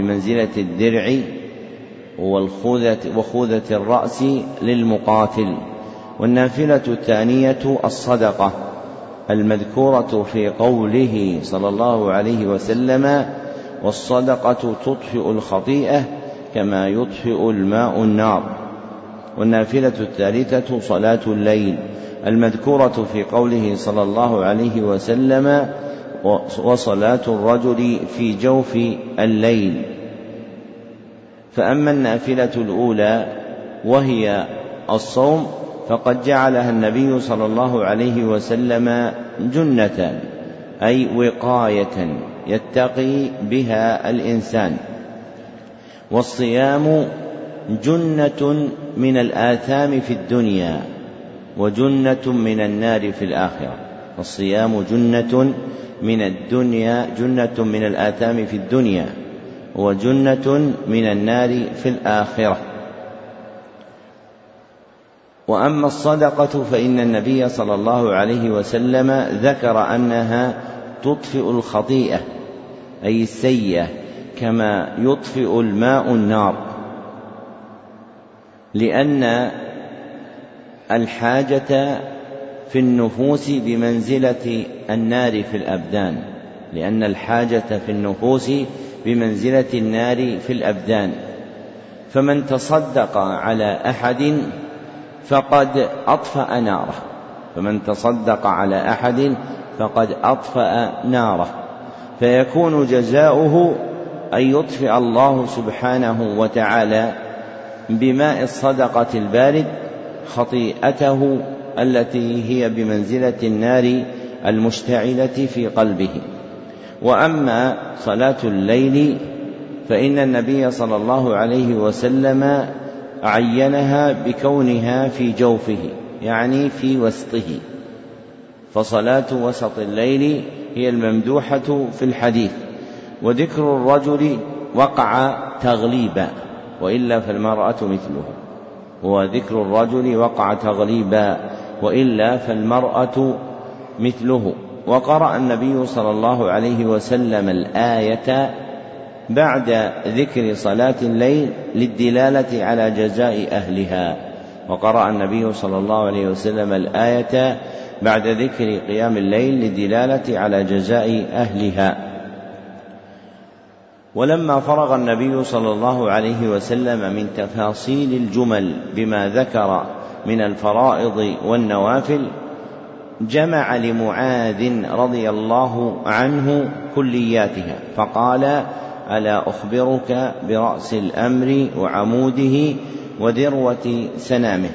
وخوذة الرأس للمقاتل. والنافلة الثانية الصدقة، المذكورة في قوله صلى الله عليه وسلم: والصدقة تطفئ الخطيئة كما يطفئ الماء النار. والنافلة الثالثة صلاة الليل المذكورة في قوله صلى الله عليه وسلم وصلاة الرجل في جوف الليل. فأما النافلة الأولى وهي الصوم فقد جعلها النبي صلى الله عليه وسلم جنة أي وقاية يتقي بها الإنسان. والصيام جنة من الآثام في الدنيا وجنة من النار في الآخرة. الصيام جنة من الدنيا، جنة من الآثام في الدنيا وجنة من النار في الآخرة. وأما الصدقة فإن النبي صلى الله عليه وسلم ذكر أنها تطفئ الخطيئة أي السيئة كما يطفئ الماء النار، لأن الحاجة في النفوس بمنزلة النار في الأبدان، لأن الحاجة في النفوس بمنزلة النار في الأبدان. فمن تصدق على أحد فقد أطفأ ناره، فمن تصدق على أحد فقد أطفأ ناره، فيكون جزاؤه أن يطفئ الله سبحانه وتعالى بماء الصدقة البارد خطيئته التي هي بمنزلة النار المشتعلة في قلبه. وأما صلاة الليل فإن النبي صلى الله عليه وسلم عينها بكونها في جوفه يعني في وسطه، فصلاة وسط الليل هي الممدوحة في الحديث. وذكر الرجل وقع تغليبا وإلا فالمرأة مثله، وذكر الرجل وقع تغليبا وإلا فالمرأة مثله. وقرأ النبي صلى الله عليه وسلم الآية بعد ذكر صلاة الليل للدلالة على جزاء أهلها، وقرأ النبي صلى الله عليه وسلم الآية بعد ذكر قيام الليل للدلالة على جزاء أهلها. ولما فرغ النبي صلى الله عليه وسلم من تفاصيل الجمل بما ذكر من الفرائض والنوافل جمع لمعاذ رضي الله عنه كلياتها فقال: ألا أخبرك برأس الأمر وعموده وذروة سنامه؟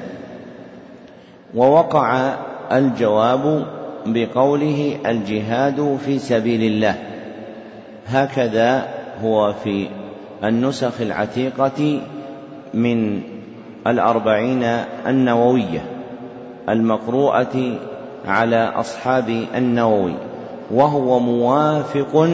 ووقع الجواب بقوله: الجهاد في سبيل الله. هكذا هو في النسخ العتيقة من 40 النووية المقروءة على أصحاب النووي، وهو موافق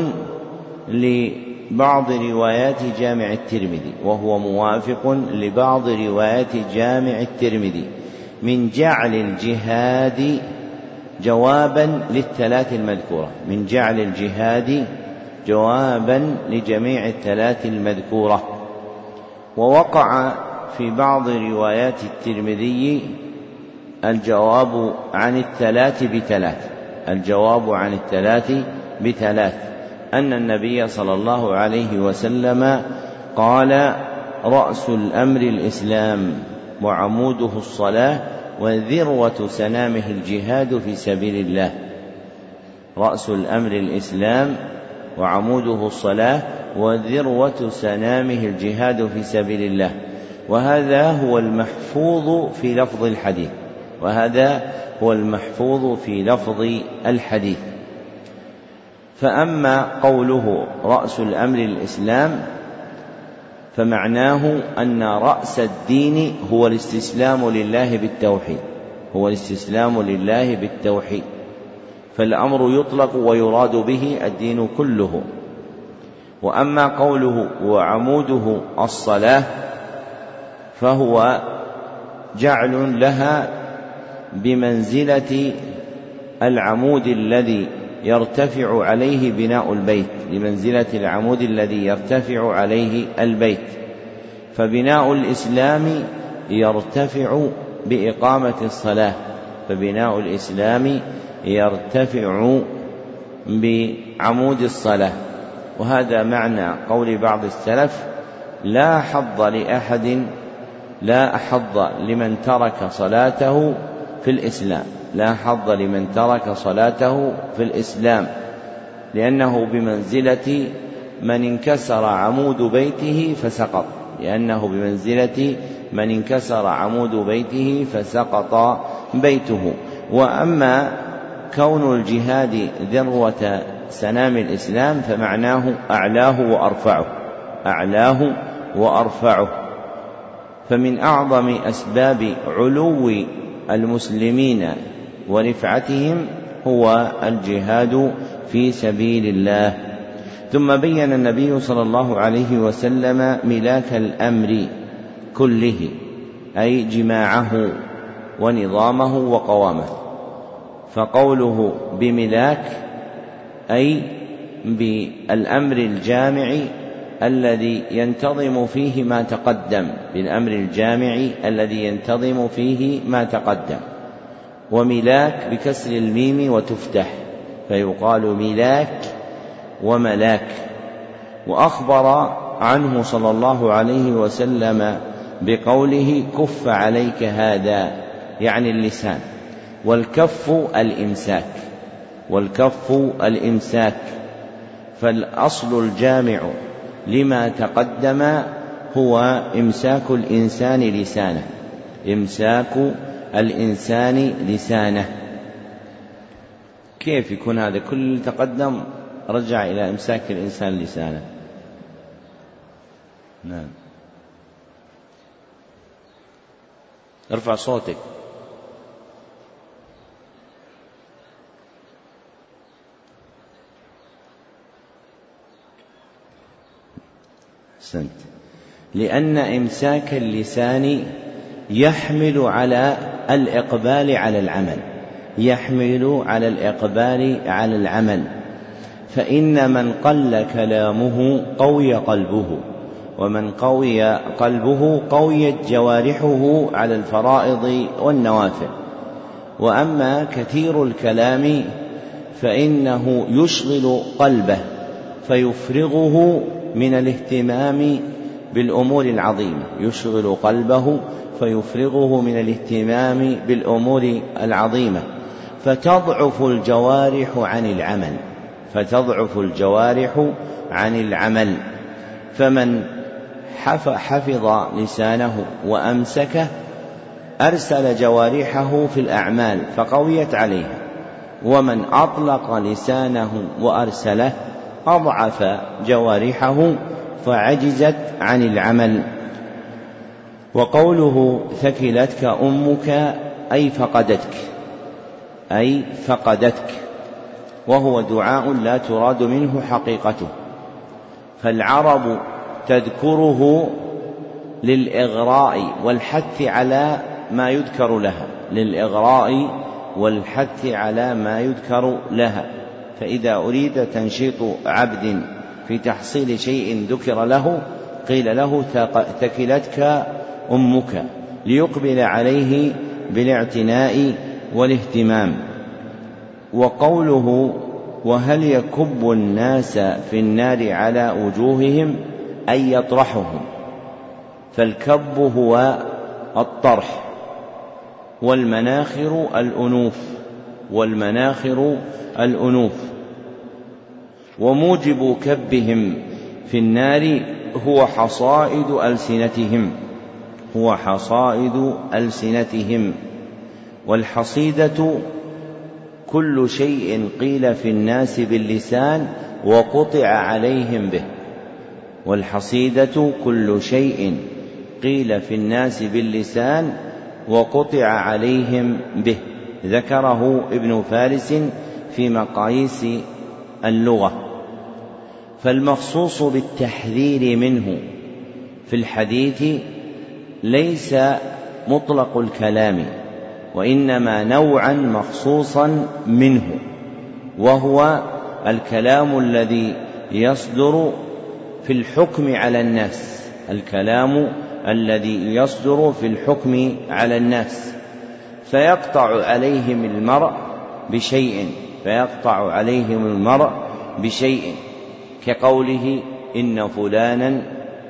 لبعض روايات جامع الترمذي، وهو موافق لبعض روايات جامع الترمذي من جعل الجهاد جوابا للثلاث المذكورة، من جعل الجهاد جوابا لجميع الثلاث المذكورة. ووقع في بعض روايات الترمذي الجواب عن الثلاث بثلاث، الجواب عن الثلاث بثلاث، أن النبي صلى الله عليه وسلم قال: رأس الأمر الإسلام وعموده الصلاة وذروة سنامه الجهاد في سبيل الله. رأس الأمر الإسلام وعموده الصلاة وذروة سنامه الجهاد في سبيل الله. وهذا هو المحفوظ في لفظ الحديث، وهذا هو المحفوظ في لفظ الحديث. فأما قوله رأس الأمر الإسلام فمعناه أن رأس الدين هو الاستسلام لله بالتوحيد، هو الاستسلام لله بالتوحيد، فالأمر يطلق ويراد به الدين كله. وأما قوله وعموده الصلاة فهو جعل لها بمنزلة العمود الذي يرتفع عليه بناء البيت، بمنزلة العمود الذي يرتفع عليه البيت. فبناء الإسلام يرتفع بإقامة الصلاة، فبناء الإسلام يرتفع بعمود الصلاة. وهذا معنى قول بعض السلف: لا حظ لأحد، لا حظ لمن ترك صلاته في الإسلام، لا حظ لمن ترك صلاته في الإسلام، لأنه بمنزلة من انكسر عمود بيته فسقط، لأنه بمنزلة من انكسر عمود بيته فسقط بيته. وأما كون الجهاد ذروة سنام الإسلام فمعناه أعلاه وأرفعه، أعلاه وأرفعه. فمن أعظم أسباب علو المسلمين ورفعتهم هو الجهاد في سبيل الله. ثم بين النبي صلى الله عليه وسلم ملاك الأمر كله، أي جماعه ونظامه وقوامه، فقوله بملاك أي بالأمر الجامع الذي ينتظم فيه ما تقدم، بالأمر الجامع الذي ينتظم فيه ما تقدم. وملاك بكسر الميم وتفتح فيقال ملاك وملاك. وأخبر عنه صلى الله عليه وسلم بقوله كف عليك هذا، يعني اللسان، والكف الإمساك، والكف الإمساك. فالأصل الجامع لما تقدم هو إمساك الإنسان لسانه، إمساك الإنسان لسانه. كيف يكون هذا كل تقدم رجع إلى إمساك الإنسان لسانه؟ نعم، ارفع صوتك. أحسنت. لأن إمساك اللسان يحمل على الإقبال على العمل، يحمل على الإقبال على العمل. فإن من قل كلامه قوي قلبه، ومن قوي قلبه قويت جوارحه على الفرائض والنوافل. وأما كثير الكلام فإنه يشغل قلبه فيفرغه من الاهتمام بالأمور العظيمة، يشغل قلبه فيفرغه من الاهتمام بالأمور العظيمة، فتضعف الجوارح عن العمل، فتضعف الجوارح عن العمل. فمن حفظ لسانه وأمسكه أرسل جوارحه في الأعمال فقويت عليها، ومن أطلق لسانه وأرسله أضعف جوارحه فعجزت عن العمل. وقوله ثكلتك أمك أي فقدتك، أي فقدتك، وهو دعاء لا تراد منه حقيقته، فالعرب تذكره للإغراء والحث على ما يذكر لها، للإغراء والحث على ما يذكر لها. فإذا أريد تنشيط عبد في تحصيل شيء ذكر له قيل له ثكلتك أمك، ليقبل عليه بالاعتناء والاهتمام. وقوله وهل يكب الناس في النار على وجوههم أي يطرحهم، فالكب هو الطرح، والمناخر الأنوف، والمناخر الأنوف. وموجب كبهم في النار هو حصائد ألسنتهم، هو حصائد ألسنتهم. والحصيدة كل شيء قيل في الناس باللسان وقطع عليهم به، والحصيدة كل شيء قيل في الناس باللسان وقطع عليهم به، ذكره ابن فارس في مقاييس اللغة. فالمخصوص بالتحذير منه في الحديث ليس مطلق الكلام، وإنما نوعا مخصوصا منه، وهو الكلام الذي يصدر في الحكم على الناس، الكلام الذي يصدر في الحكم على الناس، فيقطع عليهم المرء بشيء، فيقطع عليهم المرء بشيء، كقوله إن فلانا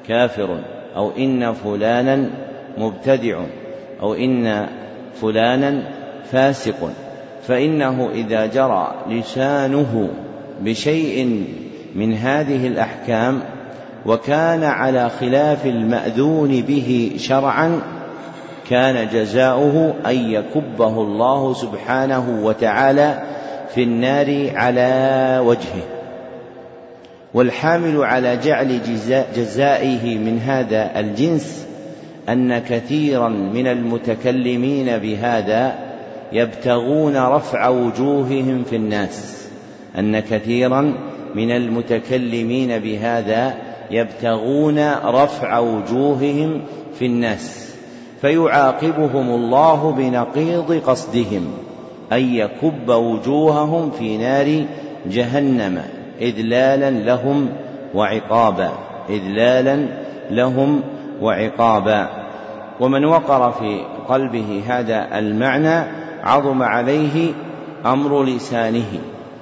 كافر، أو إن فلانا مبتدع، أو إن فلانا فاسق، فإنه إذا جرى لسانه بشيء من هذه الأحكام وكان على خلاف المأذون به شرعا كان جزاؤه أن يكبه الله سبحانه وتعالى في النار على وجهه. والحامل على جعل جزائه من هذا الجنس أن كثيرا من المتكلمين بهذا يبتغون رفع وجوههم في الناس، أن كثيرا من المتكلمين بهذا يبتغون رفع وجوههم في الناس، فيعاقبهم الله بنقيض قصدهم أن يكب وجوههم في نار جهنم إذلالا لهم وعقابا، إذلالا لهم وعقابا. ومن وقر في قلبه هذا المعنى عظم عليه أمر لسانه،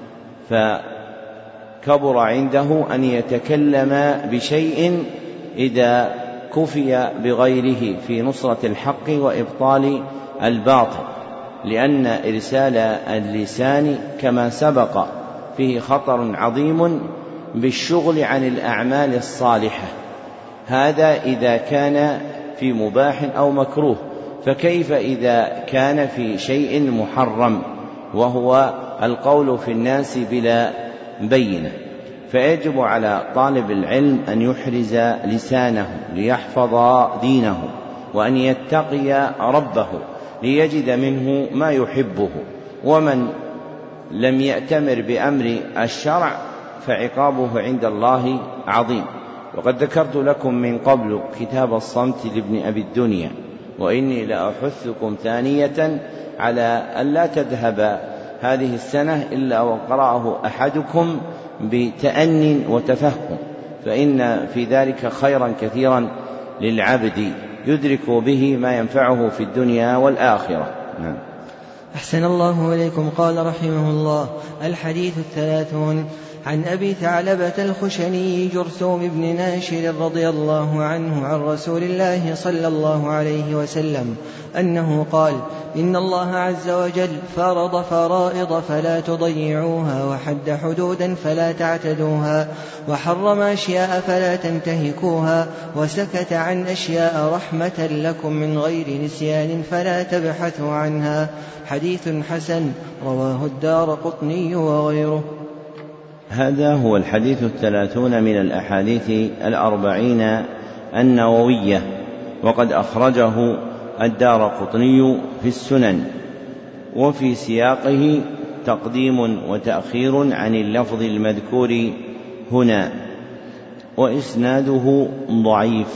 فكبر عنده أن يتكلم بشيء إذا كفي بغيره في نصرة الحق وإبطال الباطل، لأن إرسال اللسان كما سبق فيه خطر عظيم بالشغل عن الأعمال الصالحة، هذا إذا كان في مباح أو مكروه، فكيف إذا كان في شيء محرم وهو القول في الناس بلا بينة؟ فيجب على طالب العلم أن يحرز لسانه ليحفظ دينه، وأن يتقي ربه ليجد منه ما يحبه. ومن لم يأتمر بأمر الشرع فعقابه عند الله عظيم. وقد ذكرت لكم من قبل كتاب الصمت لابن أبي الدنيا، وإني لأحثكم ثانية على أن لا تذهب هذه السنة إلا وقرأه أحدكم بتأن وتفهم، فإن في ذلك خيرا كثيرا للعبد يدرك به ما ينفعه في الدنيا والآخرة. نعم. أحسن الله إليكم. قال رحمه الله: الحديث 30 عن أبي ثعلبة الخشني جرثوم بن ناشر رضي الله عنه عن رسول الله صلى الله عليه وسلم أنه قال: إن الله عز وجل فرض فرائض فلا تضيعوها، وحد حدودا فلا تعتدوها، وحرم أشياء فلا تنتهكوها، وسكت عن أشياء رحمة لكم من غير نسيان فلا تبحثوا عنها. حديث حسن رواه الدارقطني وغيره. هذا هو الحديث 30 من الأحاديث 40 النووية، وقد أخرجه الدارقطني في السنن، وفي سياقه تقديم وتأخير عن اللفظ المذكور هنا، وإسناده ضعيف.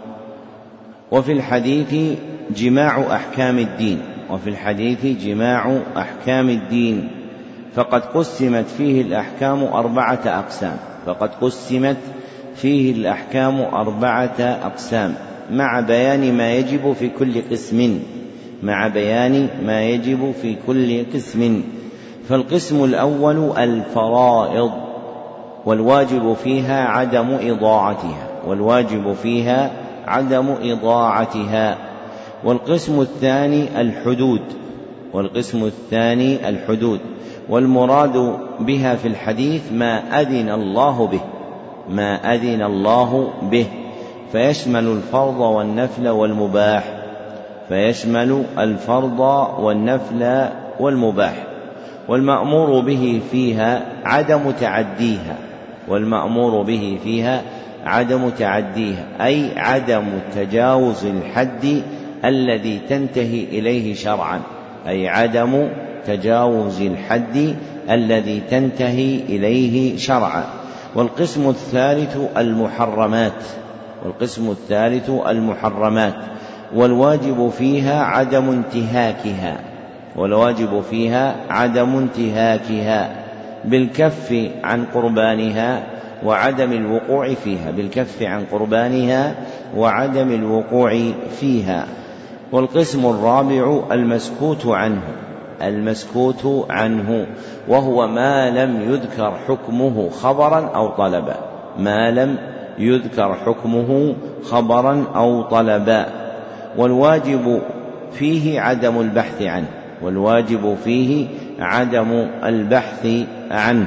وفي الحديث جماع أحكام الدين، وفي الحديث جماع أحكام الدين، فقد قسمت فيه الأحكام 4 أقسام، فقد قسمت فيه الأحكام 4 أقسام، مع بيان ما يجب في كل قسم، مع بيان ما يجب في كل قسم. فالقسم الأول الفرائض، والواجب فيها عدم إضاعتها، والواجب فيها عدم إضاعتها. والقسم الثاني الحدود، والقسم الثاني الحدود، والمراد بها في الحديث ما أذن الله به، ما أذن الله به، فيشمل الفرض والنفل والمباح، فيشمل الفرض والنفل والمباح. والمأمور به فيها عدم تعديها، والمأمور به فيها عدم تعديها، أي عدم تجاوز الحد الذي تنتهي إليه شرعا، أي عدم تجاوز الحد الذي تنتهي إليه شرعا. والقسم الثالث المحرمات، والقسم الثالث المحرمات، والواجب فيها عدم انتهاكها، والواجب فيها عدم انتهاكها بالكف عن قربانها وعدم الوقوع فيها، بالكف عن قربانها وعدم الوقوع فيها. والقسم الرابع المسكوت عنه، المسكوت عنه، وهو ما لم يذكر حكمه خبرا أو طلبا، ما لم يذكر حكمه خبرا أو طلبا، والواجب فيه عدم البحث عنه، والواجب فيه عدم البحث عنه.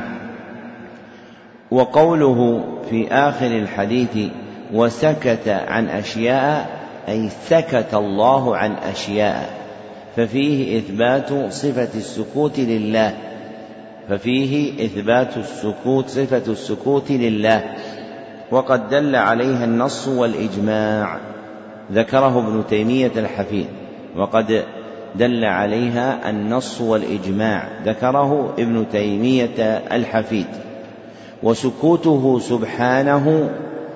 وقوله في آخر الحديث وسكت عن أشياء أي سكت الله عن أشياء، ففيه إثبات صفة السكوت لله، ففيه إثبات السكوت صفة السكوت لله، وقد دل عليها النص والإجماع، ذكره ابن تيمية الحفيد، وقد دل عليها النص والإجماع، ذكره ابن تيمية الحفيد. وسكوته سبحانه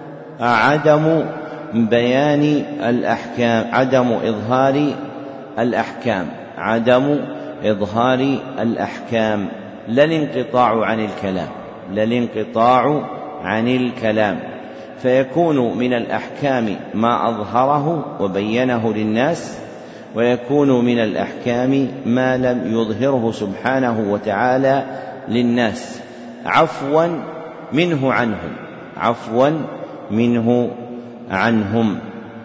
عدم بيان الأحكام، عدم إظهار الأحكام، عدم إظهار الأحكام، لا الانقطاع عن الكلام، لا الانقطاع عن الكلام، فيكون من الأحكام ما أظهره وبينه للناس، ويكون من الأحكام ما لم يظهره سبحانه وتعالى للناس عفوا منه عنهم، عفوا منه عنهم.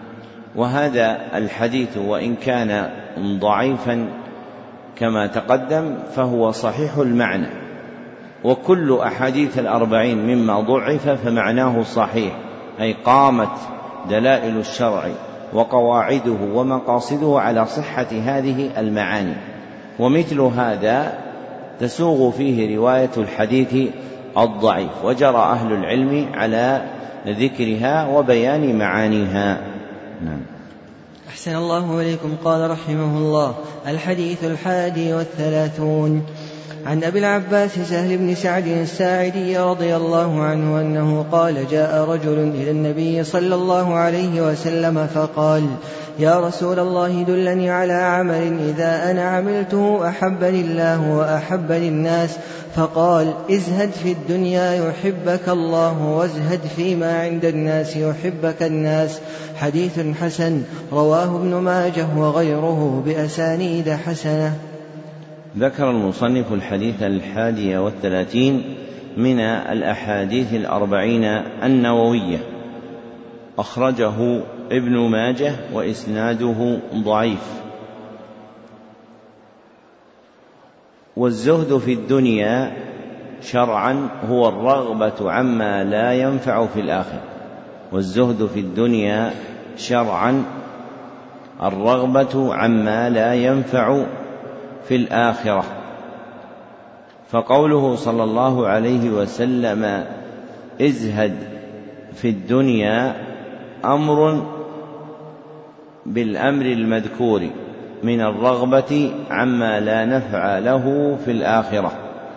وهذا الحديث وإن كان ضعيفا كما تقدم فهو صحيح المعنى، وكل أحاديث الأربعين مما ضعف فمعناه صحيح، أي قامت دلائل الشرع وقواعده ومقاصده على صحة هذه المعاني، ومثل هذا تسوغ فيه رواية الحديث الضعيف، وجرى أهل العلم على ذكرها وبيان معانيها. نعم. أحسن الله إليكم. قال رحمه الله: الحديث 31 عن أبي العباس سهل بن سعد الساعدي رضي الله عنه أنه قال: جاء رجل إلى النبي صلى الله عليه وسلم فقال: يا رسول الله دلني على عمل إذا أنا عملته أحبني الله وأحبني الناس. فقال: ازهد في الدنيا يحبك الله، وازهد فيما عند الناس يحبك الناس. حديث حسن، رواه ابن ماجه وغيره بأسانيد حسنة. ذكر المصنف الحديث 31 من الأحاديث 40 النووية، أخرجه ابن ماجه وإسناده ضعيف. والزهد في الدنيا شرعا هو الرغبة عما لا ينفع في الآخرة، والزهد في الدنيا شرعا الرغبة عما لا ينفع في الآخرة. فقوله صلى الله عليه وسلم ازهد في الدنيا أمر بالأمر المذكور من الرغبة عما لا نفع له في الآخرة.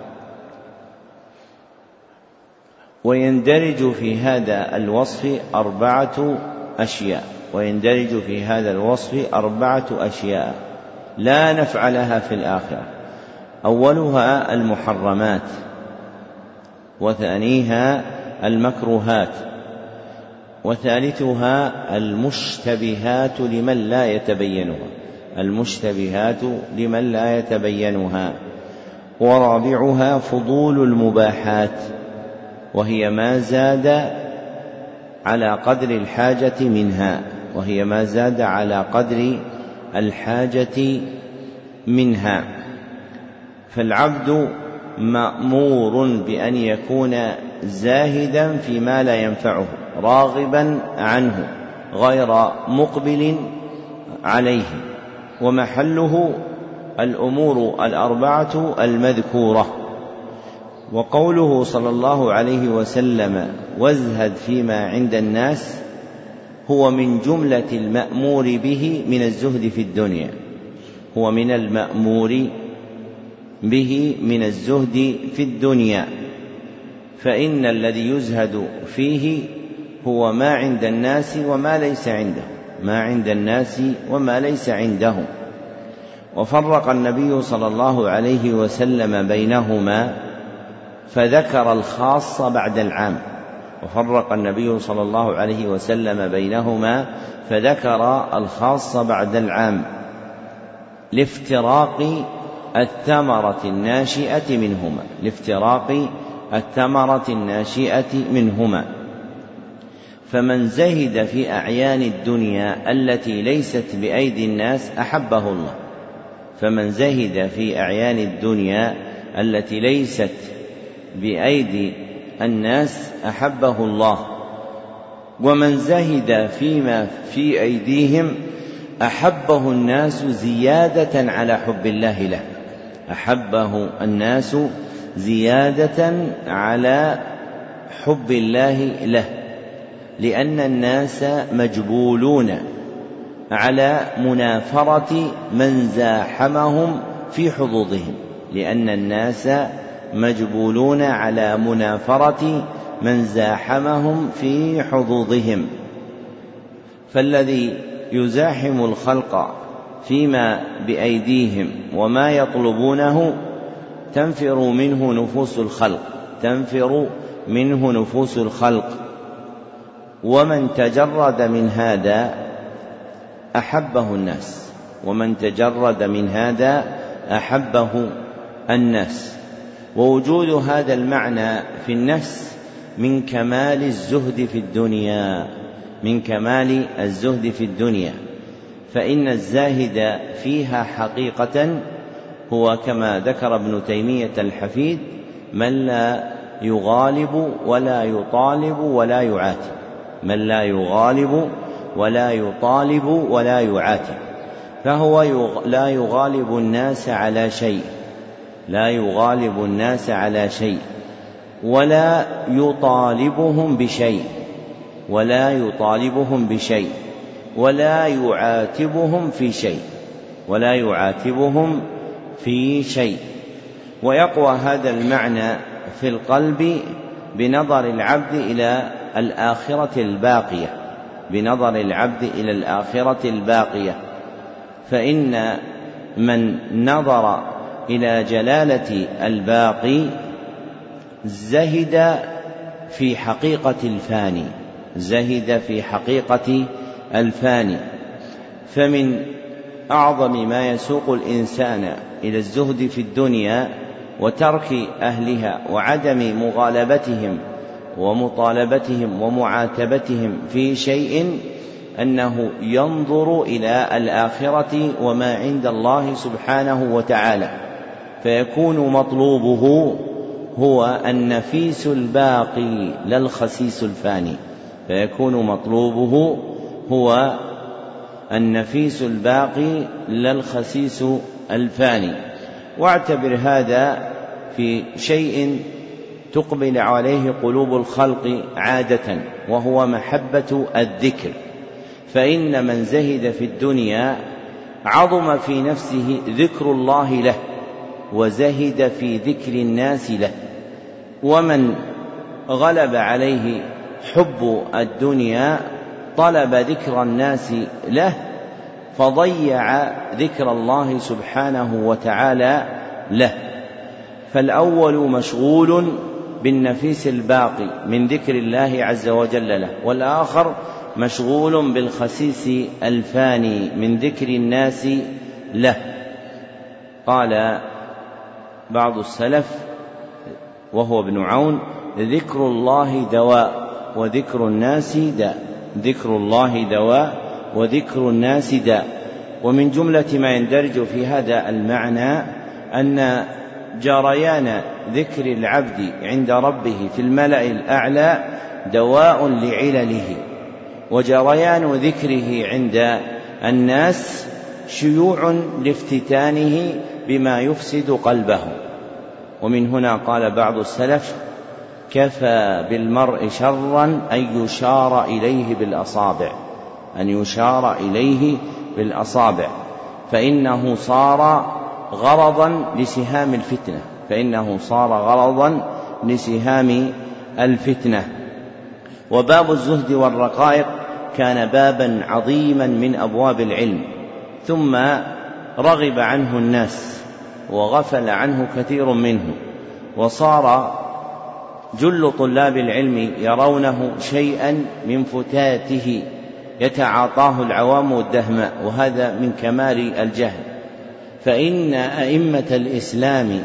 ويندرج في هذا الوصف 4 أشياء، ويندرج في هذا الوصف 4 أشياء لا نفع لها في الآخرة. أولها المحرمات، وثانيها المكروهات، وثالثها المشتبهات لمن لا يتبينها، المشتبهات لمن لا يتبينها، ورابعها فضول المباحات، وهي ما زاد على قدر الحاجة منها، وهي ما زاد على قدر الحاجة منها. فالعبد مأمور بأن يكون زاهدا فيما لا ينفعه، راغبا عنه غير مقبل عليه، ومحله الأمور 4 المذكورة. وقوله صلى الله عليه وسلم وازهد فيما عند الناس هو من جملة المأمور به من الزهد في الدنيا، هو من المأمور به من الزهد في الدنيا، فإن الذي يزهد فيه هو ما عند الناس وما ليس عنده، ما عند الناس وما ليس عندهم. وفرق النبي صلى الله عليه وسلم بينهما فذكر الخاص بعد العام، وفرق النبي صلى الله عليه وسلم بينهما فذكر الخاص بعد العام لافتراق الثمرة الناشئة منهما، لافتراق الثمرة الناشئة منهما. فمن زهد في أعيان الدنيا التي ليست بأيدي الناس أحبه الله، فمن زهد في أعيان الدنيا التي ليست بأيدي الناس أحبه الله، ومن زهد فيما في أيديهم أحبه الناس زيادة على حب الله له، أحبه الناس زيادة على حب الله له، لأن الناس مجبولون على منافرة من زاحمهم في حظوظهم، لأن الناس مجبولون على منافرة من زاحمهم في حظوظهم. فالذي يزاحم الخلق فيما بأيديهم وما يطلبونه تنفر منه نفوس الخلق، ومن تجرد من هذا أحبه الناس، ومن تجرد من هذا أحبه الناس. ووجود هذا المعنى في النفس من كمال الزهد في الدنيا، فإن الزاهد فيها حقيقة هو كما ذكر ابن تيمية الحفيد من لا يغالب ولا يطالب ولا يعاتب، من لا يغالب ولا يطالب ولا يعاتب، فهو لا يغالب الناس على شيء، ولا يطالبهم بشيء، ولا يعاتبهم في شيء، ويقوى هذا المعنى في القلب بنظر العبد إلى الآخرة الباقية، فإن من نظر إلى جلالة الباقي زهد في حقيقة الفاني. فمن أعظم ما يسوق الإنسان إلى الزهد في الدنيا وترك أهلها وعدم مغالبتهم ومطالبتهم ومعاتبتهم في شيء أنه ينظر إلى الآخرة وما عند الله سبحانه وتعالى، فيكون مطلوبه هو النفيس الباقي لا الخسيس الفاني، واعتبر هذا في شيء تقبل عليه قلوب الخلق عادة، وهو محبة الذكر، فإن من زهد في الدنيا عظم في نفسه ذكر الله له وزهد في ذكر الناس له، ومن غلب عليه حب الدنيا طلب ذكر الناس له فضيع ذكر الله سبحانه وتعالى له. فالأول مشغول بالنفيس الباقي من ذكر الله عز وجل له، والآخر مشغول بالخسيس الفاني من ذكر الناس له. قال بعض السلف وهو ابن عون: ذكر الله دواء وذكر الناس داء. ومن جملة ما يندرج في هذا المعنى أن جريان ذكر العبد عند ربه في الملأ الأعلى دواء لعلله، وجريان ذكره عند الناس شيوع لافتتانه بما يفسد قلبه. ومن هنا قال بعض السلف: كفى بالمرء شرا أن يشار إليه بالأصابع، فإنه صار غرضا لسهام الفتنة. وباب الزهد والرقائق كان بابا عظيما من أبواب العلم، ثم رغب عنه الناس وغفل عنه كثير منه، وصار جل طلاب العلم يرونه شيئا من فتاته يتعاطاه العوام والدهماء، وهذا من كمال الجهل. فإن أئمة الإسلام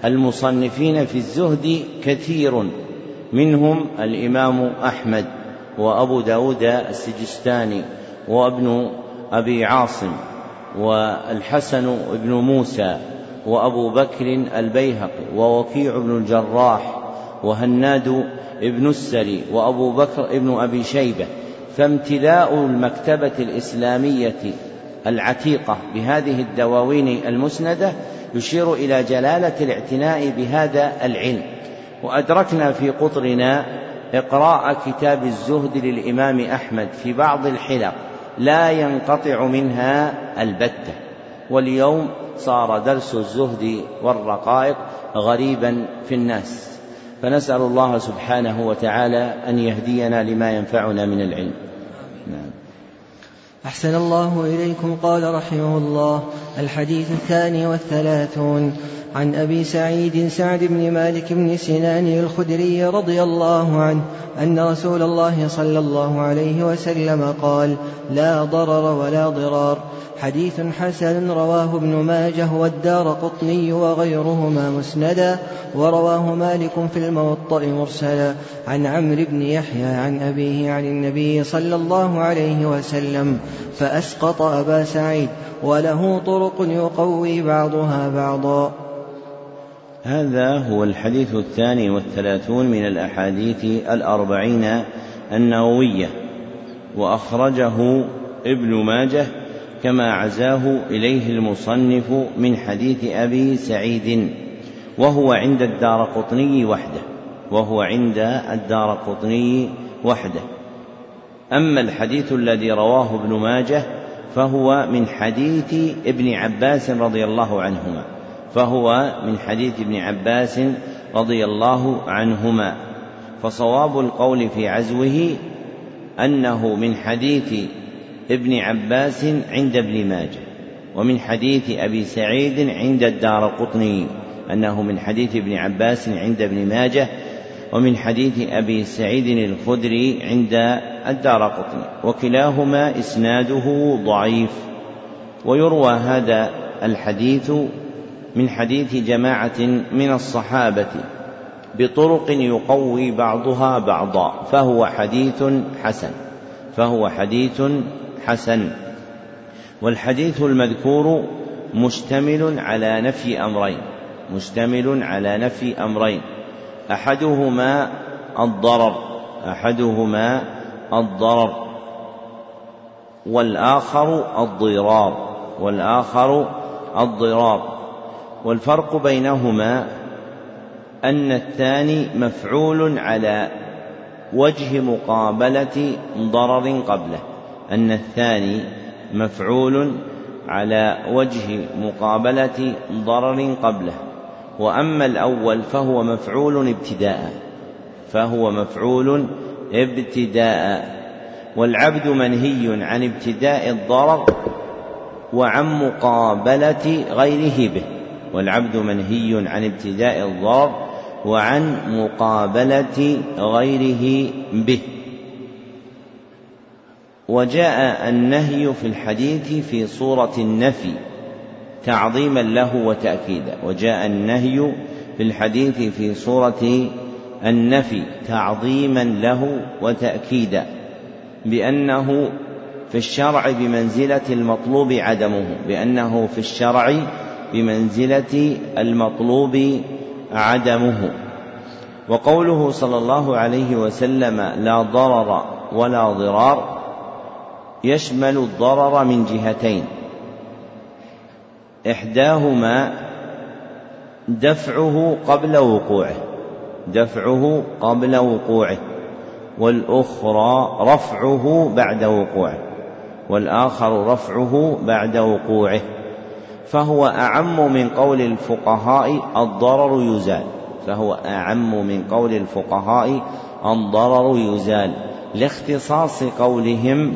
المصنفين في الزهد كثير، منهم الإمام أحمد، وأبو داود السجستاني وابن أبي عاصم والحسن بن موسى وأبو بكر البيهقي ووكيع بن الجراح وهناد بن السري وأبو بكر بن أبي شيبة. فامتلاء المكتبة الإسلامية العتيقة بهذه الدواوين المسندة يشير إلى جلالة الاعتناء بهذا العلم. وأدركنا في قطرنا إقراء كتاب الزهد للإمام أحمد في بعض الحلق لا ينقطع منها البتة، واليوم صار درس الزهد والرقائق غريبا في الناس، فنسأل الله سبحانه وتعالى أن يهدينا لما ينفعنا من العلم. نعم. أحسن الله إليكم. قال رحمه الله: الحديث 32 عن أبي سعيد سعد بن مالك بن سنان الخدري رضي الله عنه أن رسول الله صلى الله عليه وسلم قال: لا ضرر ولا ضرار. حديث حسن رواه ابن ماجه والدارقطني وغيرهما مسندا، ورواه مالك في الموطأ مرسلا عن عمرو بن يحيى عن أبيه عن النبي صلى الله عليه وسلم، فأسقط أبا سعيد، وله طرق يقوي بعضها بعضا. هذا هو الحديث 32 من الأحاديث 40 النووية، وأخرجه ابن ماجه كما عزاه إليه المصنف من حديث أبي سعيد، وهو عند الدارقطني وحده. أما الحديث الذي رواه ابن ماجه فهو من حديث ابن عباس رضي الله عنهما، فصواب القول في عزوه أنه من حديث ابن عباس عند ابن ماجه، ومن حديث أبي سعيد عند الدارقطني أنه من حديث ابن عباس عند ابن ماجه، ومن حديث أبي سعيد الخدري عند الدارقطني، وكلاهما إسناده ضعيف. ويروى هذا الحديث من حديث جماعة من الصحابة بطرق يقوي بعضها بعضا، فهو حديث حسن. والحديث المذكور مشتمل على نفي أمرين، أحدهما الضرر والآخر الضرار. والفرق بينهما أن الثاني مفعول على وجه مقابلة ضرر قبله، وأما الأول فهو مفعول ابتداء. والعبد منهي عن ابتداء الضرر وعن مقابلة غيره به. وجاء النهي في الحديث في صورة النفي تعظيما له وتأكيدا، بأنه في الشرع بمنزلة المطلوب عدمه. وقوله صلى الله عليه وسلم: لا ضرر ولا ضرار، يشمل الضرر من جهتين: إحداهما دفعه قبل وقوعه، والأخرى رفعه بعد وقوعه، فهو أعم من قول الفقهاء الضرر يزال، لاختصاص قولهم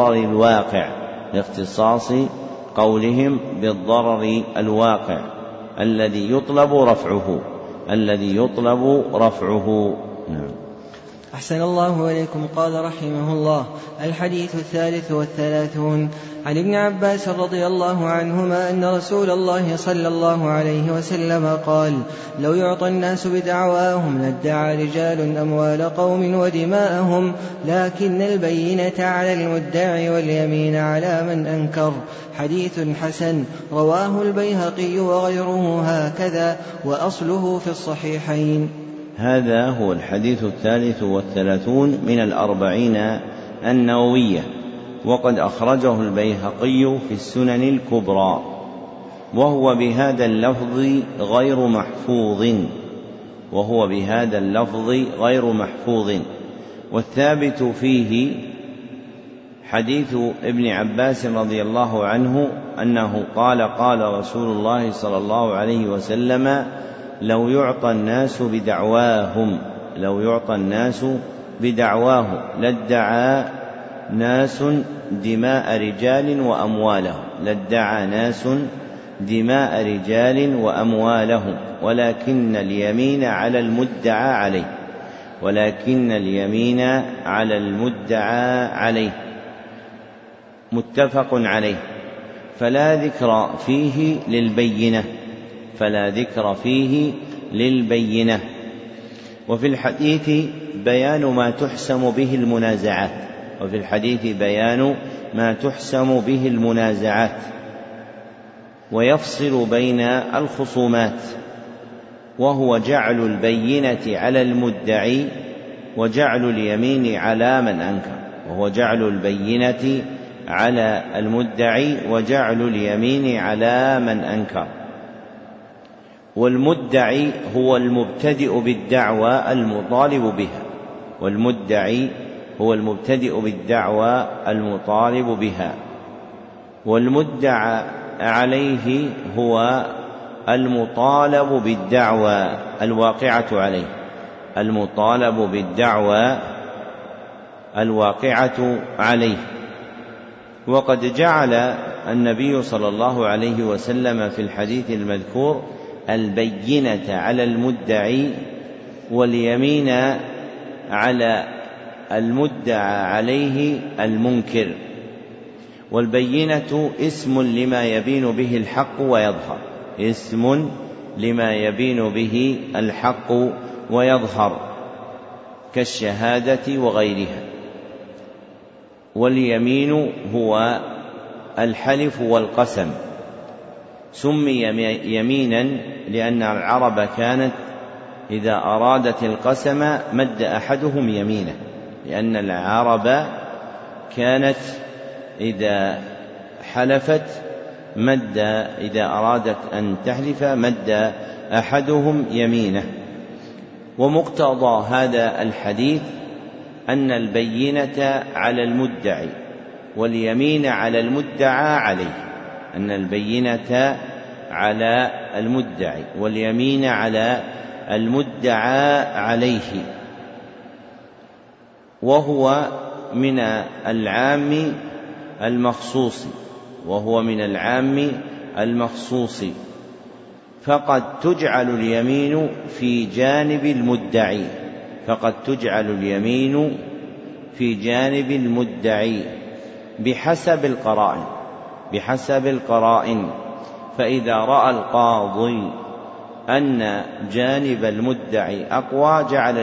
بالضرر الواقع الذي يطلب رفعه. نعم. أحسن الله إليكم. قال رحمه الله: الحديث 33 عن ابن عباس رضي الله عنهما أن رسول الله صلى الله عليه وسلم قال: لو يعطى الناس بدعواهم لادعى رجال أموال قوم ودماءهم، لكن البينة على المدعي واليمين على من أنكر. حديث حسن، رواه البيهقي وغيره هكذا، وأصله في الصحيحين. هذا هو الحديث 33 من 40 النووية، وقد أخرجه البيهقي في السنن الكبرى، وهو بهذا اللفظ غير محفوظ، والثابت فيه حديث ابن عباس رضي الله عنه أنه قال: قال رسول الله صلى الله عليه وسلم: لو يعطى الناس بدعواهم لادعى ناس دماء رجال وأموالهم، ولكن اليمين على المدعى عليه. متفق عليه، فلا ذكر فيه للبينة. وفي الحديث بيان ما تحسم به المنازعات ويفصل بين الخصومات، وهو جعل البينة على المدعي وجعل اليمين على من أنكر. والمدعي هو المبتدئ بالدعوى المطالب بها، والمدعى عليه هو المطالب بالدعوى الواقعة عليه. وقد جعل النبي صلى الله عليه وسلم في الحديث المذكور البينة على المدعي واليمين على المدعى عليه المنكر. والبينة اسم لما يبين به الحق ويظهر كالشهادة وغيرها. واليمين هو الحلف والقسم، سمي يمينا لأن العرب كانت إذا أرادت القسم مد أحدهم يمينه، لأن العرب كانت إذا حلفت إذا أرادت أن تحلف مد أحدهم يمينه. ومقتضى هذا الحديث أن البينة على المدعي واليمين على المدعى عليه، وهو من العام المخصوص، فقد تجعل اليمين في جانب المدعي بحسب القرائن. فإذا رأى القاضي أن جانب المدعي أقوى جعل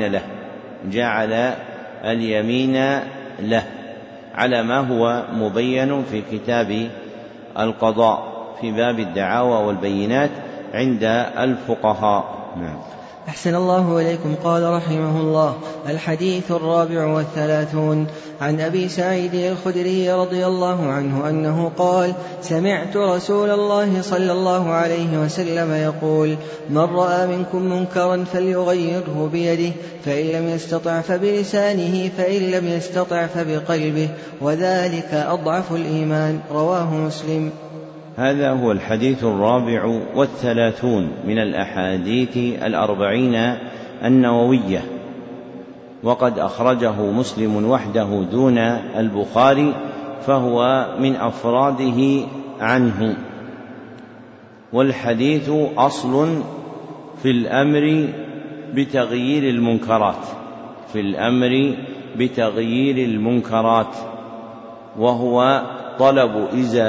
اليمين له على ما هو مبين في كتاب القضاء في باب الدعاوى والبينات عند الفقهاء. نعم. أحسن الله إليكم. قال رحمه الله: الحديث 34 عن أبي سعيد الخدري رضي الله عنه أنه قال: سمعت رسول الله صلى الله عليه وسلم يقول: من رأى منكم منكرا فليغيره بيده، فإن لم يستطع فبلسانه، فإن لم يستطع فبقلبه، وذلك أضعف الإيمان. رواه مسلم. هذا هو الحديث 34 من الأحاديث 40 النووية، وقد أخرجه مسلم وحده دون البخاري، فهو من أفراده عنه. والحديث أصل في الأمر بتغيير المنكرات، في الأمر بتغيير المنكرات، وهو طلب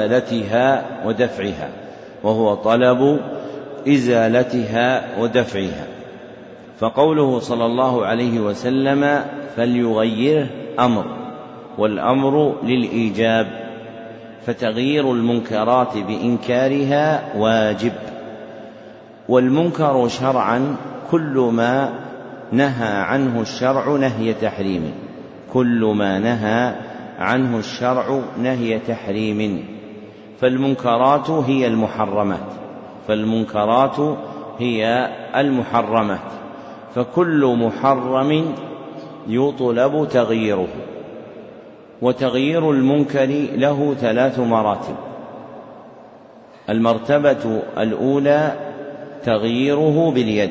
إزالتها ودفعها. فقوله صلى الله عليه وسلم فليغيره أمر، والأمر للإيجاب، فتغيير المنكرات بإنكارها واجب. والمنكر شرعا كل ما نهى عنه الشرع نهي تحريم، كل ما نهى عنه الشرع نهي تحريم. فالمنكرات هي المحرمات، فكل محرم يطلب تغييره. وتغيير المنكر له 3 مراتب. المرتبة الأولى تغييره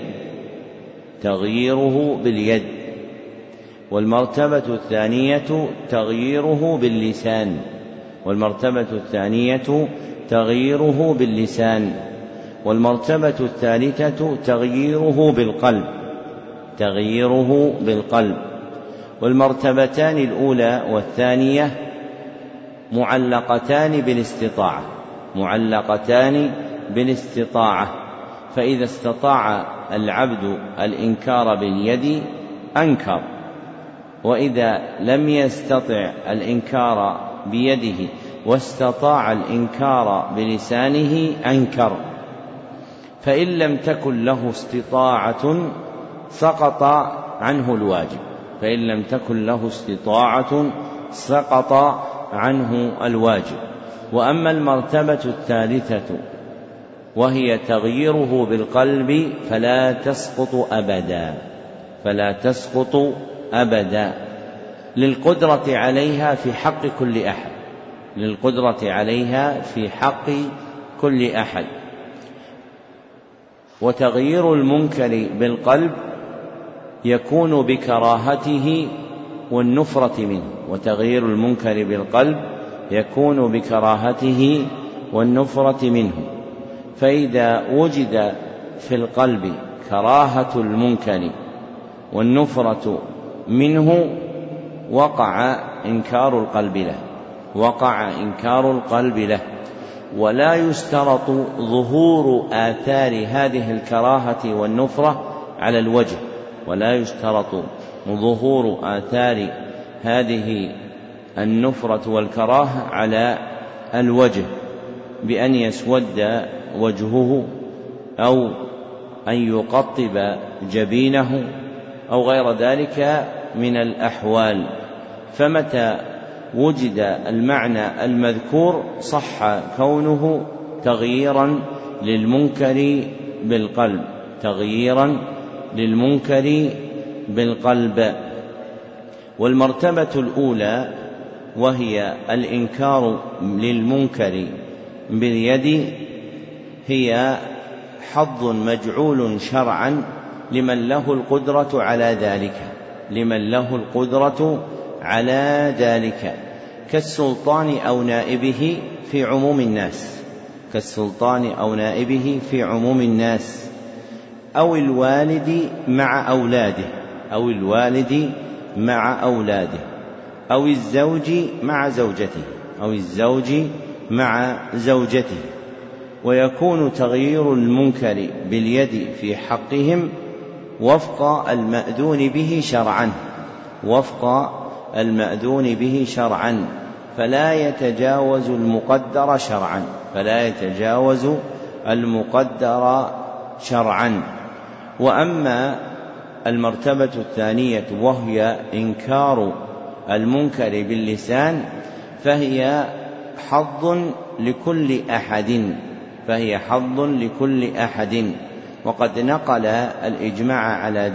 باليد، والمرتبة الثانية تغييره باللسان، والمرتبة الثانية تغييره باللسان، والمرتبة الثالثة تغييره بالقلب. والمرتبتان الأولى والثانية معلقتان بالاستطاعة، فإذا استطاع العبد الإنكار باليد أنكر، وإذا لم يستطع الإنكار بيده واستطاع الإنكار بلسانه أنكر. فإن لم تكن له استطاعة سقط عنه الواجب. وأما المرتبة الثالثة وهي تغييره بالقلب فلا تسقط أبدا للقدرة عليها في حق كل أحد. وتغيير المنكر بالقلب يكون بكراهته والنفرة منه، فإذا وجد في القلب كراهة المنكر والنفرة منه وقع إنكار القلب له. ولا يشترط ظهور آثار هذه الكراهة والنفرة على الوجه، ولا يشترط ظهور آثار هذه النفرة والكراهة على الوجه بأن يسود وجهه أو أن يقطب جبينه أو غير ذلك من الأحوال. فمتى وجد المعنى المذكور صح كونه تغييرا للمنكر بالقلب. والمرتبة الأولى وهي الإنكار للمنكر باليد هي حظ مجعول شرعا لمن له القدرة على ذلك كالسلطان أو نائبه في عموم الناس، أو الوالد مع أولاده، أو الزوج مع زوجته. ويكون تغيير المنكر باليد في حقهم وفق المأذون به شرعا، فلا يتجاوز المقدر شرعا. وأما المرتبة الثانية وهي إنكار المنكر باللسان فهي حظ لكل أحد، وقد نقل الإجماع على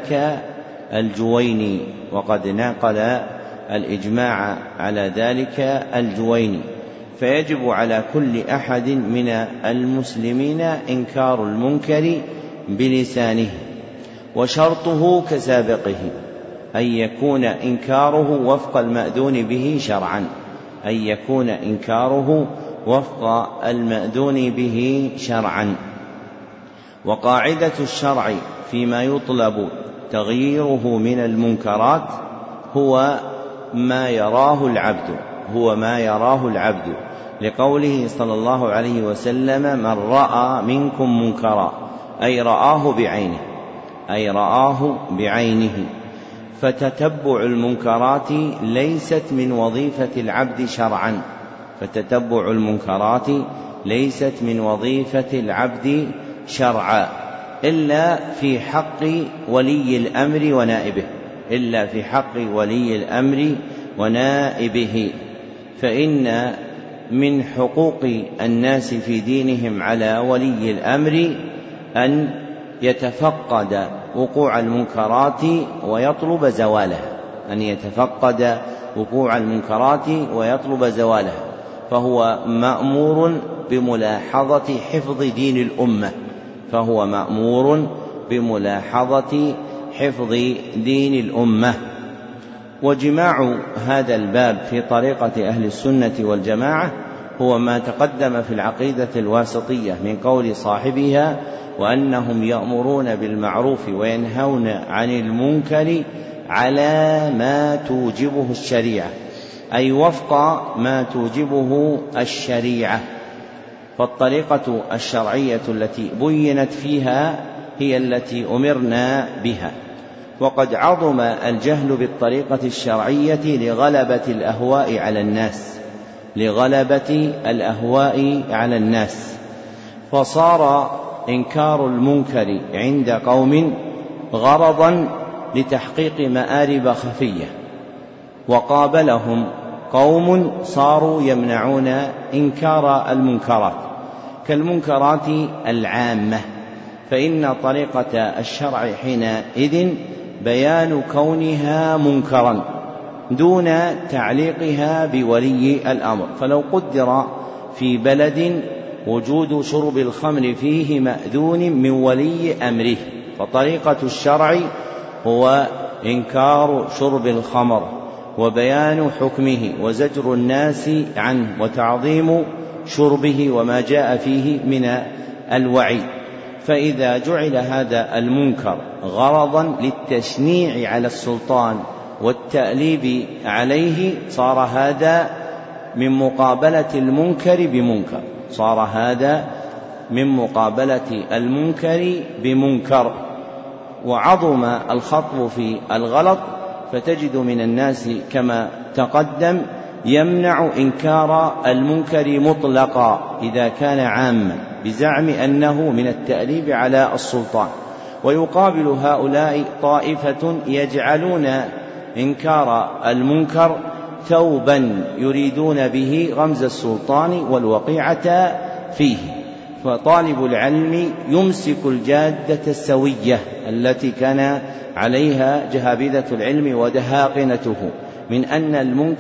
ذلك الجويني. فيجب على كل أحد من المسلمين إنكار المنكر بلسانه، وشرطه كسابقه أن يكون إنكاره وفق المأذون به شرعا. وقاعدة الشرع فيما يطلب تغييره من المنكرات هو ما يراه العبد لقوله صلى الله عليه وسلم: من رأى منكم منكرا، أي رآه بعينه. فتتبع المنكرات ليست من وظيفة العبد شرعا إلا في حق ولي الأمر ونائبه، فإن من حقوق الناس في دينهم على ولي الأمر أن يتفقد وقوع المنكرات ويطلب زوالها، فهو مأمور بملاحظة حفظ دين الأمة. وجماع هذا الباب في طريقة أهل السنة والجماعة هو ما تقدم في العقيدة الواسطية من قول صاحبها: وأنهم يأمرون بالمعروف وينهون عن المنكر على ما توجبه الشريعة، أي وفق ما توجبه الشريعة. فالطريقة الشرعية التي بينت فيها هي التي أمرنا بها. وقد عظم الجهل بالطريقة الشرعية لغلبة الأهواء على الناس، فصار إنكار المنكر عند قوم غرضا لتحقيق مآرب خفية، وقابلهم قوم صاروا يمنعون إنكار المنكرات كالمنكرات العامة، فإن طريقة الشرع حينئذ بيان كونها منكرا دون تعليقها بولي الأمر. فلو قدر في بلد وجود شرب الخمر فيه مأذون من ولي أمره، فطريقة الشرع هو إنكار شرب الخمر وبيان حكمه وزجر الناس عنه وتعظيم شربه وما جاء فيه من الوعيد. فإذا جعل هذا المنكر غرضا للتشنيع على السلطان والتأليب عليه، صار هذا من مقابلة المنكر بمنكر. وعظم الخطب في الغلط، فتجد من الناس كما تقدم يمنع إنكار المنكر مطلقا إذا كان عاما بزعم أنه من التأليب على السلطان، ويقابل هؤلاء طائفة يجعلون إنكار المنكر ثوبا يريدون به غمز السلطان والوقيعة فيه. فطالب العلم يمسك الجادة السوية التي كان عليها جهابذة العلم ودهاقنته من أن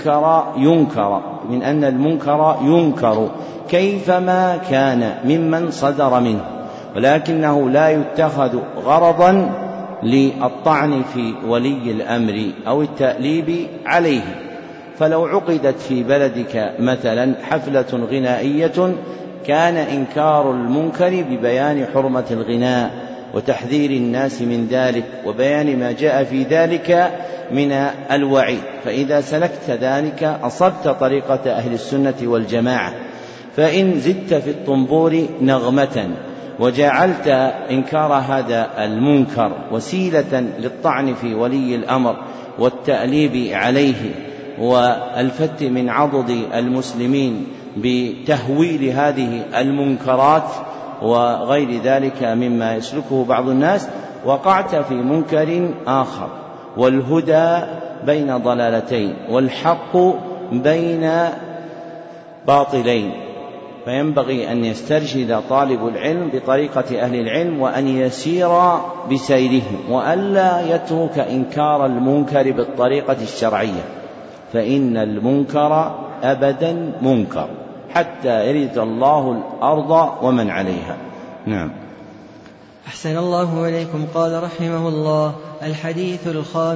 المنكر ينكر كيفما كان ممن صدر منه، ولكنه لا يتخذ غرضا للطعن في ولي الأمر أو التأليب عليه. فلو عقدت في بلدك مثلا حفلة غنائية، كان إنكار المنكر ببيان حرمة الغناء وتحذير الناس من ذلك وبيان ما جاء في ذلك من الوعيد. فإذا سلكت ذلك أصبت طريقة أهل السنة والجماعة. فإن زدت في الطنبور نغمة وجعلت إنكار هذا المنكر وسيلة للطعن في ولي الأمر والتأليب عليه والفت من عضد المسلمين بتهويل هذه المنكرات وغير ذلك مما يسلكه بعض الناس، وقعت في منكر آخر. والهدى بين ضلالتين والحق بين باطلين، فينبغي أن يسترشد طالب العلم بطريقة أهل العلم وأن يسير بسيرهم، وألا يترك إنكار المنكر بالطريقة الشرعية، فإن المنكر أبدا منكر حتى يرث الله الأرض ومن عليها. نعم. أحسن الله إليكم. قال رحمه الله: الحديث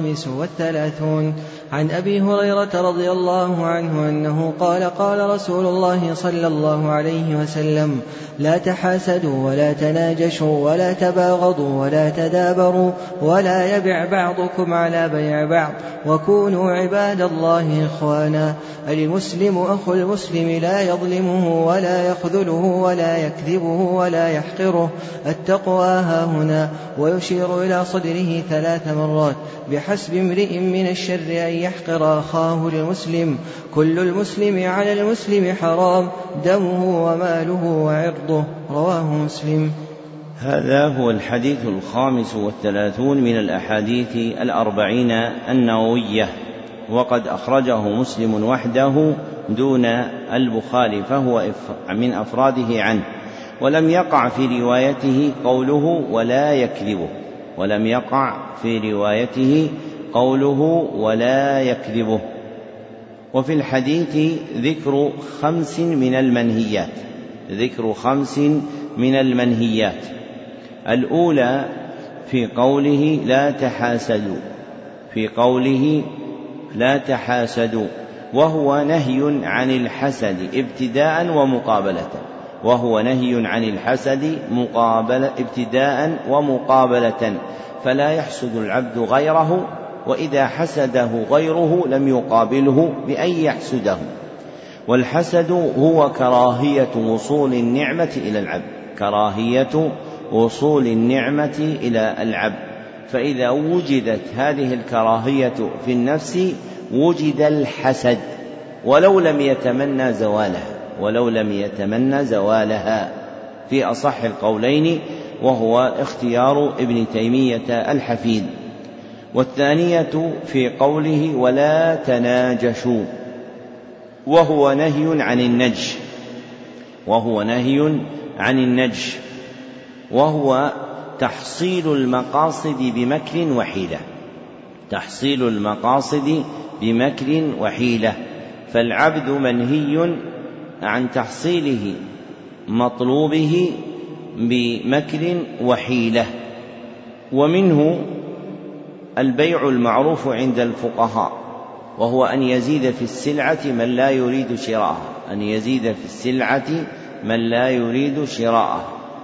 35. عن أبي هريرة رضي الله عنه أنه قال قال رسول الله صلى الله عليه وسلم: لا تحاسدوا ولا تناجشوا ولا تباغضوا ولا تدابروا ولا يبع بعضكم على بيع بعض وكونوا عباد الله إخوانا. المسلم أخو المسلم لا يظلمه ولا يخذله ولا يكذبه ولا يحقره. التقوى هاهنا، ويشير إلى صدره 3 مرات: بحسب امرئ من الشر أن يحقر أخاه المسلم. كل المسلم على المسلم حرام، دمه وماله وعرضه. رواه مسلم. هذا هو الحديث 35 من الأحاديث 40 النووية، وقد أخرجه مسلم وحده دون البخاري، فهو من أفراده عنه، ولم يقع في روايته قوله ولا يكذبه، ولم يقع في روايته قوله ولا يكذبه. وفي الحديث ذكر 5 من المنهيات، ذكر 5 من المنهيات. الأولى في قوله لا تحاسدوا، في قوله لا تحاسدوا، وهو نهي عن الحسد ابتداء ومقابلة، وهو نهي عن الحسد ابتداء ومقابلة، فلا يحسد العبد غيره، وإذا حسده غيره لم يقابله بأن يحسده. والحسد هو كراهية وصول النعمة إلى العبد، كراهية وصول النعمة إلى العبد، فإذا وجدت هذه الكراهية في النفس وجد الحسد ولو لم يتمنى زوالها، ولو لم يتمنى زوالها في أصح القولين، وهو اختيار ابن تيمية الحفيد. والثانية في قوله ولا تناجشوا، وهو نهي عن النجش، وهو نهي عن النجش، وهو تحصيل المقاصد بمكر وحيلة، تحصيل المقاصد بمكر وحيلة، فالعبد منهي عن تحصيله مطلوبه بمكر وحيلة. ومنه البيع المعروف عند الفقهاء، وهو أن يزيد في السلعة من لا يريد شراءها، أن يزيد في السلعة من لا يريد شراءها.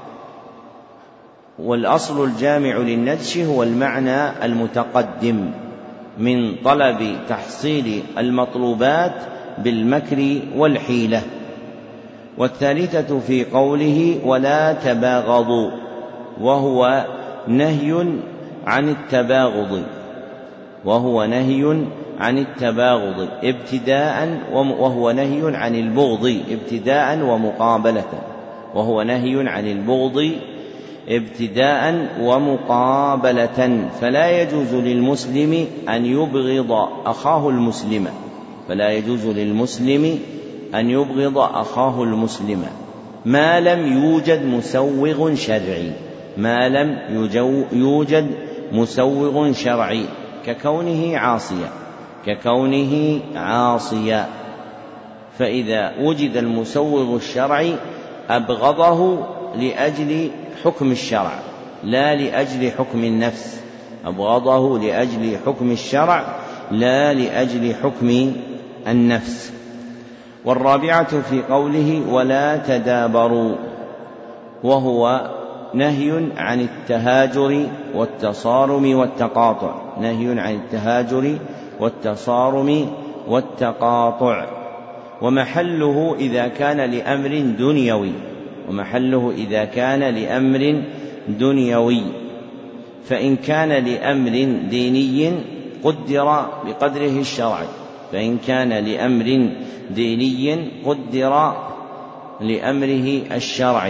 والأصل الجامع للنجش هو المعنى المتقدم من طلب تحصيل المطلوبات بالمكر والحيلة. والثالثة في قوله ولا تباغضوا، وهو نهي عن التباغض، وهو نهي عن التباغض ابتداء، وهو نهي عن البغض ابتداء ومقابلة، وهو نهي عن البغض ابتداء ومقابلة، فلا يجوز للمسلم أن يبغض أخاه المسلم، فلا يجوز للمسلم أن يبغض أخاه المسلم ما لم يوجد مسوغ شرعي، ما لم يوجد مسوغ شرعي، ككونه عاصيا، ككونه عاصيا. فإذا وجد المسوغ الشرعي أبغضه لأجل حكم الشرع لا لأجل حكم النفس، أبغضه لأجل حكم الشرع لا لأجل حكم النفس. والرابعة في قوله ولا تدابروا، وهو نهي عن التهاجر والتصارم والتقاطع، نهي عن التهاجر والتصارم والتقاطع. ومحله إذا كان لأمر دنيوي، ومحله إذا كان لأمر دنيوي، فإن كان لأمر ديني قدر بقدره الشرعي، فإن كان لأمر ديني قدر لأمره الشرعي،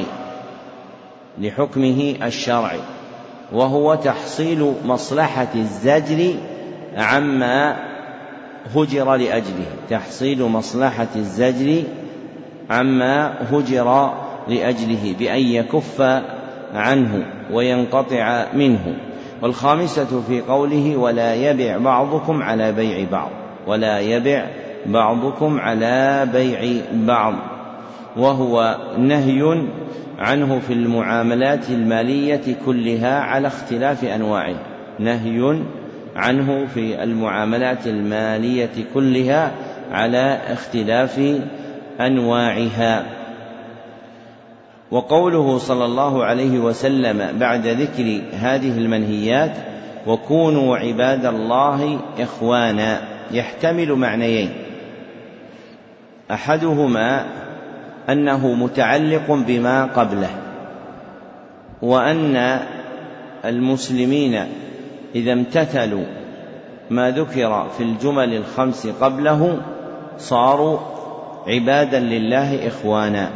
لحكمه الشرعي، وهو تحصيل مصلحة الزجر عما هجر لأجله، تحصيل مصلحة الزجر عما هجر لأجله بأن يكف عنه وينقطع منه. والخامسة في قوله ولا يبع بعضكم على بيع بعض، ولا يبع بعضكم على بيع بعض، وهو نهي عنه في المعاملات المالية كلها على اختلاف أنواعه، نهي عنه في المعاملات المالية كلها على اختلاف أنواعها. وقوله صلى الله عليه وسلم بعد ذكر هذه المنهيات: وكونوا عباد الله إخوانا، يحتمل معنيين: أحدهما أنه متعلق بما قبله، وأن المسلمين إذا امتثلوا ما ذكر في الجمل 5 قبله صاروا عبادا لله إخوانا.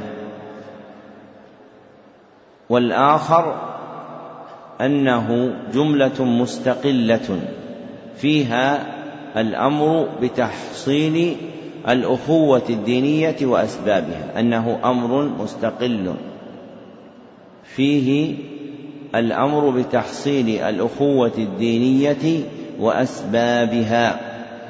والآخر أنه جملة مستقلة فيها الأمر بتحصيل الأخوة الدينية وأسبابها، أنه أمر مستقل فيه الأمر بتحصيل الأخوة الدينية وأسبابها.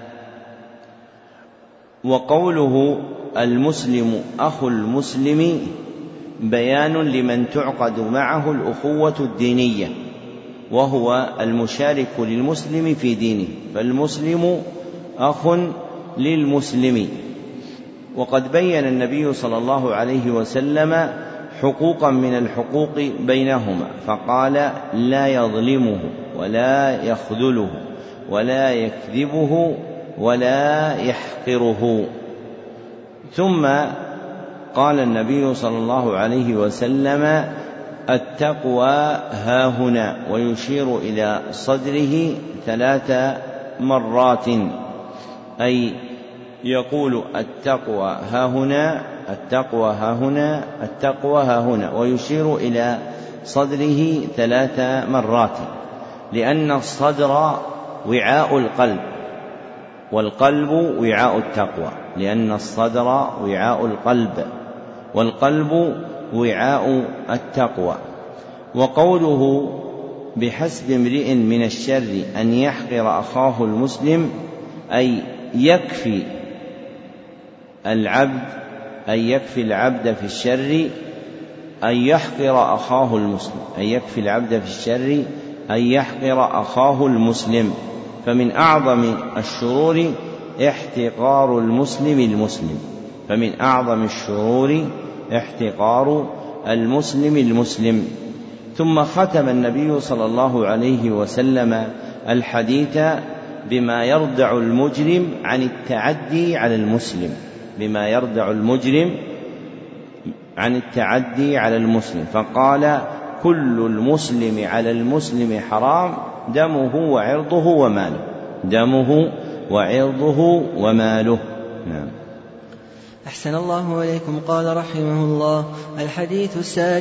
وقوله المسلم أخو المسلم بيان لمن تعقد معه الأخوة الدينية، وهو المشارك للمسلم في دينه، فالمسلم أخ للمسلم. وقد بين النبي صلى الله عليه وسلم حقوقا من الحقوق بينهما، فقال: لا يظلمه ولا يخذله ولا يكذبه ولا يحقره. ثم قال النبي صلى الله عليه وسلم: التقوى هاهنا، ويشير إلى صدره 3 مرات، أي يقول: التقوى هاهنا، التقوى هاهنا، التقوى هاهنا، ويشير إلى صدره 3 مرات، لأن الصدر وعاء القلب، والقلب وعاء التقوى، لأن الصدر وعاء القلب والقلب وعاء التقوى. وقوله: بحسب امرئ من الشر أن يحقر أخاه المسلم، أي يكفي العبد في الشر أن يحقر أخاه المسلم، أن يكفي العبد في الشر أن يحقر أخاه المسلم. فمن أعظم الشرور احتقار المسلم، فمن أعظم الشرور احتقار المسلم. ثم ختم النبي صلى الله عليه وسلم الحديث بما يردع المجرم عن التعدي على المسلم، بما يردع المجرم عن التعدي على المسلم، فقال: كل المسلم على المسلم حرام، دمه وعرضه وماله، دمه وعرضه وماله. نعم. أحسن الله إليكم. قال رحمه الله: الحديث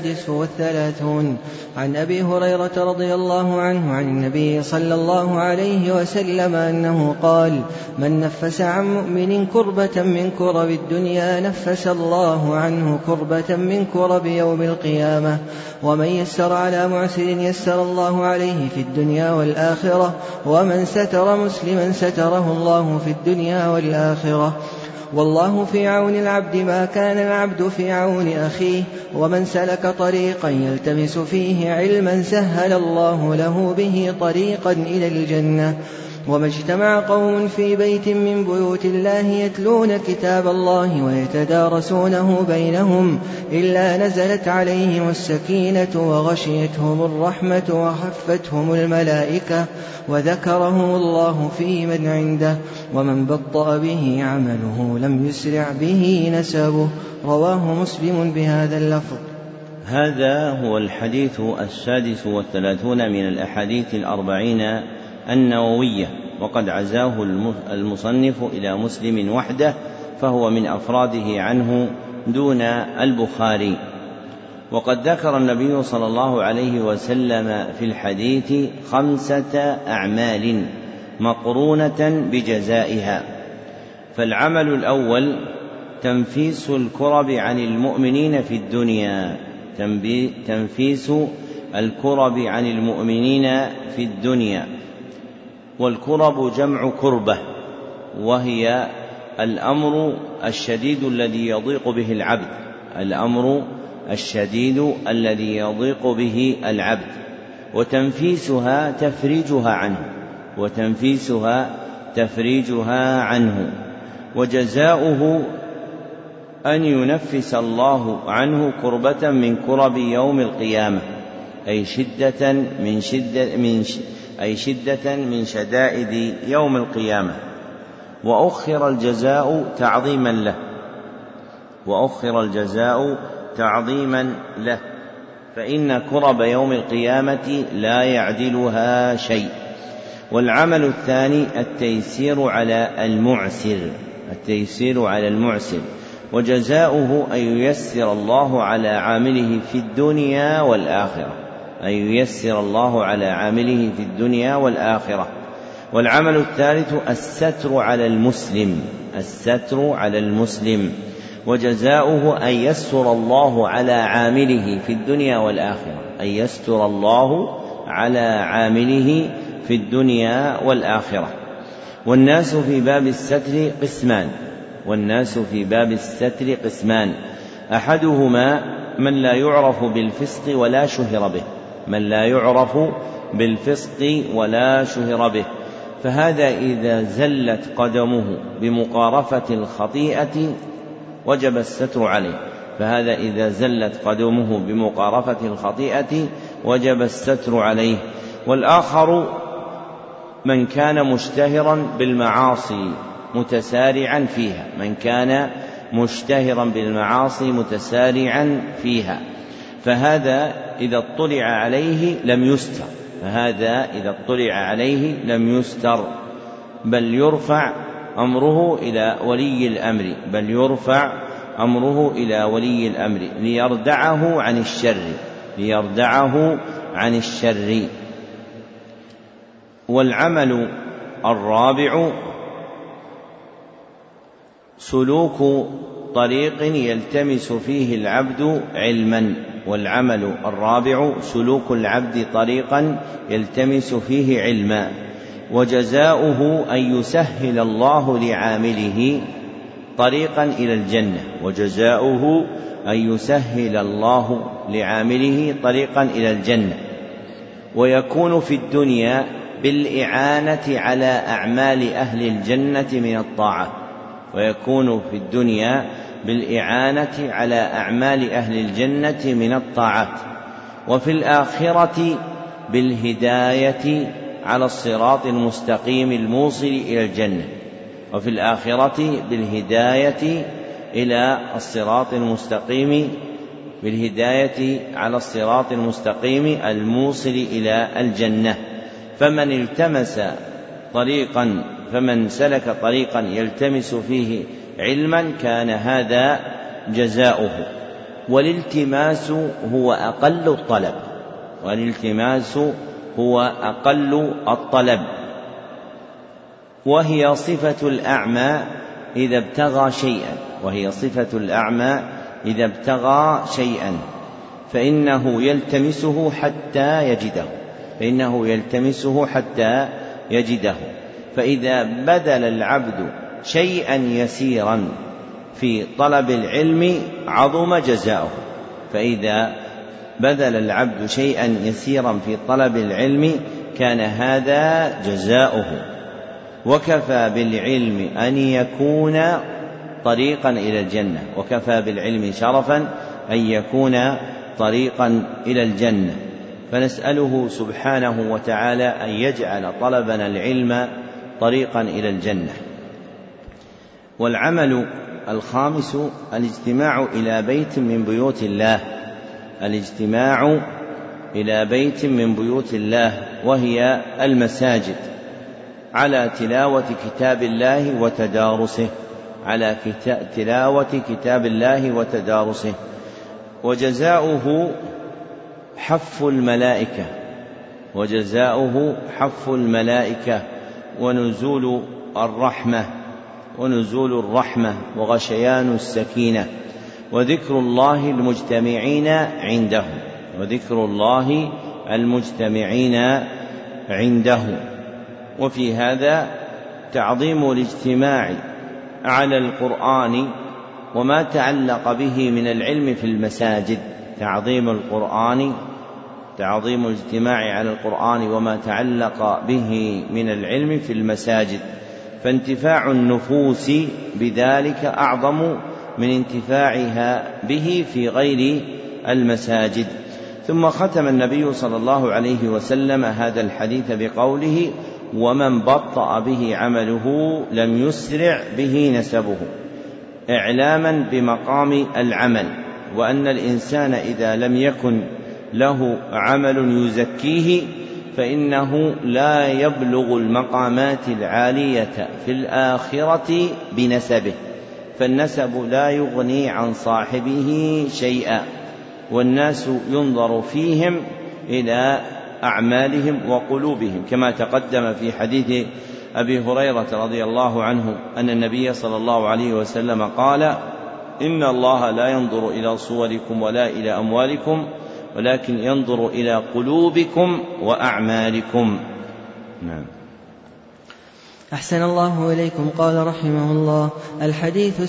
36 عن أبي هريرة رضي الله عنه عن النبي صلى الله عليه وسلم أنه قال: من نفس عن مؤمن كربة من كرب الدنيا نفس الله عنه كربة من كرب يوم القيامة، ومن يسر على معسر يسر الله عليه في الدنيا والآخرة، ومن ستر مسلما ستره الله في الدنيا والآخرة. والله في عون العبد ما كان العبد في عون أخيه، ومن سلك طريقا يلتمس فيه علما سهل الله له به طريقا إلى الجنة. وما اجتمع قوم في بيت من بيوت الله يتلون كتاب الله ويتدارسونه بينهم إلا نزلت عليهم السكينة وغشيتهم الرحمة وحفتهم الملائكة وذكرهم الله في من عنده، ومن بطأ به عمله لم يسرع به نسبه. رواه مسلم بهذا اللفظ. هذا هو الحديث 36 من الأحاديث 40 النووية، وقد عزاه المصنف إلى مسلم وحده، فهو من أفراده عنه دون البخاري. وقد ذكر النبي صلى الله عليه وسلم في الحديث 5 أعمال مقرونة بجزائها. فالعمل الأول تنفيس الكرب عن المؤمنين في الدنيا، تنفيس الكرب عن المؤمنين في الدنيا. والكرب جمع كربة، وهي الأمر الشديد الذي يضيق به العبد، الأمر الشديد الذي يضيق به العبد. وتنفيسها تفريجها عنه. وجزاؤه أن ينفس الله عنه كربة من كرب يوم القيامة، أي شدة من شدائد يوم القيامة. وأخر الجزاء تعظيما له، فإن كرب يوم القيامة لا يعدلها شيء. والعمل الثاني التيسير على المعسر، وجزاؤه أن ييسر الله على عامله في الدنيا والآخرة. والعمل الثالث الستر على المسلم، وجزاؤه أن يستر الله على عامله في الدنيا والآخرة. والناس في باب الستر قسمان، أحدهما من لا يعرف بالفسق ولا شهر به، فهذا إذا زلت قدمه بمقارفة الخطيئة وجب الستر عليه. والآخر من كان مشتهرا بالمعاصي متسارعا فيها، فهذا إذا اطلع عليه لم يستر، بل يرفع أمره إلى ولي الأمر ليردعه عن الشر. والعمل الرابع سلوك طريق يلتمس فيه العبد علما، وجزاؤه أن يسهل الله لعامله طريقا إلى الجنة، ويكون في الدنيا بالإعانة على أعمال أهل الجنة من الطاعات، وفي الآخرة بالهداية على الصراط المستقيم الموصل إلى الجنة، فمن سلك طريقا يلتمس فيه علما كان هذا جزاؤه. والالتماس هو أقل الطلب، وهي صفة الأعمى إذا ابتغى شيئا فإنه يلتمسه حتى يجده. فإذا بذل العبد شيئا يسيرا في طلب العلم عظم كان هذا جزاؤه. وكفى بالعلم أن يكون طريقا إلى الجنة، وكفى بالعلم شرفا أن يكون طريقا إلى الجنة. فنسأله سبحانه وتعالى أن يجعل طلبنا العلم طريقا إلى الجنة. والعمل الخامس الاجتماع إلى بيت من بيوت الله وهي المساجد، على تلاوة كتاب الله وتدارسه. وجزاؤه حف الملائكة ونزول الرحمة وغشيان السكينة، وذكر الله المجتمعين عنده. وفي هذا تعظيم الاجتماع على القرآن وما تعلق به من العلم في المساجد، تعظيم الاجتماع على القرآن وما تعلق به من العلم في المساجد، فانتفاع النفوس بذلك أعظم من انتفاعها به في غير المساجد. ثم ختم النبي صلى الله عليه وسلم هذا الحديث بقوله: ومن بطأ به عمله لم يسرع به نسبه، إعلاما بمقام العمل، وأن الإنسان إذا لم يكن له عمل يزكيه فإنه لا يبلغ المقامات العالية في الآخرة بنسبه، فالنسب لا يغني عن صاحبه شيئا، والناس ينظر فيهم إلى أعمالهم وقلوبهم، كما تقدم في حديث أبي هريرة رضي الله عنه أن النبي صلى الله عليه وسلم قال: إن الله لا ينظر إلى صوركم ولا إلى أموالكم ولكن ينظر إلى قلوبكم وأعمالكم. نعم. أحسن الله إليكم. قال رحمه الله: الحديث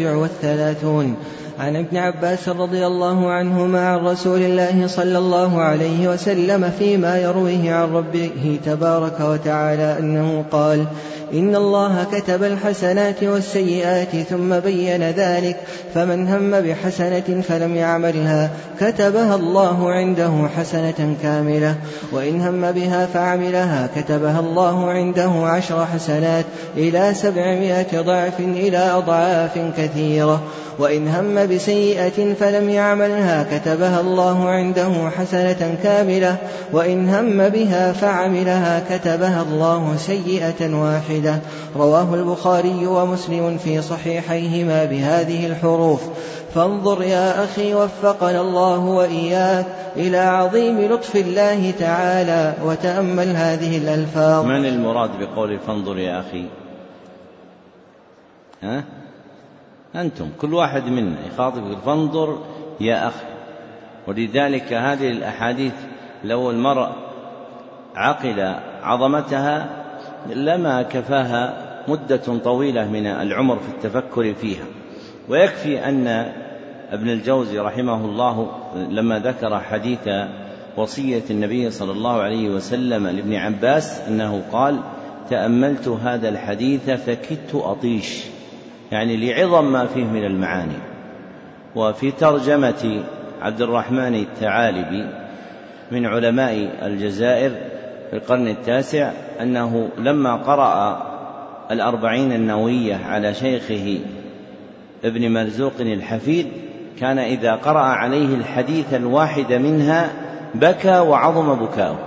37 عن ابن عباس رضي الله عنهما عن رسول الله صلى الله عليه وسلم فيما يرويه عن ربه تبارك وتعالى أنه قال: إن الله كتب الحسنات والسيئات ثم بين ذلك، فمن هم بحسنة فلم يعملها كتبها الله عنده حسنة كاملة، وإن هم بها فعملها كتبها الله عنده 10 حسنات إلى 700 ضعف إلى أضعاف كثيرة، وإن هم بسيئة فلم يعملها كتبها الله عنده حسنة كاملة، وإن هم بها فعملها كتبها الله سيئة واحدة. رواه البخاري ومسلم في صحيحيهما بهذه الحروف: فانظر يا أخي وفقنا الله وإياك إلى عظيم لطف الله تعالى وتأمل هذه الألفاظ. من المراد بقول فانظر يا أخي؟ أنتم كل واحد منا يخاطب فانظر يا أخي. ولذلك هذه الأحاديث لو المرء عقل عظمتها لما كفاها مدة طويلة من العمر في التفكر فيها. ويكفي أن ابن الجوزي رحمه الله لما ذكر حديث وصية النبي صلى الله عليه وسلم لابن عباس أنه قال: تأملت هذا الحديث فكدت أطيش، يعني لعظم ما فيه من المعاني. وفي ترجمة عبد الرحمن الثعالبي من علماء الجزائر في القرن 9 أنه لما قرأ 40 النووية على شيخه ابن مرزوق الحفيد كان إذا قرأ عليه الحديث الواحد منها بكى وعظم بكاؤه،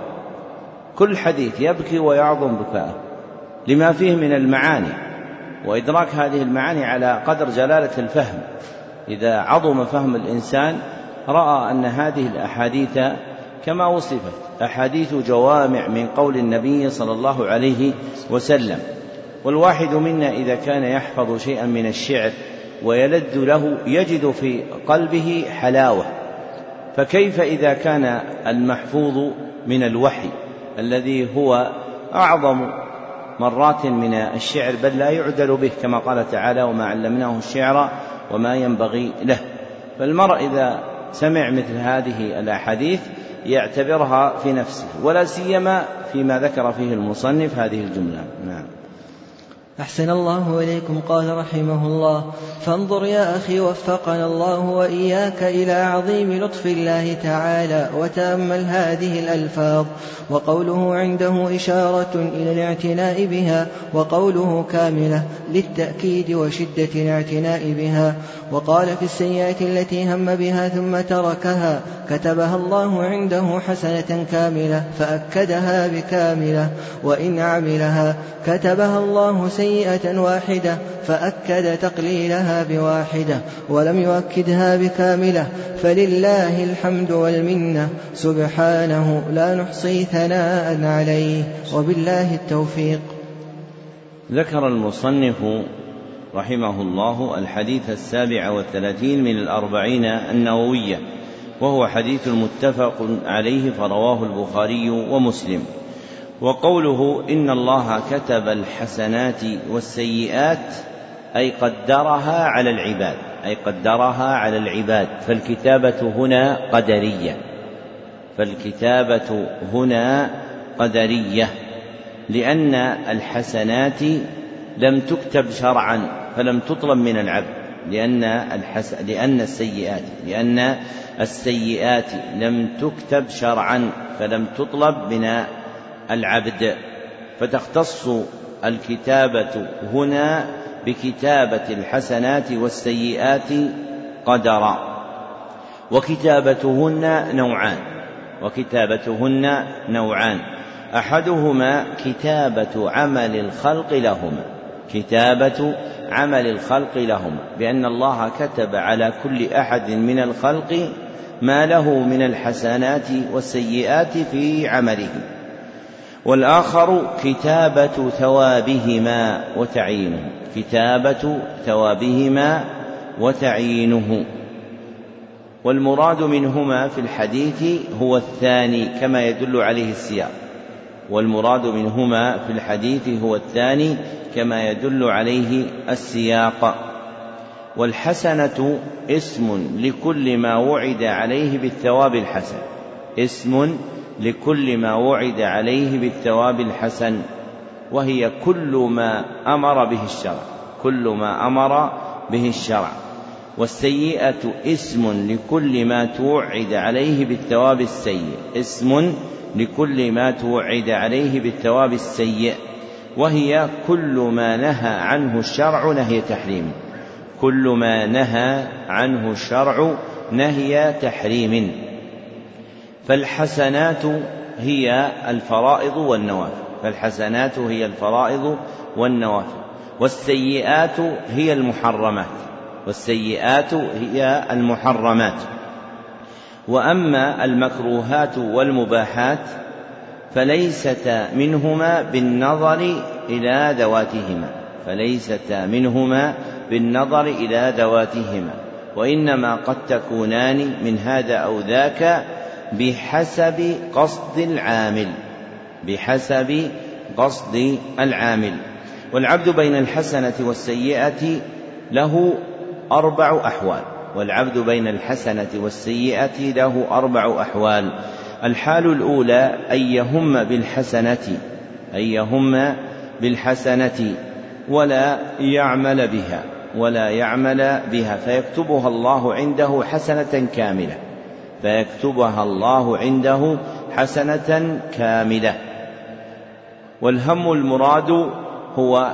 كل حديث يبكي ويعظم بكاؤه لما فيه من المعاني، وإدراك هذه المعاني على قدر جلالة الفهم. إذا عظم فهم الإنسان رأى أن هذه الأحاديث كما وصفت أحاديث جوامع من قول النبي صلى الله عليه وسلم. والواحد منا إذا كان يحفظ شيئا من الشعر ويلذ له يجد في قلبه حلاوة، فكيف إذا كان المحفوظ من الوحي الذي هو أعظم مرات من الشعر بل لا يعدل به، كما قال تعالى: وما علمناه الشعر وما ينبغي له. فالمرء إذا سمع مثل هذه الأحاديث يعتبرها في نفسه، ولا سيما فيما ذكر فيه المصنف هذه الجملة. نعم. أحسن الله إليكم. قال رحمه الله: فانظر يا أخي وفقنا الله وإياك إلى عظيم لطف الله تعالى وتأمل هذه الألفاظ. وقوله عنده إشارة إلى الاعتناء بها، وقوله كاملة للتأكيد وشدة الاعتناء بها. وقال في السيئات التي هم بها ثم تركها كتبها الله عنده حسنة كاملة، فأكدها بكاملة. وإن عملها كتبها الله سيئة واحدة، فأكد تقليلها بواحدة ولم يؤكدها بكاملة. فلله الحمد والمنة سبحانه لا نحصي ثناء عليه، وبالله التوفيق. ذكر المصنف رحمه الله الحديث 37 من 40 النووية، وهو حديث متفق عليه فرواه البخاري ومسلم. وقوله إن الله كتب الحسنات والسيئات أي قدرها على العباد، فالكتابة هنا قدرية، فالكتابة هنا قدرية، لأن الحسنات لم تكتب شرعا فلم تطلب من العبد، لأن السيئات لم تكتب شرعا فلم تطلب من العبد، فتختص الكتابة هنا بكتابة الحسنات والسيئات قدرا. وكتابتهن نوعان، أحدهما كتابة عمل الخلق لهما، بأن الله كتب على كل أحد من الخلق ما له من الحسنات والسيئات في عمله. والآخر كتابة ثوابهما وتعيينه، والمراد منهما في الحديث هو الثاني كما يدل عليه السياق. والحسنة اسم لكل ما وعد عليه بالثواب الحسن، وهي كل ما أمر به الشرع. والسيئة اسم لكل ما توعد عليه بالثواب السيء، وهي كل ما نهى عنه الشرع نهي تحريم. فالحسنات هي الفرائض والنوافل، والسيئات هي المحرمات. وأما المكروهات والمباحات فليست منهما بالنظر إلى ذواتهما، وإنما قد تكونان من هذا أو ذاك بحسب قصد العامل. والعبد بين الحسنة والسيئة له 4 أحوال. الحال الأولى أن يهم بالحسنة ولا يعمل بها فيكتبها الله عنده حسنة كاملة. والهم المراد هو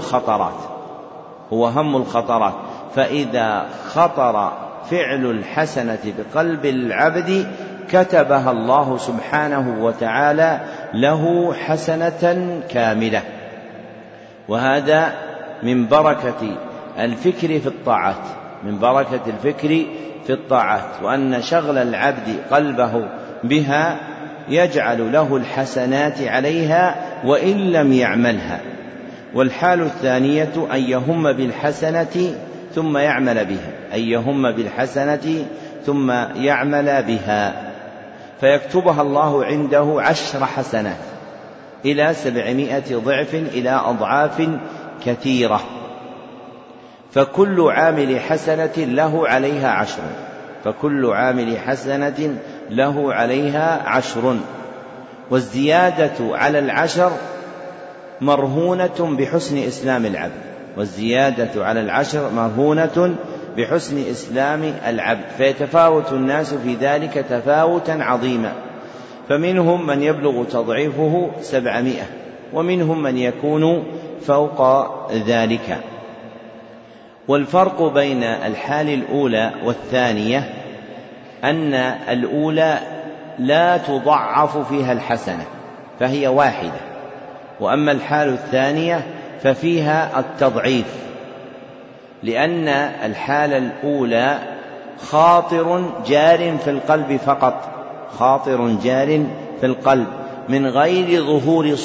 هم الخطرات، فإذا خطر فعل الحسنة بقلب العبد كتبها الله سبحانه وتعالى له حسنة كاملة. وهذا من بركة الفكر في الطاعات، وأن شغل العبد قلبه بها يجعل له الحسنات عليها وإن لم يعملها. والحال الثانية أن يهم بالحسنة ثم يعمل بها فيكتبها الله عنده 10 حسنات إلى 700 ضعف إلى أضعاف كثيرة، فكل عامل حسنة له عليها 10. والزيادة على 10 مرهونة بحسن إسلام العبد، فيتفاوت الناس في ذلك تفاوتا عظيما، فمنهم من يبلغ تضعيفه 700، ومنهم من يكون فوق ذلك. والفرق بين الحال الأولى والثانية أن الأولى لا تضعف فيها الحسنة فهي واحدة، وأما الحال الثانية ففيها التضعيف، لأن الحالة الأولى خاطر جار في القلب فقط، من غير ظهور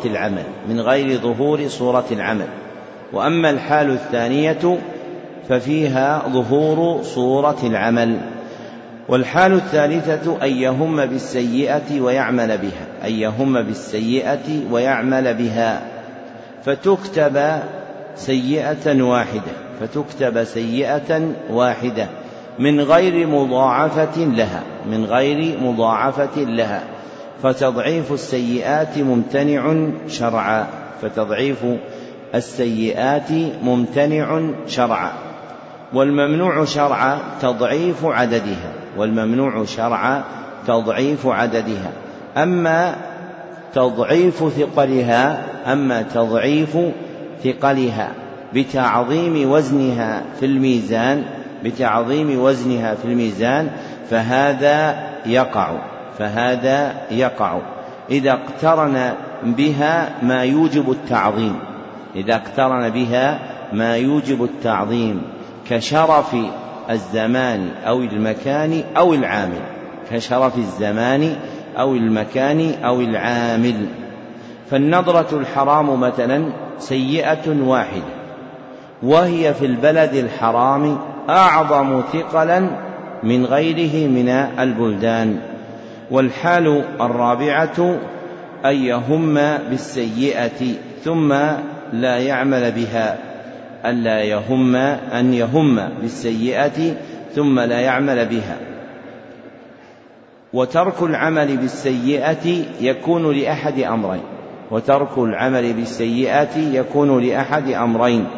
صورة العمل، وأما الحال الثانية ففيها ظهور صورة العمل. والحال الثالثة أن يهم بالسيئة ويعمل بها فتكتب سيئة واحدة من غير مضاعفة لها، من غير مضاعفة لها، فتضعيف السيئات ممتنع شرعا، فتضعيف السيئات ممتنع شرعا. والممنوع شرعا تضعيف عددها، والممنوع شرعا تضعيف عددها. أما تضعيف ثقلها بتعظيم وزنها في الميزان، بتعظيم وزنها في الميزان، فهذا يقع إذا اقترن بها ما يوجب التعظيم، إذا اقترن بها ما يوجب التعظيم، كشرف الزمان أو المكان أو العامل، كشرف الزمان أو المكان أو العامل. فالنظرة الحرام مثلا سيئة واحدة، وهي في البلد الحرام أعظم ثقلا من غيره من البلدان. والحال الرابعة أن يهم بالسيئة ثم لا يعمل بها، أن يهم بالسيئة ثم لا يعمل بها. وترك العمل بالسيئة يكون لأحد أمرين، وترك العمل بالسيئة يكون لأحد أمرين: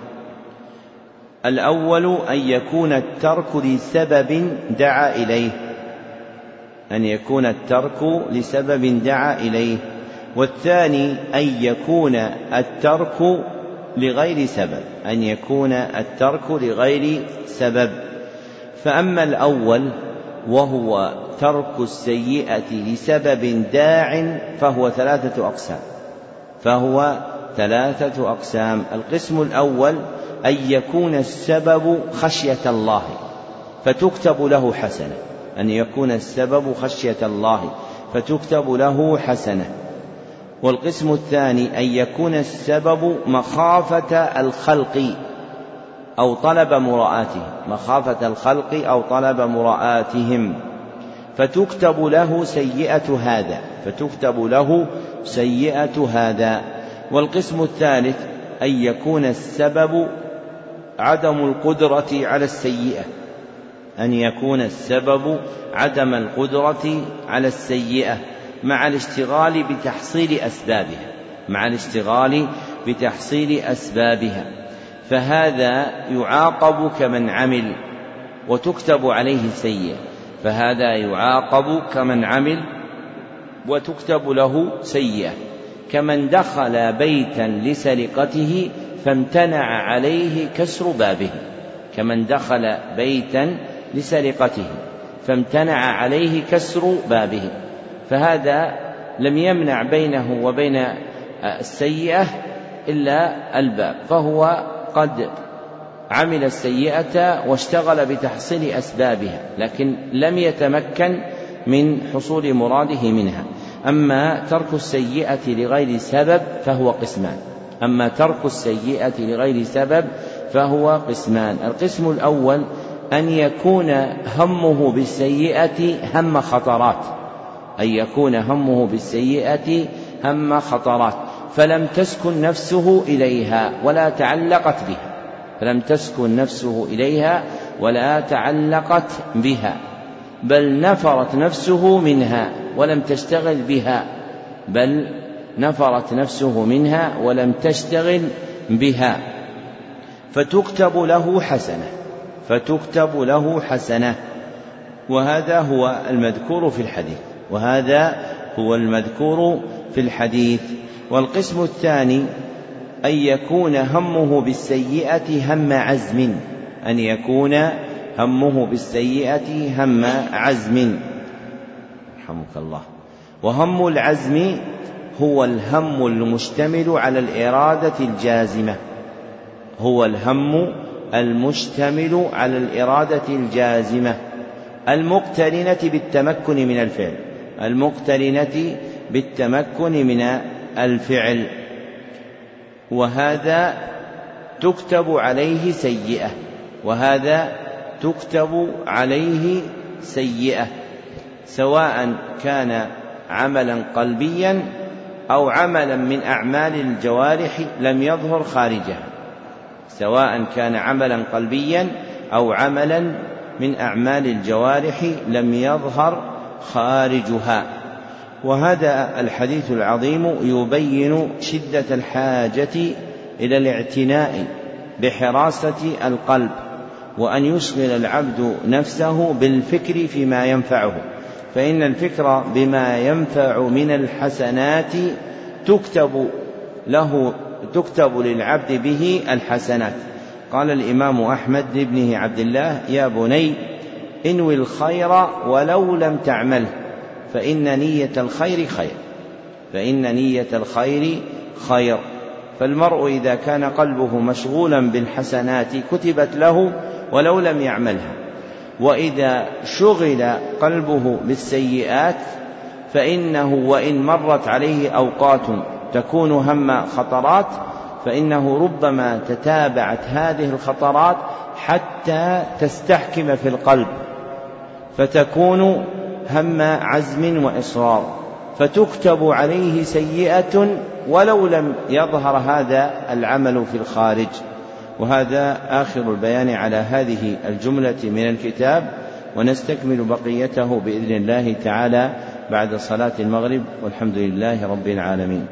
الأول أن يكون الترك لسبب دعا إليه، أن يكون الترك لسبب دعا إليه. والثاني أن يكون الترك لغير سبب، أن يكون الترك لغير سبب. فأما الأول وهو ترك السيئة لسبب داع فهو ثلاثة أقسام. القسم الأول أن يكون السبب خشية الله فتكتب له حسنة، أن يكون السبب خشية الله فتكتب له حسنة. والقسم الثاني أن يكون السبب مخافة الخلق أو طلب مراءاتهم، مخافة الخلق أو طلب مراءاتهم، فتكتب له سيئة هذا. والقسم الثالث أن يكون السبب عدم القدرة على السيئة، أن يكون السبب عدم القدرة على السيئة مع الاشتغال بتحصيل أسبابها، فهذا يعاقب كمن عمل وتكتب عليه سيئة، فهذا يعاقب كمن عمل وتكتب له سيئة. كمن دخل بيتا لسرقته فامتنع عليه كسر بابه، كمن دخل بيتا لسرقته فامتنع عليه كسر بابه، فهذا لم يمنع بينه وبين السيئة إلا الباب، فهو قد عمل السيئة واشتغل بتحصيل أسبابها، لكن لم يتمكن من حصول مراده منها. أما ترك السيئة لغير سبب فهو قسمان. القسم الأول أن يكون همه بالسيئة هم خطرات، فلم تسكن نفسه إليها ولا تعلقت بها، بل نفرت نفسه منها ولم تشتغل بها، فتكتب له حسنة. وهذا هو المذكور في الحديث. والقسم الثاني أن يكون همه بالسيئة هم عزم، رحمك الله. وهم العزم هو الهم المشتمل على الإرادة الجازمة المقترنة بالتمكن من الفعل، وهذا تكتب عليه سيئة، سواء كان عملا قلبيا أو عملا من أعمال الجوارح لم يظهر خارجها، من أعمال الجوارح لم يظهر خارجها. وهذا الحديث العظيم يبين شدة الحاجة إلى الاعتناء بحراسة القلب، وأن يشغل العبد نفسه بالفكر فيما ينفعه، فإن الفكر بما ينفع من الحسنات تكتب للعبد به الحسنات. قال الإمام أحمد لابنه عبد الله: يا بني انوي الخير ولو لم تعمله، فإن نية الخير خير. فالمرء إذا كان قلبه مشغولا بالحسنات كتبت له ولو لم يعملها، وإذا شغل قلبه بالسيئات فإنه وإن مرت عليه أوقات تكون هم خطرات، فإنه ربما تتابعت هذه الخطرات حتى تستحكم في القلب، فتكون هم عزم وإصرار، فتكتب عليه سيئة ولو لم يظهر هذا العمل في الخارج. وهذا آخر البيان على هذه الجملة من الكتاب، ونستكمل بقيته بإذن الله تعالى بعد صلاة المغرب، والحمد لله رب العالمين.